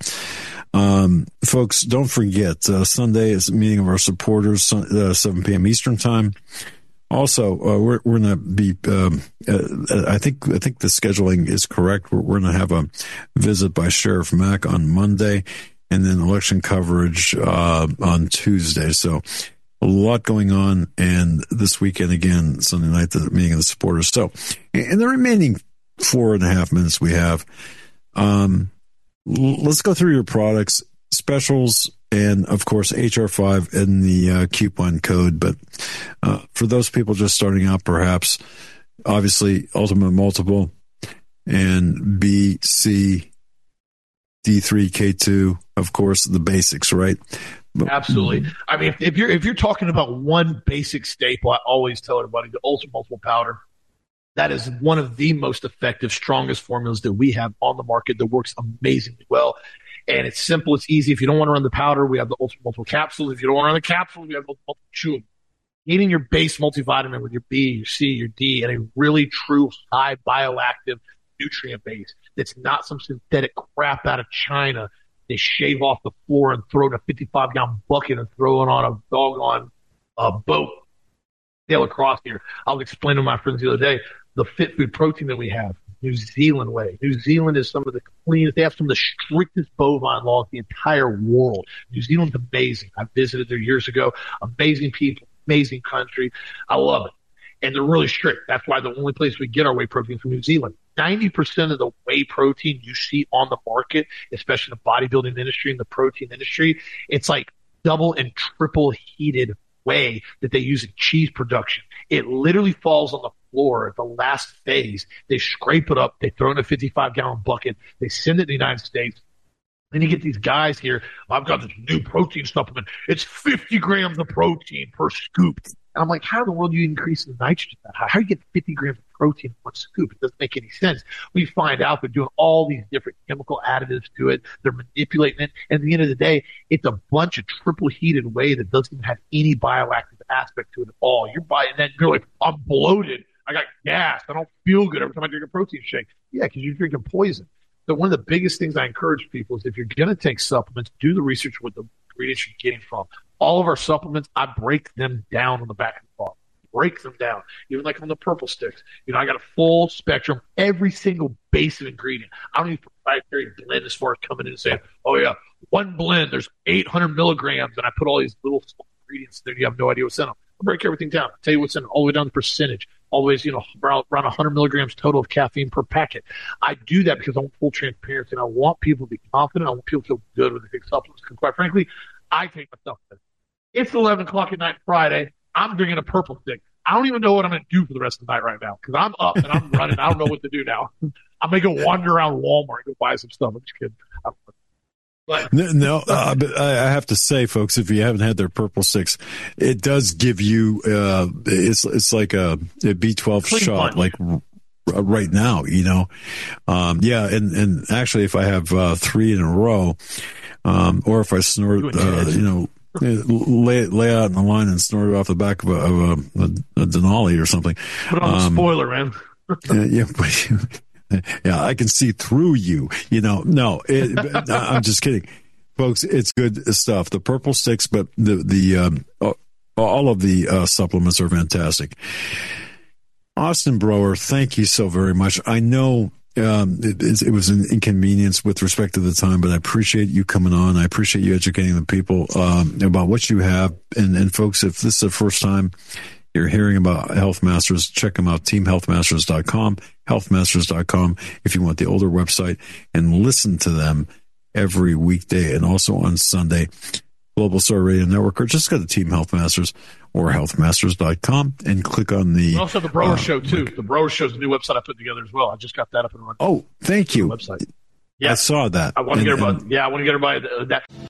um, folks, don't forget uh, Sunday is a meeting of our supporters, uh, seven p.m. Eastern time. Also, uh, we're we're going to be. Um, uh, I think I think the scheduling is correct. We're, we're going to have a visit by Sheriff Mack on Monday, and then election coverage uh, on Tuesday. So a lot going on, and this weekend again, Sunday night, the meeting of the supporters. So, in the remaining four and a half minutes we have, um, let's go through your products, specials. And, of course, H R five and the uh, coupon code. But uh, for those people just starting out, perhaps, obviously, Ultimate Multiple and B, C, D three, K two, of course, the basics, right? But, absolutely. I mean, if, if you're if you're talking about one basic staple, I always tell everybody the Ultimate Multiple powder. That is one of the most effective, strongest formulas that we have on the market that works amazingly well. And it's simple. It's easy. If you don't want to run the powder, we have the Ultimate Multiple capsules. If you don't want to run the capsules, we have the Ultimate Multiple chewable. Eating your base multivitamin with your B, your C, your D, and a really true high bioactive nutrient base that's not some synthetic crap out of China. They shave off the floor and throw it in a fifty-five gallon bucket and throw it on a doggone uh, boat. Sail across here. I was explaining to my friends the other day the Fit Food protein that we have. New Zealand way. New Zealand is some of the cleanest. They have some of the strictest bovine laws in the entire world. New Zealand's amazing. I visited there years ago. Amazing people, amazing country. I love it. And they're really strict. That's why the only place we get our whey protein is from New Zealand. ninety percent of the whey protein you see on the market, especially in the bodybuilding industry and the protein industry, it's like double and triple heated whey that they use in cheese production. It literally falls on the floor at the last phase. They scrape it up. They throw it in a fifty-five gallon bucket. They send it to the United States. Then you get these guys here. I've got this new protein supplement. It's fifty grams of protein per scoop. And I'm like, how in the world do you increase the nitrogen? How, how do you get fifty grams of protein in one scoop? It doesn't make any sense. We find out they're doing all these different chemical additives to it. They're manipulating it. And at the end of the day, it's a bunch of triple heated whey that doesn't even have any bioactive aspect to it at all. You're buying that, you're like, I'm bloated. I got gas. I don't feel good every time I drink a protein shake. Yeah, because you're drinking poison. So one of the biggest things I encourage people is if you're going to take supplements, do the research with the ingredients you're getting from. All of our supplements, I break them down on the back of the bottle. Break them down. Even like on the purple sticks. You know, I got a full spectrum, every single base of ingredient. I don't use proprietary blend as far as coming in and saying, oh yeah, one blend, there's eight hundred milligrams, and I put all these little small ingredients there. You have no idea what's in them. I break everything down. I tell you what's in it, all the way down to percentage. Always, you know, around, around one hundred milligrams total of caffeine per packet. I do that because I want full transparency, and I want people to be confident. I want people to feel good when they take supplements. Because quite frankly, I take myself in. It's eleven o'clock at night Friday. I'm drinking a purple stick. I don't even know what I'm going to do for the rest of the night right now because I'm up and I'm running. I don't know what to do now. I'm going to go wander around Walmart and go buy some stuff. I'm just kidding. But, no, no uh, but I have to say, folks, if you haven't had their purple sticks, it does give you uh, it's it's like a, a B twelve shot, punch. like r- right now, you know. Um, yeah, and and actually, if I have uh, three in a row, um, or if I snort, uh, you know. Lay it, lay out in the line and snort it off the back of a, of a, a, a Denali or something. Put on um, the spoiler, man. yeah, but, yeah, I can see through you. You know, no, it, I'm just kidding, folks. It's good stuff. The purple sticks, but the the um, all of the uh, supplements are fantastic. Austin Broer, thank you so very much. I know. Um, it, it was an inconvenience with respect to the time, but I appreciate you coming on. I appreciate you educating the people um, about what you have. And, and folks, if this is the first time you're hearing about Health Masters, check them out, team health masters dot com, health masters dot com, if you want the older website, and listen to them every weekday and also on Sunday. Global Star Radio Network, or just go to Team Health Masters or health masters dot com and click on the. And also the Broer uh, Show too. Link. The Broer Show is a new website I put together as well. I just got that up and running. Oh, thank you. Website. Yeah, I saw that. I want to and, get everybody. And, yeah, I want to get everybody that.